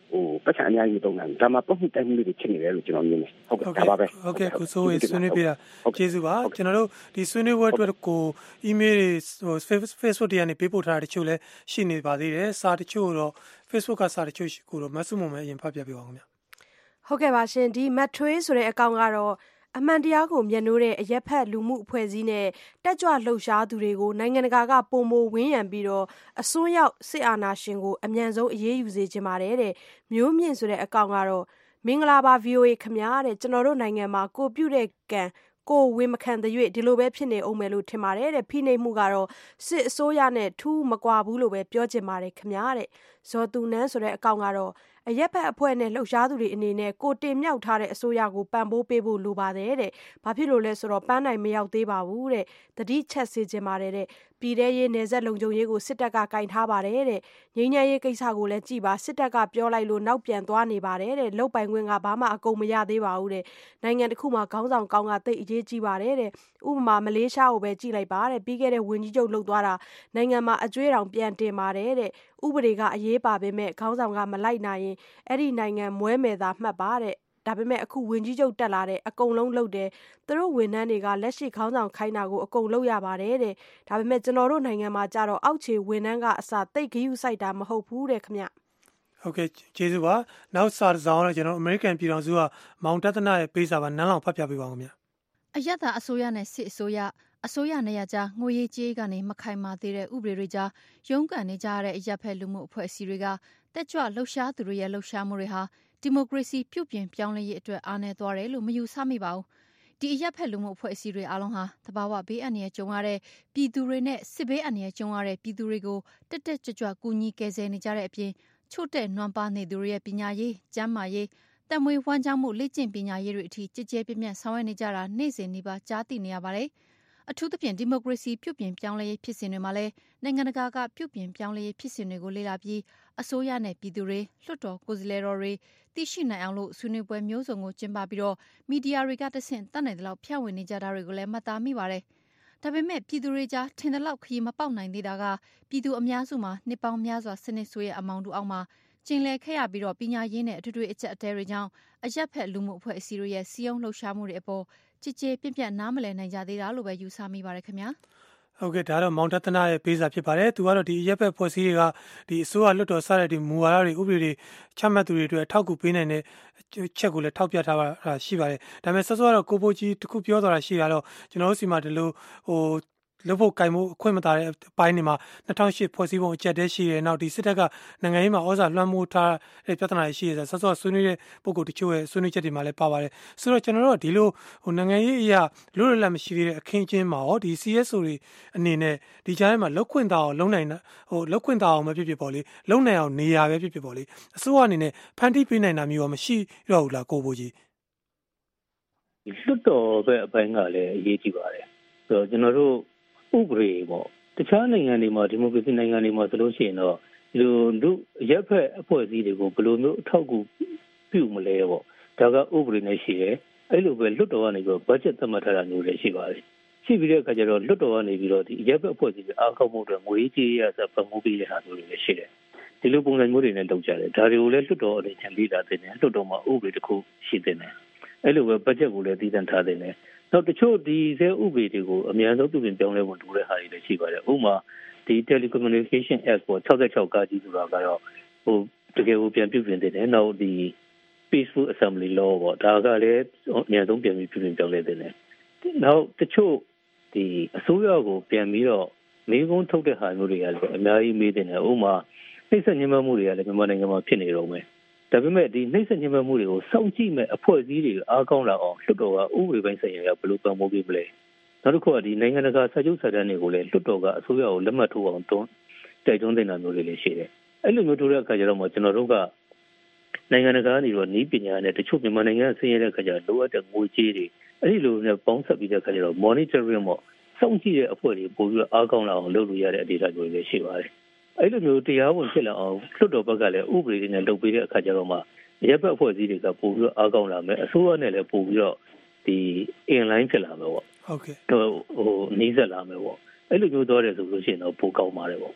ဟိုပတ်စံအများကြီးမသုံးနိုင်ဘူးဒါမှပုတ်မှုတိုက်မှုတွေဖြစ်နေတယ်လို့ကျွန်တော်မြင်တယ်ဟုတ်ကဲ့ဒါပါပဲဟုတ်ကဲ့ကိုစိုးဝေဆွေးနွေးပြတာကျေးဇူးပါကျွန်တော်တို့ဒီဆွေးနွေးပွဲအတွက်ကို email တွေ Facebook တွေကနေပေးပို့ထားတာတချို့လည်းရှိနေပါသေးတယ်စာတချို့တော့ Facebook ကစာတချို့ကိုတော့မဆုမုံမဲအရင်ဖတ်ပြပေးပါဦးခင်ဗျဟုတ်ကဲ့ပါရှင်ဒီ Matway ဆိုတဲ့အကောင့်ကတော့အမှန်တရားကိုမျက်နှိုးတဲ့အရက်ဖက်လူမှုအဖွဲ့အစည်းနဲ့တက်ကြွလှုပ်ရှားသူတွေကိုနိုင်ငံတကာကပုံမဝင်းရံပြီးတော့အစွန်းရောက်စစ်အာဏာရှင်ကိုအမြန်ဆုံးအရေးယူစေချင်ပါတယ်တဲ့မျိုးမြင့်ဆိုတဲ့အကောင့်ကတော့မင်္ဂလာပါ ဗီအိုအေ ခမများတဲ့ကျွန်တော်တို့နိုင်ငံမှာကိုပြုတဲ့ကံကိုဝေမခံတဲ့၍ဒီလိုပဲဖြစ်နေအောင်မယ်လို့ထင်ပါတယ်တဲ့ဖိနှိပ်မှုကတော့စစ်အစိုးရနဲ့ထူးမကွာဘူးလို့ပဲပြောချင်ပါတယ်ခမများတဲ့ဇော်သူနန်းဆိုတဲ့အကောင့်ကတော့အရက်ဖက်အဖွဲ့နဲ့လှုပ်ရှားသူတွေအနေနဲ့ကိုတင်မြောက်ထားတဲ့အစိုးရကိုပံ့ပိုးပေးဖို့လိုပါတယ်တဲ့။ဘာဖြစ်လို့လဲဆိုတော့ပန်းနိုင်မရောက်သေးပါဘူးတဲ့။တတိချက်စေချင်ပါတယ်တဲ့။ပြည်ထရေးနယ်စပ်လုံခြုံရေးကိုစစ်တပ်ကကင်ထားပါတယ်တဲ့။ငြိမ်းချမ်းရေးကိစ္စကိုလည်းကြည်ပါစစ်တပ်ကပြောလိုက်လို့နောက်ပြန်သွားနေပါတယ်တဲ့။လုတ်ပိုင်ခွင့်ကဘာမှအကုန်မရသေးပါဘူးတဲ့။နိုင်ငံတစ်ခုမှာခေါင်းဆောင်ကောင်းကတိတ်အရေးကြီးပါတယ်တဲ့။ဥပမာမလေးရှားကိုပဲကြည်လိုက်ပါတဲ့။ပြီးခဲ့တဲ့ဝန်ကြီးချုပ်လှုပ်သွားတာနိုင်ငံမှာအကျွေးတောင်ပြန်တင်ပါတယ်တဲ့။ဥပဒေကအရေးပါပေမဲ့ခေါင်းဆောင်ကမလိုက်နိုင်ရင်အဲ့ဒီနိုင်ငံမွဲမယ်သာမှတ်ပါတဲ့ဒါပေမဲ့အခုဝင်ကြီးချုပ်တက်လာတဲ့အကုန်လုံးလုပ်တယ်သူတို့ဝန်ထမ်းတွေကလက်ရှိခေါင်းဆောင်ခိုင်းတာကိုအကုန်လုပ်ရပါတယ်တဲ့ဒါပေမဲ့ကျွန်တော်တို့နိုင်ငံမှာကြတော့အောက်ခြေဝန်ထမ်းကအစတိတ်ဂယုစိုက်တာမဟုတ်ဘူးတဲ့ခင်ဗျဟုတ်ကဲ့ကျေးဇူးပါနောက်စာတစ်စောင်းတော့ကျွန်တော်အမေရိကန်ပြည်ထောင်စုကမောင်တသနာရဲ့ပေးစာပါနန်းလောင်ဖတ်ပြပေးပါဦးခင်ဗျအယက်သာအစိုးရနဲ့စစ်အစိုးရအစိုးရနေရာကြားငွေရေးကြေးကနေမခိုင်မာသေးတဲ့ဥပဒေတွေကြားရုန်းကန်နေကြရတဲ့အရက်ဖက်လူမှုအဖွဲ့အစည်းတွေကတက်ကြွလှုပ်ရှားသူတွေရဲ့လှုပ်ရှားမှုတွေဟာဒီမိုကရေစီပြုပြင်ပြောင်းလဲရေးအတွက်အားနည်းသွားတယ်လို့မယူဆမိပါဘူး။ဒီအရက်ဖက်လူမှုအဖွဲ့အစည်းတွေအားလုံးဟာတဘာဝဘေးအန္တရာယ်ကြုံရတဲ့ပြည်သူတွေနဲ့စစ်ဘေးအန္တရာယ်ကြုံရတဲ့ပြည်သူတွေကိုတက်တက်ကြွကြွကူညီကယ်ဆယ်နေကြတဲ့အပြင်ချို့တဲ့နွမ်းပါနေသူတွေရဲ့ပညာရေးကျန်းမာရေးတမွေဝမ်းကြောင်းမှုလေ့ကျင့်ပညာရေးတွေအထိကြည်ကြဲပြည့်ပြည့်ဆောင်ရွက်နေကြတာနေ့စဉ်နေ့ပါကြားသိနေရပါတယ်။အထူးသဖြင့်ဒီမိုကရေစီပြုပြင်ပြောင်းလဲရေးဖြစ်စဉ်တွေမှာလည်းနိုင်ငံတကာကပြုပြင်ပြောင်းလဲရေးဖြစ်စဉ်တွေကိုလေ့လာပြီးအစိုးရနဲ့ပြည်သူတွေလွှတ်တော်ကိုယ်စားလှယ်တော်တွေသိရှိနိုင်အောင်လို့ဆွေးနွေးပွဲမျိုးစုံကိုကျင်းပပြီးတော့မီဒီယာတွေကတဆင့်တတ်နိုင်တဲ့လောက်ဖြန့်ဝေနေကြတာတွေကိုလည်းမှတ်သားမိပါတယ်။ဒါပေမဲ့ပြည်သူတွေကြားထင်တဲ့လောက်ခရီးမပေါက်နိုင်သေးတာကပြည်သူအများစုမှာနှစ်ပေါင်းများစွာစနစ်ဆိုးရဲ့အမောင်တူအောက်မှာကျင်လည်ခဲ့ရပြီးတော့ပညာရေးနဲ့အထွေထွေအချက်အသေးတွေကြောင့်အရက်ဖက်လူမှုအဖွဲ့အစည်းတွေရဲ့စီယုံလှုပ်ရှားမှုတွေအပေါ်ကြည်ကြဲပြန့်ပြန့်နားမလည်နိုင်ကြသေးတာလို့ပဲယူဆမိပါတယ်ခင်ဗျာဟုတ်ကဲ့ဒါတော့မောင်တသနာရဲ့ပေးစာဖြစ်ပါတယ်သူကတော့ဒီရက်ဖက်ဖွဲ့စည်းတွေကဒီအစိုးရလွှတ်တော်စတဲ့ဒီမူဝါဒတွေဥပဒေတွေချမှတ်သူတွေအတွက်အထောက်အကူပေးနိုင်တဲ့ချက်ကိုလည်းထောက်ပြထားတာရှိပါတယ်ဒါပေမဲ့ဆော့ဆော့ကတော့ကိုပိုကြီးတခုပြောသွားတာရှိတာတော့ကျွန်တော်တို့စီမှာဒီလိုဟိုလုပ်ဖို့ကင်မှုအခွင့်မသာတဲ့အပိုင်းတွေမှာ၂၀၀၈ဖွဲ့စည်းပုံအကျက်တည်းရှိတယ်နောက်ဒီစစ်တပ်ကနိုင်ငံရေးမှာဩဇာလွှမ်းမိုးထားတဲ့ပြဿနာတွေရှိတယ်ဆိုတော့ဆော့ဆော့ဆွေးနွေးတဲ့ပုံကိုတချို့ရဲ့ဆွေးနွေးချက်တွေမှာလည်းပါပါတယ်ဆိုတော့ကျွန်တော်တို့ကဒီလိုဟိုနိုင်ငံရေးအရာလွတ်လပ်မရှိသေးတဲ့အခင်းအကျင်းမှာဟောဒီ စီ အက်စ် အို တွေအနေနဲ့ဒီကြားထဲမှာလောက်ခွင့်တာအောင်လုံနိုင်ဟိုလောက်ခွင့်တာအောင်မဖြစ်ဖြစ်ပေါ့လေလုံနိုင်အောင်နေရာပဲဖြစ်ဖြစ်ပေါ့လေအစိုးရအနေနဲ့ဖန်တီးပေးနိုင်တာမျိုးရောမရှိတော့ဘူးလားကိုဘိုးကြီးလွတ်တော်ပဲအပိုင်းကလည်းအရေးကြီးပါတယ်ဆိုတော့ကျွန်တော်တို့ဥပဒေပေါ့တခြားနိုင်ငံတွေမှာဒီမိုကရေစီနိုင်ငံတွေမှာဆိုလို့ရှိရင်တော့ဒီလိုလူရက်ဖက်အဖွဲ့အစည်းတွေကိုဘယ်လိုမျိုးအထောက်အကူပြုမလဲပေါ့ဒါကဥပဒေနဲ့ရှိတယ်အဲ့လိုပဲလွတ်တော်ကနေပြီးတော့ဘတ်ဂျက်သတ်မှတ်ထားတာမျိုးလည်းရှိပါတယ်ရှိပြီးတဲ့အခါကျတော့လွတ်တော်ကနေပြီးတော့ဒီရက်ဖက်အဖွဲ့အစည်းတွေအားကောင်းမှုတွေငွေကြေးရဆက်ပတ်မှုပေးတဲ့ဟာမျိုးတွေလည်းရှိတယ်ဒီလိုပုံစံမျိုးတွေနဲ့လုပ်ကြတယ်ဒါတွေကိုလည်းလွတ်တော်အနေနဲ့လေ့လာသင့်တယ်လွတ်တော်မှာဥပဒေတစ်ခုရှိသင့်တယ်အဲ့လိုပဲဘတ်ဂျက်ကိုလည်းတည်တံ့ထားသင့်တယ်နောက်တချို့ဒီဇဲဥပဒေတွေကိုအများဆုံးပြုပြင်ပြောင်းလဲဖို့လိုတဲ့ဟာတွေလည်းရှိပါတယ်ဥပမာဒီ Telecommunication Act ကို၆၆ကားကြီးဆိုတာကတော့ဟိုတကယ်ကိုပြန်ပြုပြင်တင်တယ်နောက်ဒီ Peaceful Assembly Law ပေါ့ဒါကလည်းအများဆုံးပြန်ပြီးပြုပြင်ပြောင်းလဲတင်တယ်နောက်တချို့ဒီအစိုးရကိုပြန်ပြီးတော့မေးခွန်းထုတ်တဲ့ဟာမျိုးတွေကလည်းအများကြီးမေးတင်တယ်ဥပမာနှိမ့်ဆက်ညှဉ်းပန်းမှုတွေကလည်းမြန်မာနိုင်ငံမှာဖြစ်နေတော့မယ်ဒါပေမဲ့ဒီနှိမ့်ဆက်ညှဉ်းပန်းမှုတွေကိုစောင့်ကြည့်မဲ့အဖွဲ့အစည်းတွေအားကောင်းလာအောင်လွှတ်တော်ကဥပဒေပိုင်းဆိုင်ရာဘယ်လိုပံ့ပိုးပေးမလဲနောက်တစ်ခုကဒီနိုင်ငံတကာစာချုပ်စာတမ်းတွေကိုလည်းလွှတ်တော်ကအစိုးရကိုလက်မှတ်ထိုးအောင်တွန်းတိုက်တွန်းတင်တာမျိုးတွေလည်းရှိတယ်အဲ့လိုမျိုးထိုးတဲ့အခါကျတော့မှကျွန်တော်တို့ကနိုင်ငံတကာကနေတော့ဤပညာနဲ့တချို့မြန်မာနိုင်ငံဆင်းရဲတဲ့အခါကျတော့လိုအပ်တဲ့ငွေကြေးတွေအဲ့ဒီလိုမျိုးပေါင်းဆက်ပြီးတဲ့အခါကျတော့ monitoring ပေါ့စောင့်ကြည့်တဲ့အဖွဲ့တွေပို့ပြီးတော့အားကောင်းလာအောင်လုပ်လို့ရတဲ့အနေအထားမျိုးတွေလည်းရှိပါတယ်အဲ့လိုမျိုးတရားဝင်ဖြစ်လာအောင်လွှတ်တော်ဘက်ကလည်းဥပဒေတွေနဲ့လုပ်ပေးတဲ့အခါကျတော့မှရပ်ဘက်အဖွဲ့အစည်းတွေကပို့ပြီးတော့အားကောင်းလာမယ်အစိုးရနဲ့လည်းပို့ပြီးတော့ဒီ inline ဖြစ်လာမယ်ပေါ့ဟုတ်ကဲ့ဟိုဟိုနှီးဆက်လာမယ်ပေါ့အဲ့လိုမျိုးတော့တယ်ဆိုလို့ရှိရင်တော့ပိုကောင်းပါတယ်ပေါ့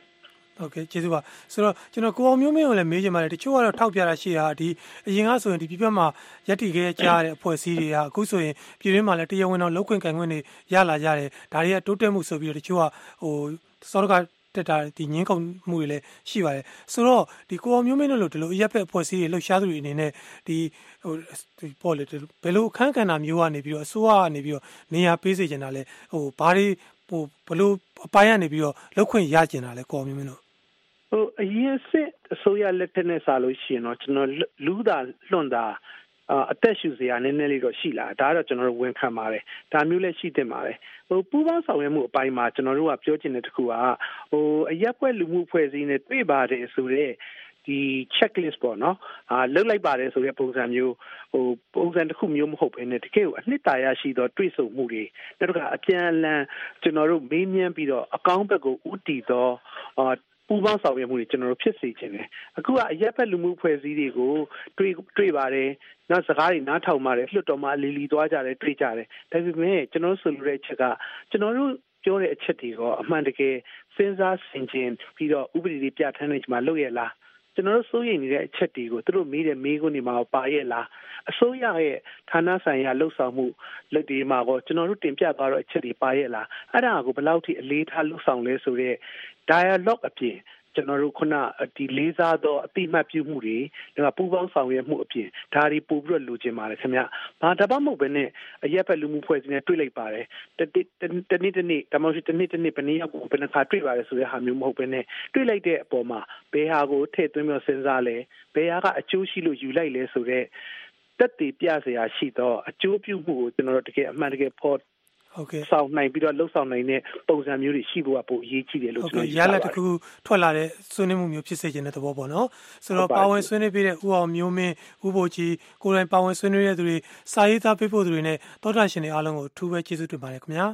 โอเคကျေးဇူးပါဆိုတော့ကျွန်တော်ကိုအောင်မျိုးမင်းကိုလည်းမေးချင်ပါတယ်တချို့ကတော့ထောက်ပြတာရှိတာဒီအရင်ကဆိုရင်ဒီပြပြမှာရက်တီခဲ့ကြတဲ့အဖွဲ့အစည်းတွေကအခုဆိုရင်ပြည်တွင်းမှာလည်းတရားဝင်တော့လောက်ခွင့်ကန်ခွင့်တွေရလာကြတယ်ဒါတွေကတိုးတက်မှုဆိုပြီးတော့တချို့ကဟိုစောတော့ကတက်တာဒီငင်းကုန်မှုတွေလည်းရှိပါတယ်ဆိုတော့ဒီကိုအောင်မျိုးမင်းတို့လိုဒီလိုအရက်ဖက်အဖွဲ့အစည်းတွေလှုပ်ရှားသူတွေအနေနဲ့ဒီဟိုပေါ်လေဘယ်လိုအခန်းကဏ္ဍမျိုးကနေပြီးတော့အစိုးရကနေပြီးတော့နေရာပေးစေချင်တာလဲဟိုဘာတွေဟိုဘလို့အပိုင်းကနေပြီးတော့လောက်ခွင့်ရကျင်တာလဲကိုအောင်မျိုးမင်းတို့ဟိုအရင်စစ်အစိုးရလက်ထက်နဲ့စာလို့ရှိရင်တော့ကျွန်တော်လူးတာလွှန်တာအသက်ရှူစရာနည်းနည်းလေးတော့ရှိလာဒါကတော့ကျွန်တော်တို့ဝန်ခံပါတယ်ဒါမျိုးလည်းရှိတင်ပါတယ်ဟိုပူးပေါင်းဆောင်ရွက်မှုအပိုင်းမှာကျွန်တော်တို့ကပြောချင်တဲ့တစ်ခုကဟိုအရက်ပွဲလူမှုဖွဲ့စည်းနေတွေ့ပါတယ်ဆိုတော့ဒီ checklist ပေါ့နော်အာလုတ်လိုက်ပါတယ်ဆိုတဲ့ပုံစံမျိုးဟိုပုံစံတစ်ခုမျိုးမဟုတ်ဘဲနဲ့တကယ်ကိုအနှစ်သာရရှိသောတွေ့ဆုံမှုတွေနောက်တစ်ခါအပြန်အလှန်ကျွန်တော်တို့မေးမြန်းပြီးတော့အကောင့်ဘက်ကိုဥတီသောအာပူပေါင်းဆောင်ရွက်မှုတွေကျွန်တော်တို့ဖြစ်စေချင်တယ်အခုကအရက်ဖက်လူမှုဖွဲ့စည်းတွေကိုတွေ့တွေ့ပါတယ်နောက်စကားတွေနားထောင်ပါတယ်လွှတ်တော်မှာလီလီသွားကြတယ်တွေ့ကြတယ်ဒါပေမဲ့ကျွန်တော်ဆိုလိုတဲ့အချက်ကကျွန်တော်တို့ပြောတဲ့အချက်တွေကအမှန်တကယ်စဉ်းစားဆင်ခြင်ပြီးတော့ဥပဒေတွေပြဋ္ဌာန်းနေကြမှာလုပ်ရလားကျွန်တော်တို့စိုးရိမ်နေတဲ့အချက်တွေကိုသူတို့မေးတဲ့မေးခွန်းတွေမှာပါရဲ့လားအစိုးရရဲ့ဌာနဆိုင်ရာလှုပ်ဆောင်မှုလက်တွေမှာကိုကျွန်တော်တို့တင်ပြသွားတော့အချက်တွေပါရဲ့လားအဲ့ဒါကိုဘယ်လောက်ထိအလေးထားလှုပ်ဆောင်လဲဆိုတော့ dialogue အပြင်ကျွန်တော်တို့ခုနဒီလေးစားသောအတိမတ်ပြုမှုတွေဒါကပူပေါင်းဆောင်ရွက်မှုအပြင်ဒါတွေပို့ပြီးတော့လိုချင်ပါတယ်ခင်ဗျ။ဘာတပတ်မဟုတ်ဘဲနဲ့အရက်ဖက်လူမှုဖွဲ့စည်းနေတွေ့လိုက်ပါတယ်။တတိတနေ့တနေ့ဒါမှမဟုတ်တနေ့တနေ့ဘယ်နည်းရောက်ဘယ်နှခါတွေ့ပါတယ်ဆိုတဲ့ဟာမျိုးမဟုတ်ဘဲနဲ့တွေ့လိုက်တဲ့အပေါ်မှာဘယ်ဟာကိုထည့်သွင်းပြီးစဉ်းစားလဲဘယ်ဟာကအကျိုးရှိလို့ယူလိုက်လဲဆိုတော့တက်တည်ပြစရာရှိတော့အကျိုးပြုမှုကိုကျွန်တော်တို့တကယ်အမှန်တကယ်ဖော်ဟုတ်ကဲ့ဆောင်နိုင်ပြီးတော့လှုပ်ဆောင်နိုင်တဲ့ပုံစံမျိုးတွေရှိဖို့ကပိုအရေးကြီးတယ်လို့ကျွန်တော်ရလက်တစ်ခုထွက်လာတဲ့ဆွေးနွေးမှုမျိုးဖြစ်စေခြင်းတဲ့သဘောပေါ့နော်ဆိုတော့ပါဝင်ဆွေးနွေးပေးတဲ့ဦးအောင်မျိုးမင်းဦးဘိုကြီးကိုယ်တိုင်ပါဝင်ဆွေးနွေးတဲ့သူတွေစာရေးသားပေးဖို့သူတွေနဲ့တောတာရှင်တွေအားလုံးကိုအထူးပဲကျေးဇူးတင်ပါတယ်ခင်ဗျာ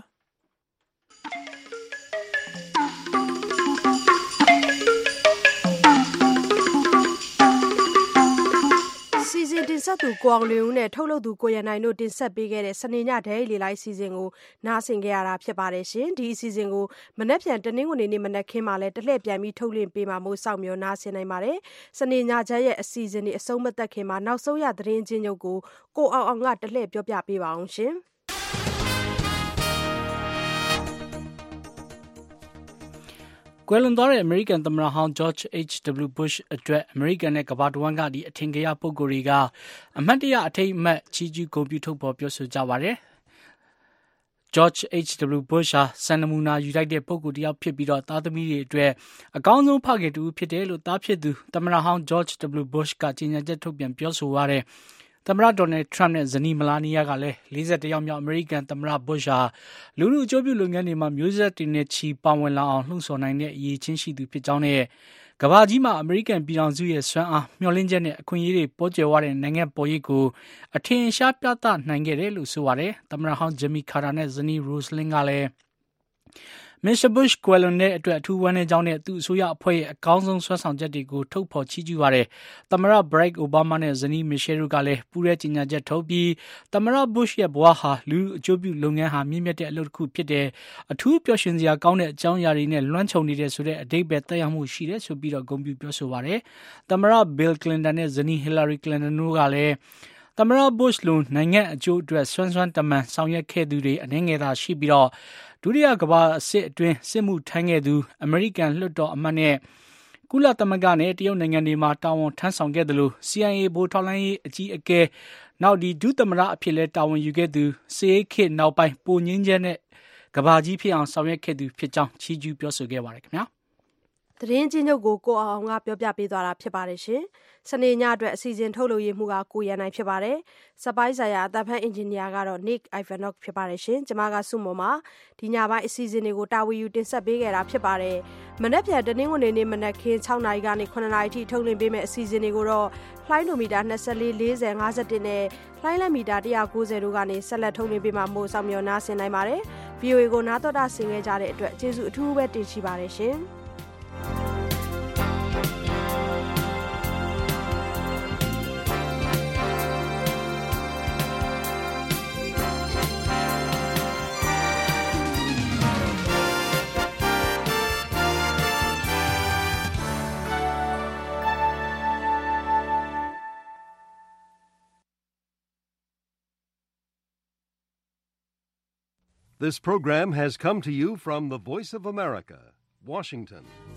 စီစဉ်တင်ဆက်သူကိုအောင်လွင်ဦးနဲ့ထုတ်လုပ်သူကိုရနိုင်တို့တင်ဆက်ပေးခဲ့တဲ့စနေညဒဲရီလိုက်စီစဉ်ကိုနားဆင်ကြရတာဖြစ်ပါတယ်ရှင်ဒီအစီအစဉ်ကိုမနက်ဖြန်တနင်္ဂနွေနေ့မနက်ခင်းမှာလဲတလှည့်ပြန်ပြီးထုတ်လွှင့်ပေးမှာမို့စောင့်မျှော်နားဆင်နိုင်ပါတယ်စနေညချမ်းရဲ့အစီအစဉ်ဒီအဆုံးမသက်ခင်မှာနောက်ဆုံးရသတင်းချင်းချုပ်ကိုကိုအောင်အောင်ကတလှည့်ပြောပြပေးပါအောင်ရှင်ကွယ်လွန်သွားတဲ့အမေရိကန်သမ္မတဟောင်း George H W Bush အတွက်အမေရိကန်နဲ့ကမ္ဘာတဝန်းကဒီအထင်ကရပုဂ္ဂိုလ်တွေကအမတ်တရအထိတ်အမှတ်ချီးကျူးဂုဏ်ပြုထုတ်ဖော်ပြောဆိုကြပါတယ်။ George H W Bush ဟာစံနမူနာယူလိုက်တဲ့ပုဂ္ဂိုလ်တစ်ယောက်ဖြစ်ပြီးတော့သားသမီးတွေအတွက်အကောင်းဆုံးဖခင်တူဖြစ်တယ်လို့သားဖြစ်သူသမ္မတဟောင်း George W Bush ကကြေညာချက်ထုတ်ပြန်ပြောဆိုပါတယ်။သမ္မတဒေါ်နယ်ထရမ့်နဲ့ဇနီးမလာနီယာကလည်းလေးဆယ်တစ်ယောက်မြောက်အမေရိကန်သမ္မတဘုရှ်ဟာလူလူအကျိုးပြုလုပ်ငန်းတွေမှာမျိုးဆက်တွေနဲ့ချီပါဝင်လာအောင်လှုံ့ဆော်နိုင်တဲ့အရေးချင်းရှိသူဖြစ်ကြောင်းနဲ့ကမ္ဘာကြီးမှာအမေရိကန်ပြည်ထောင်စုရဲ့စွမ်းအားမျှော်လင့်ချက်နဲ့အခွင့်အရေးတွေပေါ်ကျယ်ဝတဲ့နိုင်ငံပေါ်ရေးကိုအထင်ရှားပြသနိုင်ခဲ့တယ်လို့ဆိုပါတယ်။သမ္မတဟောင်းဂျမီကာတာနဲ့ဇနီးရိုစလင်းကလည်းမစ္စတာဘုရှ်ကွယ်လွန်တဲ့အတွက်အထူးဝမ်းနည်းကြောင်းနဲ့သူ့အစိုးရအဖွဲ့ရဲ့အကောင်းဆုံးဆွမ်းဆောင်ချက်တွေကိုထုတ်ဖော်ချီးကျူးပါတယ်။သမ္မတဘရက်အိုဘားမားနဲ့ဇနီးမီရှယ်တို့ကလည်းပူးရဲကြေညာချက်ထုတ်ပြီးသမ္မတဘုရှ်ရဲ့ဘဝဟာလူအကျိုးပြုလုပ်ငန်းဟာမြင့်မြတ်တဲ့အလုပ်တစ်ခုဖြစ်တယ်။အထူးပျော်ရွှင်စရာကောင်းတဲ့အကြောင်းအရာတွေနဲ့လွှမ်းခြုံနေတဲ့ဆိုတဲ့အဓိပ္ပာယ်သက်ရောက်မှုရှိတယ်ဆိုပြီးတော့ဂုဏ်ပြုပြောဆိုပါတယ်။သမ္မတဘီလ်ကလင်တန်နဲ့ဇနီးဟီလာရီကလင်တန်တို့ကလည်းသမ္မတဘုရှ်လိုနိုင်ငံအကျိုးအတွက်ဆွမ်းဆွမ်းတမန်ဆောင်ရွက်ခဲ့သူတွေအနေငယ်သာရှိပြီးတော့ဒုတိယကမ္ဘာစစ်အတွင်းစစ်မှုထမ်းခဲ့သူအမေရိကန်လွှတ်တော်အမတ်နဲ့ကုလသမဂ္ဂနဲ့တရုတ်နိုင်ငံတွေမှာတာဝန်ထမ်းဆောင်ခဲ့တယ်လို့ C I A ဗိုလ်ထောက်လှမ်းရေးအကြီးအကဲနောက်ဒီဒုသမ္မတအဖြစ်လဲတာဝန်ယူခဲ့သူစစ်အေးခေတ်နောက်ပိုင်းပိုငင်းချက်နဲ့ကမ္ဘာကြီးဖြစ်အောင်ဆောင်ရွက်ခဲ့သူဖြစ်ကြောင်းချီးကျူးပြောဆိုခဲ့ပါတယ်ခင်ဗျာသတင်းချင်းချုပ်ကိုကိုအောင်ကပြောပြပေးသွားတာဖြစ်ပါတယ်ရှင်။စနေညအတွက်အစီအစဉ်ထုတ်လုပ်ရမှုကကိုရန်နိုင်ဖြစ်ပါတယ်။စပိုင်းဆိုင်ရာအသံဖန်အင်ဂျင်နီယာကတော့ Nick Ivanov ဖြစ်ပါတယ်ရှင်။ကျွန်မကစုမုံမှာဒီညပိုင်းအစီအစဉ်တွေကိုတာဝန်ယူတင်ဆက်ပေးခဲ့တာဖြစ်ပါတယ်။မနက်ဖြန်တနင်္ဂနွေနေ့မနက်ခင်း၆နာရီကနေ၇နာရီထိထုတ်လွှင့်ပေးမယ့်အစီအစဉ်တွေကိုတော့လှိုင်းလိုမီတာ၂၄ ၄၀ ၅၁နဲ့လှိုင်းလက်မီတာ၁၉၀တို့ကနေဆက်လက်ထုတ်လွှင့်ပေးမှာမို့ဆောင်မျှော်နားဆင်နိုင်ပါတယ်။ V O A ကိုနားတော်တာဆင်ခဲ့ကြတဲ့အတွက်ကျေးဇူးအထူးပဲတင်ရှိပါတယ်ရှင်။ This program has come to you from the Voice of America, Washington.